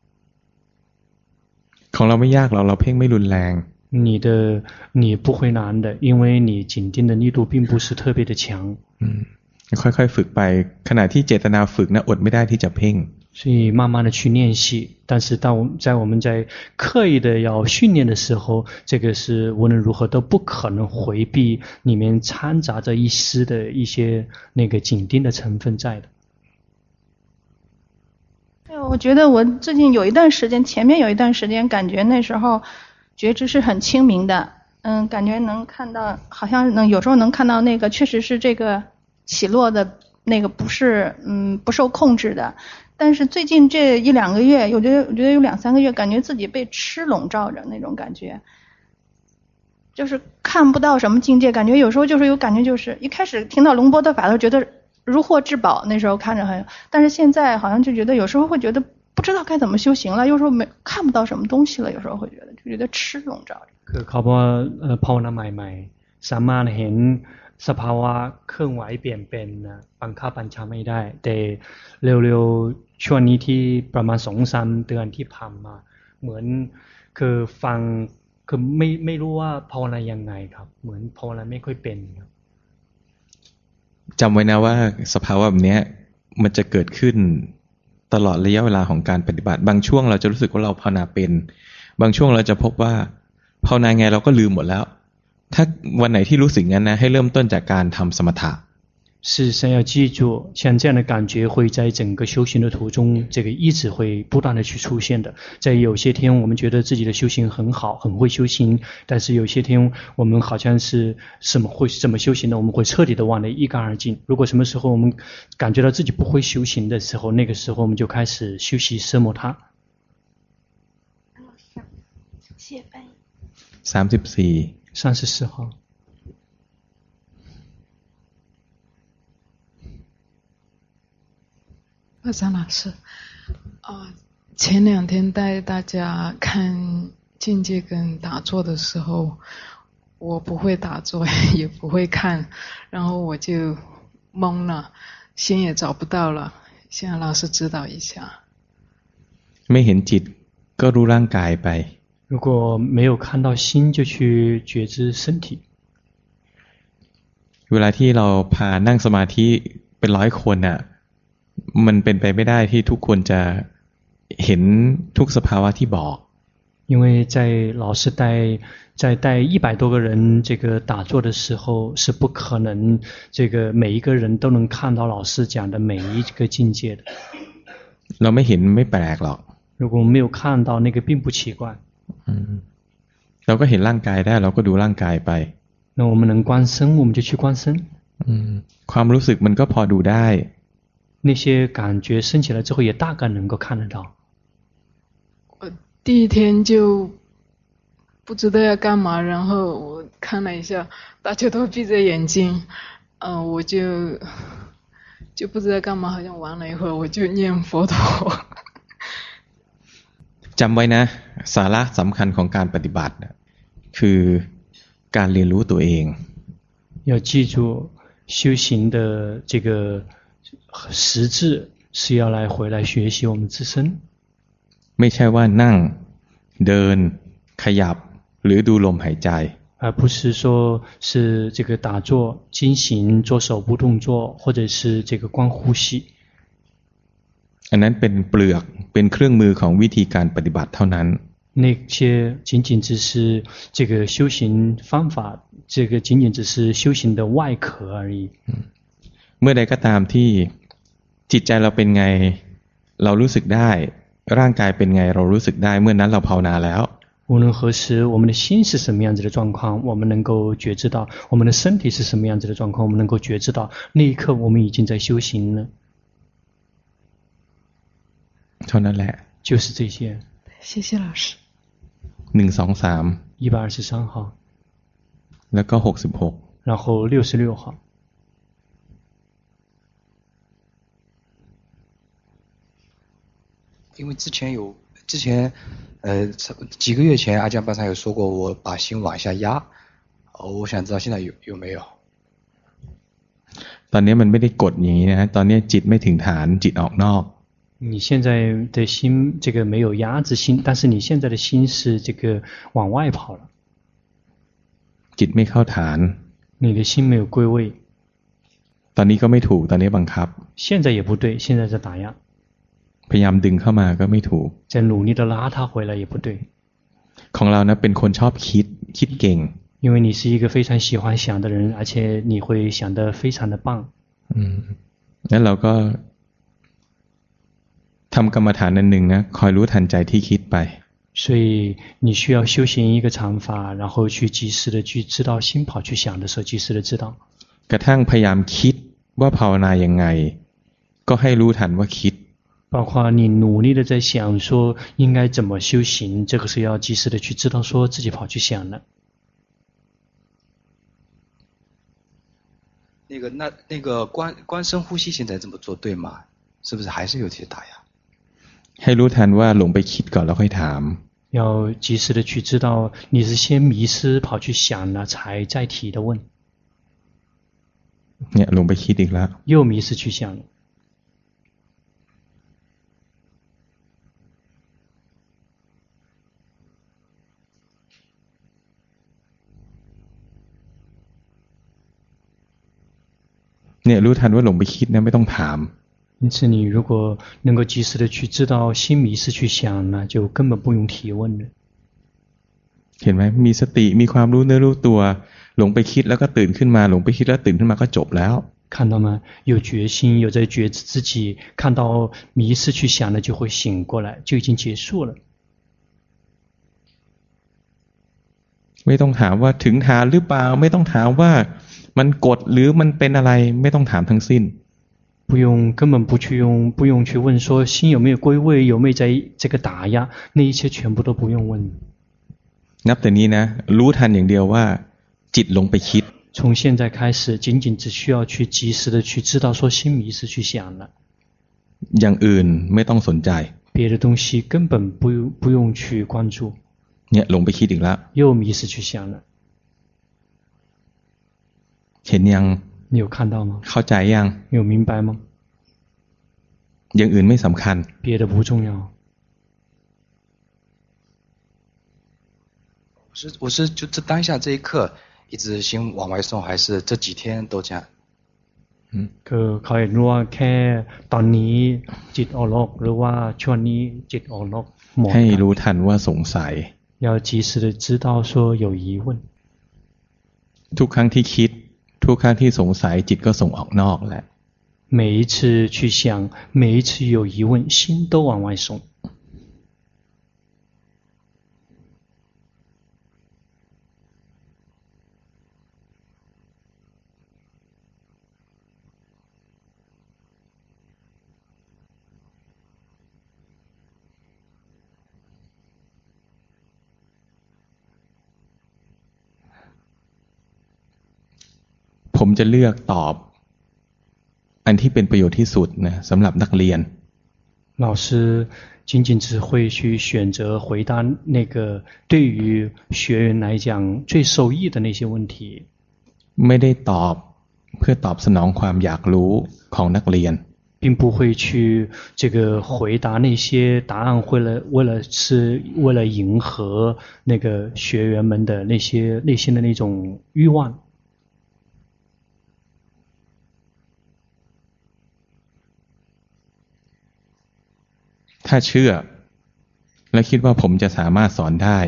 ของเราไม่ยากเราเพ่งไม่รุนแรง你不会难的，因为你紧盯的力度并不是特别的强。 ค่อยๆฝึกไปขณะที่เจตนาฝึกนะอดไม่ได้ที่จะเพ่ง所以慢慢的去练习，但是在我们在刻意的要训练的时候，这个是无论如何都不可能回避，里面掺杂着一丝的一些那个紧盯的成分在的。 我觉得我最近有一段时间，前面有一段时间，感觉那时候觉知是很清明的，感觉能看到，好像有时候能看到那个确实是这个起落的那个不是不受控制的。但是最近这1-2个月，我觉得有2-3个月，感觉自己被吃笼罩着那种感觉，就是看不到什么境界，感觉有时候就是有感觉，就是一开始听到龙波的法都觉得如获至宝，那时候看着很，但是现在好像就觉得有时候会觉得不知道该怎么修行了，有时候看不到什么东西了，有时候会就觉得吃笼罩着。 คือเขาว่าภาวนาใหม่ๆสามารถเห็นสภาวะเคลื่อนไหวเปลี่ยนเป็นบังคับบัญชาไม่ได้แต่เร็วๆช่วงนี้ที่ประมาณ 2-3 เดือนที่ผ่านมาเหมือนคือฟังคือไม่รู้ว่าภาวนายังไงครับเหมือนภาวนาไม่ค่อยเป็นครับจำไว้นะว่าสภาวะแบบนี้มันจะเกิดขึ้นตลอดระยะเวลาของการปฏิบัติบางช่วงเราจะรู้สึกว่าเราภาวนาเป็นบางช่วงเราจะพบว่าภาวนาไงเราก็ลืมหมดแล้วถ้าวันไหนที่รู้สึกงั้นนะให้เริ่มต้นจากการทำสมถะ事实上要记住，像这样的感觉会在整个修行的途中，这个一直会不断的去出现的。在有些天我们觉得自己的修行很好，很会修行，但是有些天我们好像是怎么修行的，我们会彻底的忘得一干二净。如果什么时候我们感觉到自己不会修行的时候，那个时候我们就开始修习奢摩他。34号。 巴桑老师，前2天带大家看境界跟打坐的时候，我不会打坐，也不会看，然后我就懵了，心也找不到了，希望老师指导一下。 ไม่เห็นจิตก็รู้ร่างกายไป。 如果没有看到心，就去觉知身体。 เวลาที่เราพานั่งสมาธิเป็น100 คนน่ะมันเป็นไปไม่ได้ที่ทุกคนจะเห็นทุกสภาวะที่บอก因为在老师在带100多个人这个打坐的时候是不可能这个每一个人都能看到老师讲的每一个境界的เราไม่เห็นไม่แปลกหรอก如果没有看到那个并不奇怪เราก็เห็นร่างกายได้เราก็ดูร่างกายไป那我们能观身我们就去观身ความรู้สึกมันก็พอดูได้那些感觉升起来之后也大概能够看得到。 我第1天就不知道要干嘛，然后我看了一下大家都闭着眼睛，我就不知道干嘛，好像玩了一会儿我就念佛陀จำไว้นะสาระสำคัญของการปฏิบัติคือการเรียนรู้ตัวเอง要记住修行的这个实质是要来回来学习我们自身ไม่ใช่ว่านั่งเดินขยับหรือดูลมหายใจ而不是说是这个打坐经行做手部动作或者是这个光呼吸อันนั้นเป็นเปลือกเป็นเครื่องมือของวิธีการปฏิบัติเท่านั้น那些仅仅只是这个修行方法这个仅仅只是修行的外壳而已เมื่อใดก็ตามที่จิตใจเราเป็นไงเรารู้สึกได้ร่างกายเป็นไงเรารู้สึกได้เมื่อนั้นเราภาวนาแล้ว无论何时我们的心是什么样子的状况我们能够觉知到我们的身体是什么样子的状况我们能够觉知到那一刻我们已经在修行了เท่านั้นแหละ就是这些谢谢老师 123 123号แล้วก็66 然后66号因为之前几个月前阿江巴萨有说过我把心往下压我想知道现在有没有ตอนนี้มันไม่ได้กดอย่างนี้นะตอนนี้จิตไม่ถึงฐานจิตออกนอก你现在的心这个没有压制心但是你现在的心是这个往外跑了จิตไม่เข้าฐาน你的心没有归位ตอนนี้ก็ไม่ถูกตอนนี้บังคับ现在也不对现在在打压พยายามดึงเข้ามาก็ไม่ถูก再努力的拉他回来也不对ของเรานะเป็นคนชอบคิดเก่ง因为你是一个非常喜欢想的人而且你会想得非常的棒แล้วเราก็ทำกรรมฐานอันหนึ่งนะคอยรู้ทันใจที่คิดไป所以你需要修行一个禅法然后去及时的去知道心跑去想的时候及时的知道กระทั่งพยายามคิดว่าภาวนายังไงก็ให้รู้ทันว่าคิด包括你努力的在想说应该怎么修行这个是要及时的去知道说自己跑去想了那个观深呼吸现在这么做对吗是不是还是有些打压ให้รู้ทันว่าหลงไปคิดก่อนแล้วค่อยถาม要及时的去知道你是先迷失跑去想了才再提的问เนี่ยหลงไปคิดอีกแล้ว又迷失去想了เนี่ยรู้ทันว่าหลงไปคิดนะไม่ต้องถาม因此你如果能够及时的去知道心迷失去想那就根本不用提问了เห็นไหมมีสติมีความรู้เนื้อรู้ตัวหลงไปคิดแล้วก็ตื่นขึ้นมาหลงไปคิดแล้วตื่นขึ้นมาก็จบแล้ว看到吗有决心有在觉知自己看到迷失去想了就会醒过来就已经结束了ไม่ต้องถามว่าถึงฐานหรือเปล่าไม่ต้องถามว่ามันกดหรือมันเป็นอะไรไม่ต้องถามทั้งสิ้น根本不用去问说心有没有归位有没有在这个打压那一切全部都不用问นับแต่นี้นะรู้ทันอย่างเดียวว่าจิตหลงไปคิด从现在开始仅仅只需要去及时的去知道说心迷失去想了อย่างอื่นไม่ต้องสนใจ别的东西根本不用去关注เนี่ยหลงไปคิดอีกแล้ว又迷失去想了เห็นยัง你有看到吗เข้าใจยัง有明白吗อย่างอื่นไม่สำคัญ别的不重要我是就这当下这一刻一直心往外送还是这几天都这样คือเขาเห็นว่าแค่ตอนนี้จิตออกนอกหรือว่าช่วงนี้จิตออกนอกให้รู้ทันว่าสงสัย要及时的知道说有疑问ทุกครั้งที่คิดทุกครั้งที่สงสัยจิตก็ส่งออกนอกแหละ每一次去想每一次有疑问心都往外送ผมจะเลือกตอบอันที่เป็นประโยชน์ที่สุดนะสำหรับนักเรียน老师仅仅只会去选择回答那个对于学员来讲最受益的那些问题。 ไม่ได้ตอบเพื่อตอบสนองความอยากรู้ของนักเรียน并不会去这个回答那些答案，为了迎合那个学员们的那些内心的那种欲望。 ถ้าเชื่อและคิดว่าผมจะสามารถสอนได้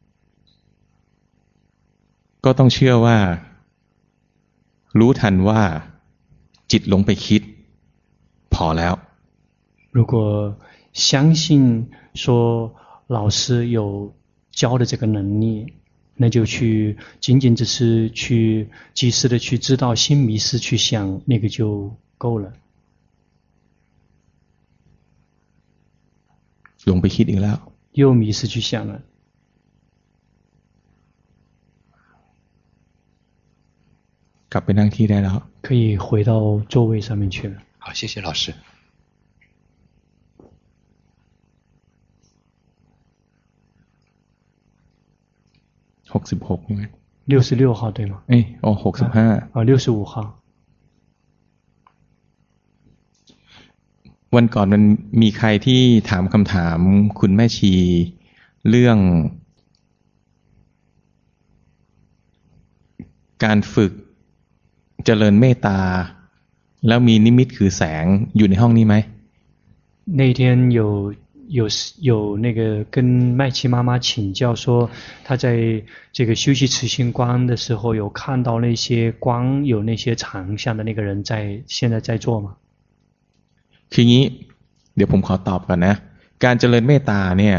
ก็ต้องเชื่อว่ารู้ทันว่าจิตหลงไปคิดพอแล้ว如果相信说老师有教的这个能力，那就去仅仅只是去及时的去知道心迷失去想，那个就够了。 หลงไปคิดอีกแล้ว又迷失去想了。 กลับไปนั่งที่ได้แล้ว可以回到座位上面去了。 好，谢谢老师。 66ใช่ไหม 66号对吗？ 65 65号。 วันก่อนมันมีใครที่ถามคำถามคุณแม่ชีเรื่องการฝึกเจริญเมตตาแล้วมีนิมิตคือแสงอยู่ในห้องนี้ไหม那天有那个跟麦琪妈妈请教说，她在这个修习持心观的时候，有看到那些光有那些长相的那个人现在在做吗？ คืองี้เดี๋ยวผมขอตอบก่อนนะการเจริญเมตตาเนี่ย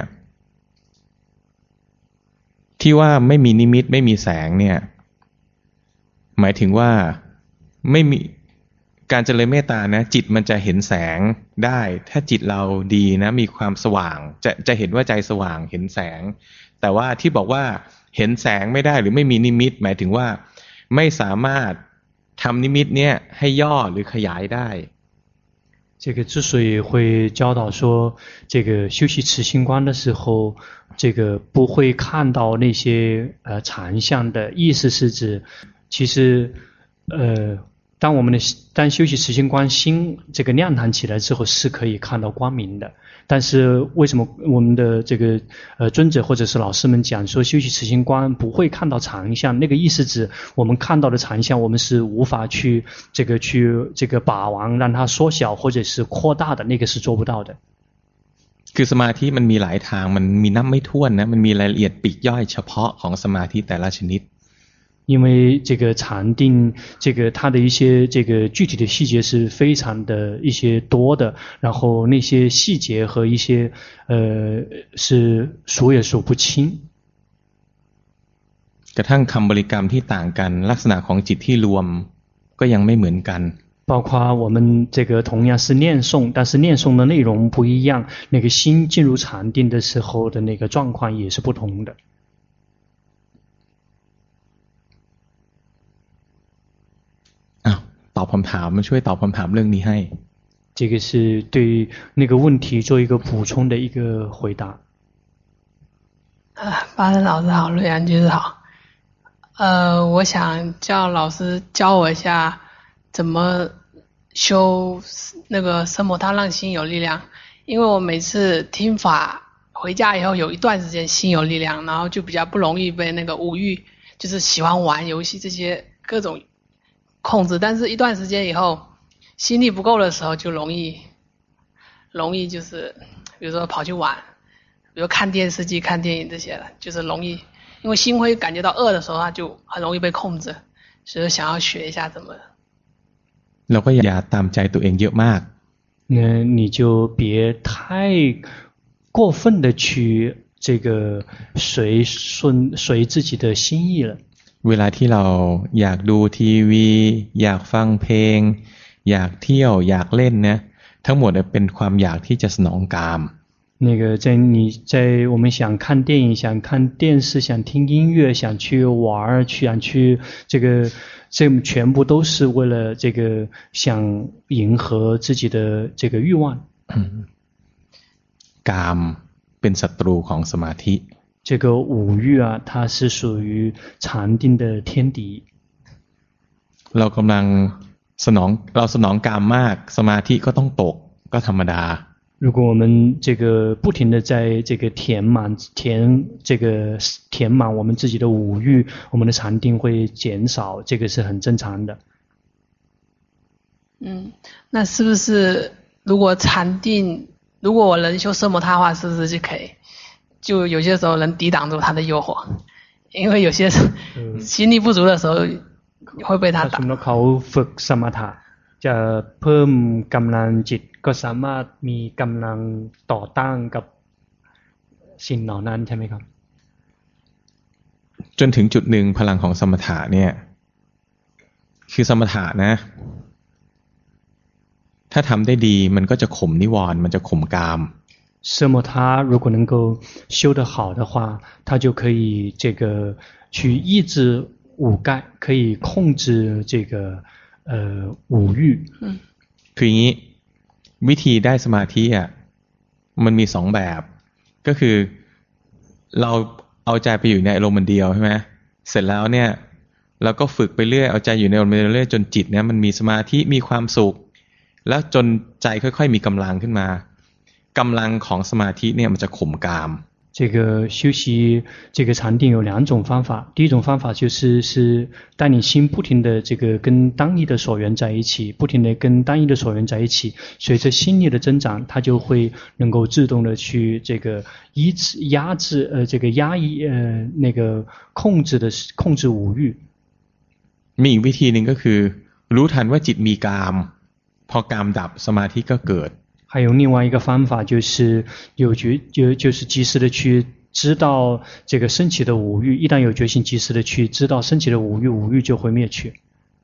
ที่ว่าไม่มีนิมิตไม่มีแสงเนี่ยหมายถึงว่าไม่มีการเจริญเมตตานะจิตมันจะเห็นแสงได้ถ้าจิตเราดีนะมีความสว่างจะเห็นว่าใจสว่างเห็นแสงแต่ว่าที่บอกว่าเห็นแสงไม่ได้หรือไม่มีนิมิตหมายถึงว่าไม่สามารถทำนิมิตเนี่ยให้ย่อหรือขยายได้这个之所以会教导说，这个修习持心观的时候，这个不会看到那些长相的意思是指，其实当修习持心观心这个亮堂起来之后，是可以看到光明的。但是为什么我们的这个尊者或者是老师们讲说修习持心观不会看到长相？那个意思指我们看到的长相，我们是无法去这个把玩，让它缩小或者是扩大的，那个是做不到的。 คือสมาธิมันมีหลายทางมันมีนับไม่ถ้วนนะมันมีรายละเอียดปลีกย่อยเฉพาะของสมาธิแต่ละชนิด因为这个禅定，这个它的一些这个具体的细节是非常的一些多的，然后那些细节和一些是数也数不清。 กระทั่งคำบริกรรมที่ต่างกันลักษณะของจิตที่รวมก็ยังไม่เหมือนกัน包括我们这个同样是念诵，但是念诵的内容不一样，那个心进入禅定的时候的那个状况也是不同的。 ตอบคำถามมาช่วยตอบคำถามเรื่องนี้ให้这个是对那个问题做一个补充的一个回答。 巴恩老师好，瑞安居士好。我想叫老师教我一下怎么修那个奢摩他让心有力量，因为我每次听法回家以后有一段时间心有力量，然后就比较不容易被那个五欲，就是喜欢玩游戏这些各种控制，但是一段时间以后心力不够的时候就容易就是比如说跑去玩，比如看电视机看电影这些的，就是容易因为心会感觉到饿的时候它就很容易被控制，所以想要学一下怎么เราก็อย่าตามใจตัวเองเยอะมาก你就别太过分的去这个随自己的心意了เวลาที่เราอยากดูทีวีอยากฟังเพลงอยากเที่ยวอยากเล่นนะทั้งหมดเป็นความอยากที่จะสนองกาม那个在我们想看电影想看电视想听音乐想去玩想去这全部都是为了这个想迎合自己的这个欲望กามเป็นศัตรูของสมาธิ这个五欲啊，它是属于禅定的天敌。 เรากำลังสนองกามมากสมาธิก็ต้องตกก็ธรรมดา如果我们这个不停的在这个填满我们自己的五欲，我们的禅定会减少，这个是很正常的。 那是不是如果禅定，如果我能修奢摩他的话，是不是就可以？就有些时候能抵挡住他的诱惑，因为有些心力不足的时候会被他打。 ถ้าเขาฝึกสมถะจะเพิ่มกำลังจิตก็สามารถมีกำลังต่อต้านกับสิ่งเหล่านั้นใช่ไหมครับจนถึงจุดหนึ่งพลังของสมถะเนี่ยคือสมถะนะถ้าทำได้ดีมันก็จะข่มนิวรณ์มันจะข่มกาม奢摩他如果能够修得好的话，他就可以这个去抑制五盖，可以控制这个五欲。 คืออย่างนี้วิธีได้สมาธิอ่ะมันมีสองแบบก็คือเราเอาใจไปอยู่ในอารมณ์เดียวใช่ไหมเสร็จแล้วเนี่ยเราก็ฝึกไปเรื่อยเอาใจอยู่ในอารมณ์เรื่อยจนจิตเนี่ยมันมีสมาธิมีความสุขแล้วจนใจค่อยๆมีกำลังขึ้นมากำลังของสมาธิเนี่ยมันจะข่มกาม这个修习这个禅定有两种方法，第一种方法是带你心不停的这个跟单一的所缘在一起，不停的跟单一的所缘在一起，随着心力的增长，它就会能够自动的去这个压制这个压抑那个控制五欲。 มีอีกวิธีหนึ่งก็คือรู้ทันว่าจิตมีกามพอกามดับสมาธิก็เกิด还有另外一个方法就是就是及时的去知道这个升起的五欲，一旦有决心及时的去知道升起的五欲就会灭去。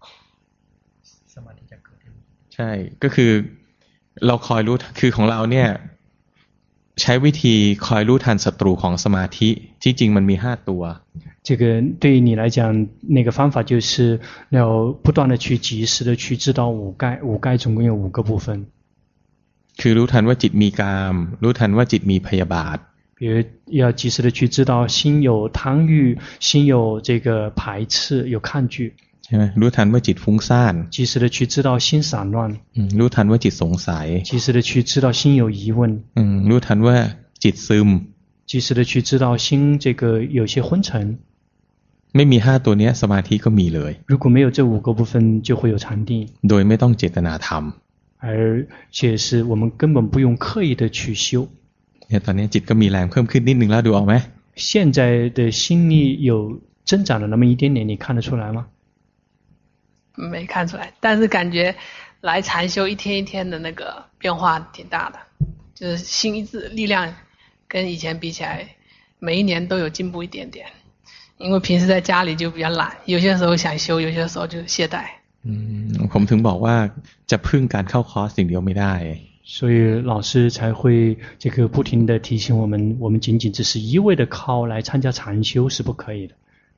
ใช่ก็คือเราคอยรู้คือของเราเนี่ยใช้วิธีคอยรู้ทันศัตรูของสมาธิที่จริงมันมี5ตัว这个对于你来讲那个方法就是要不断的去及时的去知道五盖总共有5个部分คือรู้ทันว่าจิตมีกามรู้ทันว่าจิตมีพยาบาท比如要及时的去知道心有贪欲心有这个排斥有抗拒ใช่ไหมรู้ทันว่าจิตฟุ้งซ่าน及时的去知道心散乱รู้ทันว่าจิตสงสัย及时的去知道心有疑问รู้ทันว่าจิตซึม及时的去知道心这个有些昏沉ไม่มี5ตัวนี้สมาธิก็มีเลย如果没有这5个部分就会有禅定โดยไม่ต้องเจตนาทำ而且是我们根本不用刻意的去修เนี่ยตอนนี้จิตก็มีแรงเพิ่มขึ้นนิดนึงแล้วดูออกไหม现在的心力有增长了那么一点点你看得出来吗没看出来但是感觉来禅修一天一天的那个变化挺大的就是心一致力量跟以前比起来每一年都有进步一点点因为平时在家里就比较懒有些时候想修有些时候就懈怠ผมถึงบอกว่าจะพึ่งการเข้าคอร์สอย่างเดียวไม่ได้所以老师才会这个不停的提醒我们仅仅只是一味的靠来参加禅修是不可以的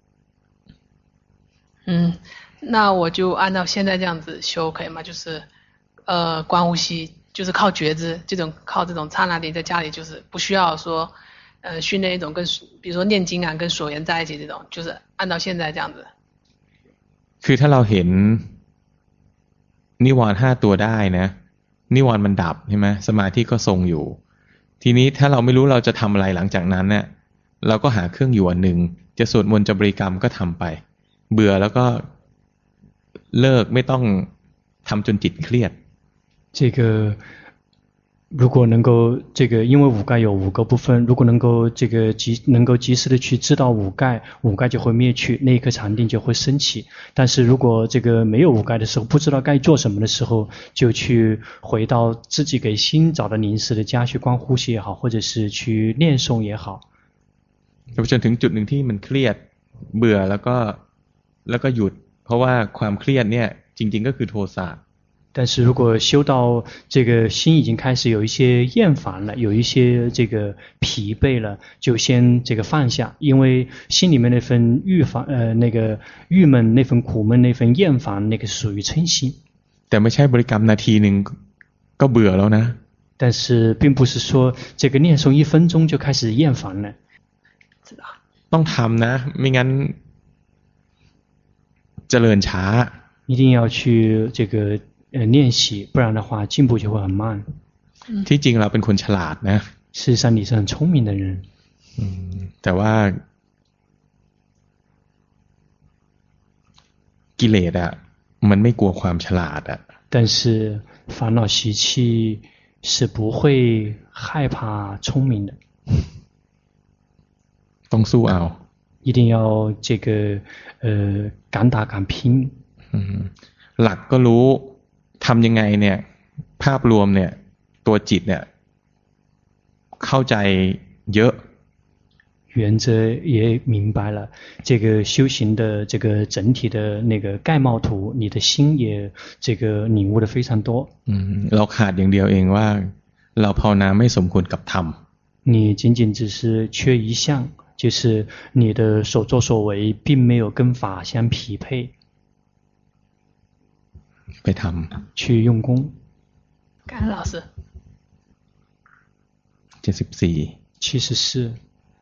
那我就按照现在这样子修可以吗就是观呼吸就是靠觉知靠这种刹那定在家里就是不需要说训练一种跟比如说念经啊跟所缘在一起这种就是按照现在这样子คือถ้าเราเห็นนิวรณ์5ตัวได้นะนิวรณ์มันดับใช่ไหมสมาธิก็ทรงอยู่ทีนี้ถ้าเราไม่รู้เราจะทำอะไรหลังจากนั้นเนี่ยเราก็หาเครื่องอยู่อันหนึ่งจะสวดมนต์จะบริกรรมก็ทำไปเบื่อแล้วก็เลิกไม่ต้องทำจนจิตเครียด这个如果能够这个因为五盖有5个部分如果能够这个能够及时的去知道五盖就会灭去那一颗禅定就会升起但是如果这个没有五盖的时候不知道该做什么的时候就去回到自己给心找的临时的家去观呼吸也好或者是去念诵也好จนถึงจุดหนึ่งที่มันเครียดเบื่อแล้วก็หยุดเพราะว่าความเครียดเนี่ยจริงๆก็คือโทสะ但是如果修到这个心已经开始有一些厌烦了有一些这个疲惫了就先这个放下因为心里面那份那个郁闷那份苦闷那份厌烦那个属于嗔心แต่ไม่ใช่บริกรรมนาทีนึงก็เบื่อแล้วนะ但是并不是说这个念诵1分钟就开始厌烦了。 ต้องทำนะไม่งั้นเจริญช้า一定要去这个练习，不然的话进步就会很慢。 ที่จริงเราเป็นคนฉลาดนะ事实上你是很聪明的人。 แต่ว่ากิเลสอะมันไม่กลัวความฉลาดอะ但是烦恼习气是不会害怕聪明的。 ต้องสู้เอา一定要这个敢打敢拼。 หลักก็รู้ทำยังไงเนี่ยภาพรวมเนี่ยตัวจิตเนี่ยเข้าใจเยอะ原则也明白了，这个修行的这个整体的那个概貌图，你的心也这个领悟的非常多。 เราขาดอย่างเดียวเองว่าเราภาวนาไม่สมควรกับธรรม你仅仅只是缺一项，就是你的所作所为并没有跟法相匹配。 ไปทำ去用功。 感恩老师。 74 74。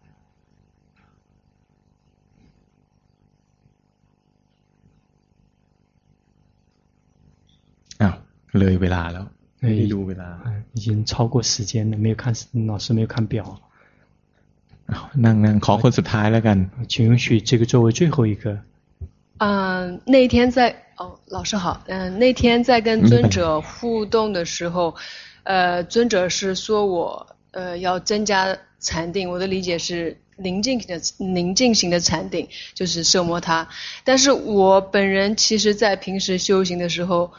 อ้าวเลยเวลาแล้วไม่ได้ดูเวลา已经超过时间了，没有看老师没有看表。 นั่งขอคนสุดท้ายแล้วกัน请允许这个作为最后一个。 那天在老师好，那天在跟尊者互动的时候，尊者是说我要增加禅定，我的理解是宁静型的禅定，就是摄摩他。但是我本人其实在平时修行的时候，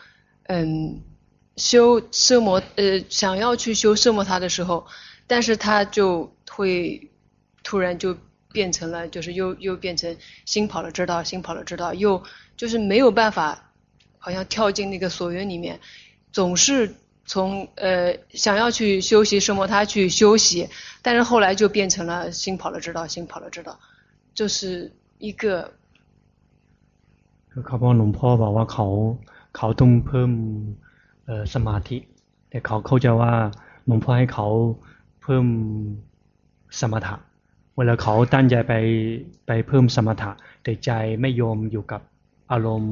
修摄摩想要去修摄摩他的时候，但是他就会突然就变成了，就是又变成心跑了知道，心跑了知道，又就是没有办法，好像跳进那个所缘里面，总是从想要去修习摄摩他去休息，但是后来就变成了心跑了知道，心跑了知道，就是一个。 เขาบอกหลวงพ่อบอกว่าเขาต้องเพิ่มสมาธิแต่เขาเข้าใจว่าหลวงพ่อให้เขาเพิ่มสมถะเวลาเขาตั้งใจไปเพิ่มสมถะแต่ใจไม่ยอมอยู่กับอารมณ์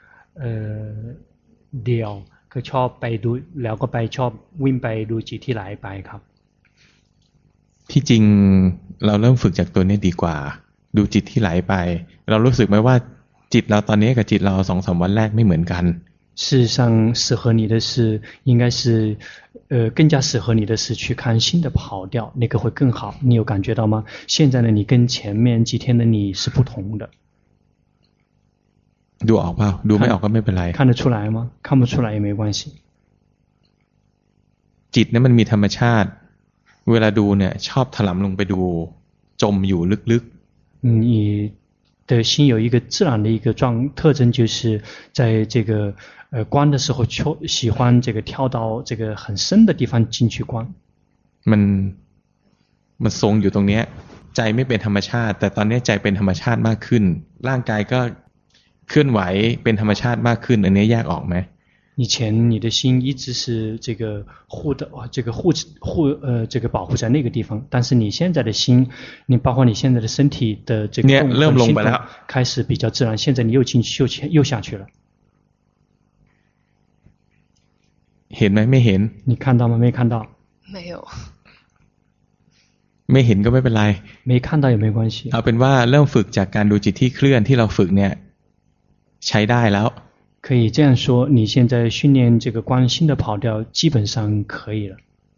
เดียวก็ชอบไปดูแล้วก็ไปชอบวิ่งไปดูจิตที่ไหลไปครับที่จริงเราเริ่มฝึกจากตัวนี้ดีกว่าดูจิตที่ไหลไปเรารู้สึกไหมว่าจิตเราตอนนี้กับจิตเรา 2-3 วันแรกไม่เหมือนกัน事实上适合你的是应该是更加适合你的是去看新的跑调，那个会更好。你有感觉到吗？现在的你跟前面几天的你是不同的。 ดูออกเปล่าดูไม่ออกก็ไม่เป็นไร看得出来吗？看不出来也没关系。 จิตเนี่ยมันมีธรรมชาติเวลาดูเนี่ยชอบถลำลงไปดูจมอยู่ลึกๆ你的心有一个自然的一个特征，就是在这个观的时候喜欢这个跳到这个很深的地方进去观。 มันทรงอยู่ตรงนี้ใจไม่เป็นธรรมชาติแต่ตอนนี้ใจเป็นธรรมชาติมากขึ้นร่างกายก็เคลื่อนไหวเป็นธรรมชาติมากขึ้นอันนี้แยกออกไหม以前你的心一直是这个这个保护在那个地方，但是你现在的心，你包括你现在的身体的这个动作开始比较自然，现在你又下去了。 เห็นไหมไม่เห็น你看到吗？没看到。 没有。 ไม่เห็นก็ไม่เป็นไร没看到也没关系。 เอาเป็นว่าเริ่มฝึกจากการดูจิตที่เคลื่อนที่เราฝึกเนี่ยใช้ได้แล้ว可以这样说，你现在训练这个观心的跑调基本上可以了。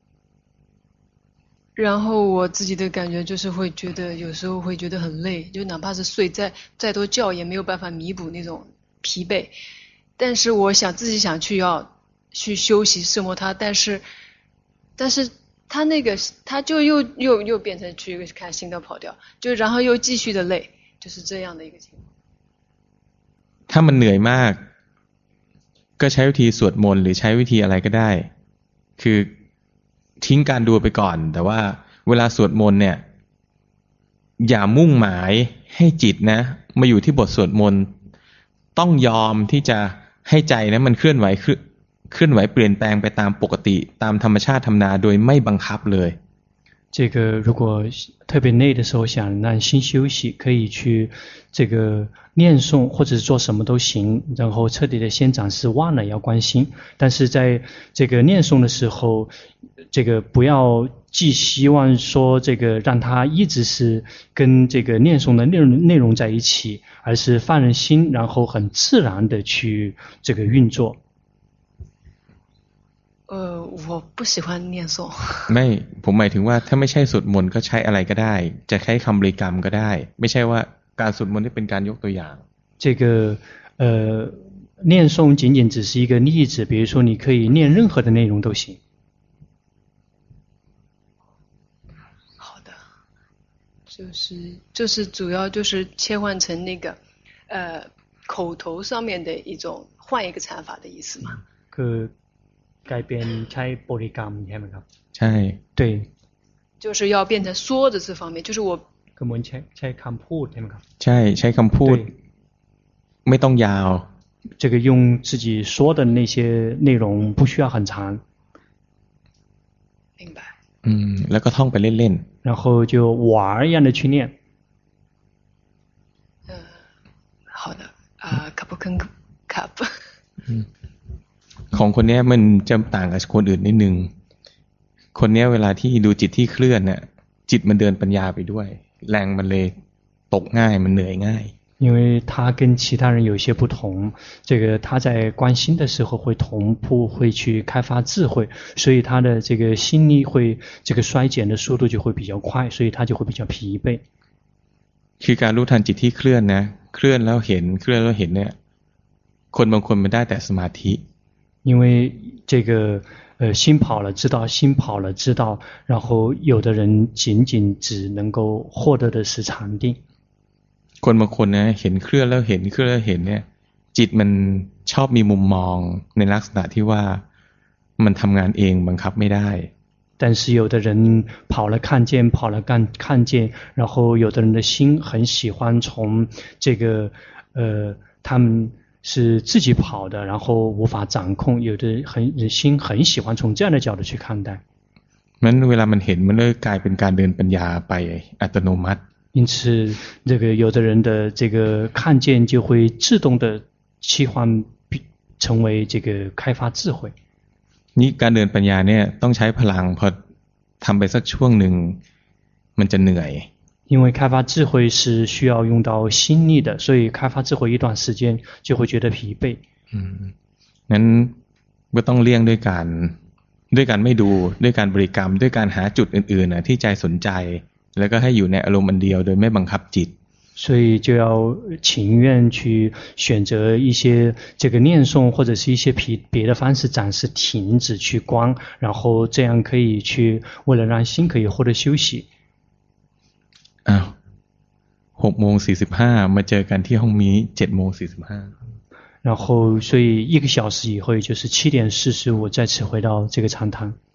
然后我自己的感觉就是会觉得有时候会觉得很累，就哪怕是睡再多觉也没有办法弥补那种疲惫。但是我自己想要去休息摄摩他，但是他就又变成去看新的跑调，就然后又继续的累，就是这样的一个情况。 ถ้ามันเหนื่อยมากก็ใช้วิธีสวดมนต์หรือใช้วิธีอะไรก็ได้คือทิ้งการดูไปก่อนแต่ว่าเวลาสวดมนต์เนี่ยอย่ามุ่งหมายให้จิตนะมาอยู่ที่บทสวดมนต์ต้องยอมที่จะให้ใจนะมันเคลื่อนไหวเคลื่อนไหวเปลี่ยนแปลงไปตามปกติตามธรรมชาติธรรมดาโดยไม่บังคับเลย这个如果特别累的时候想让心休息，可以去这个念诵或者是做什么都行，然后彻底的先暂时忘了要关心，但是在这个念诵的时候，这个不要寄希望说这个让它一直是跟这个念诵的内容在一起，而是放任心，然后很自然的去这个运作。 我不喜欢念诵。 ไม่ผมหมายถึงว่าถ้าไม่ใช่สวดมนต์ก็ใช้อะไรก็ได้จะใช้คำบริกรรมก็ได้ไม่ใช่ว่าการสวดมนต์นี่เป็นการยกตัวอย่าง这个念诵仅仅只是一个例子，比如说你可以念任何的内容都行。 好的，就是主要就是切换成那个口头上面的一种换一个禅法的意思嘛。 คือกลายเป็นใช้บริกรรมใช่ไหมครับใช่对就是要变成说的这方面就是我ก็เหมือนใช้คำพูดใช่ไหมครับใช้คำพูดไม่ต้องยาว这个用自己说的那些内容不需要很长明白แล้วก็ท่องไปเล่นๆ然后就玩一样的去念好的可不可以ของคนนี้มันจะต่างกับคนอื่นนิดนึงคนนี้เวลาที่ดูจิตที่เคลื่อนเนี่ยจิตมันเดินปัญญาไปด้วยแรงมันเลยตกง่ายมันเหนื่อยง่าย因为他跟其他人有些不同，这个他在观心的时候会同步会去开发智慧，所以他的这个心力会这个衰减的速度就会比较快，所以他就会比较疲惫。 คือการรู้ทันจิตที่เคลื่อนนะเคลื่อนแล้วเห็นเคลื่อนแล้วเห็นเนี่ยคนบางคนมันได้แต่สมาธิ因为这个心跑了知道心跑了知道然后有的人仅仅只能够获得的是禅定คนบางคนนะเห็นเคลื่อนแล้วเห็นเคลื่อนแล้วเห็นเนี่ยจิตมันชอบมีมุมมองในลักษณะที่ว่ามันทำงานเองบังคับไม่ได้但是有的人跑了看见跑了看见然后有的人的心很喜欢从这个他们是自己跑的然后无法掌控有的心很喜欢从这样的角度去看待มันเวลามันเห็นมันเลยกลายเป็นการเดินปัญญาไปอัตโนมัติ因此这个有的人的这个看见就会自动的切换成为这个开发智慧นี่การเดินปัญญาเนี่ยต้องใช้พลังพอทำไปสักช่วงหนึ่งมันจะเหนื่อย因为开发智慧是需要用到心力的所以开发智慧一段时间就会觉得疲惫นั้นก็ต้องเลี่ยงด้วยการไม่ดูด้วยการบริกรรมด้วยการหาจุดอื่นๆที่ใจสนใจแล้วก็ให้อยู่ในอารมณ์อันเดียวโดยไม่บังคับจิต所以就要情愿去选择一些这个念诵或者是一些别的方式暂时停止去观然后这样可以去为了让心可以获得休息 6:45มาเจอกันที่ห้องนี้ 7:45 然后所以1个小时以后也就是7:45再次回到这个禅堂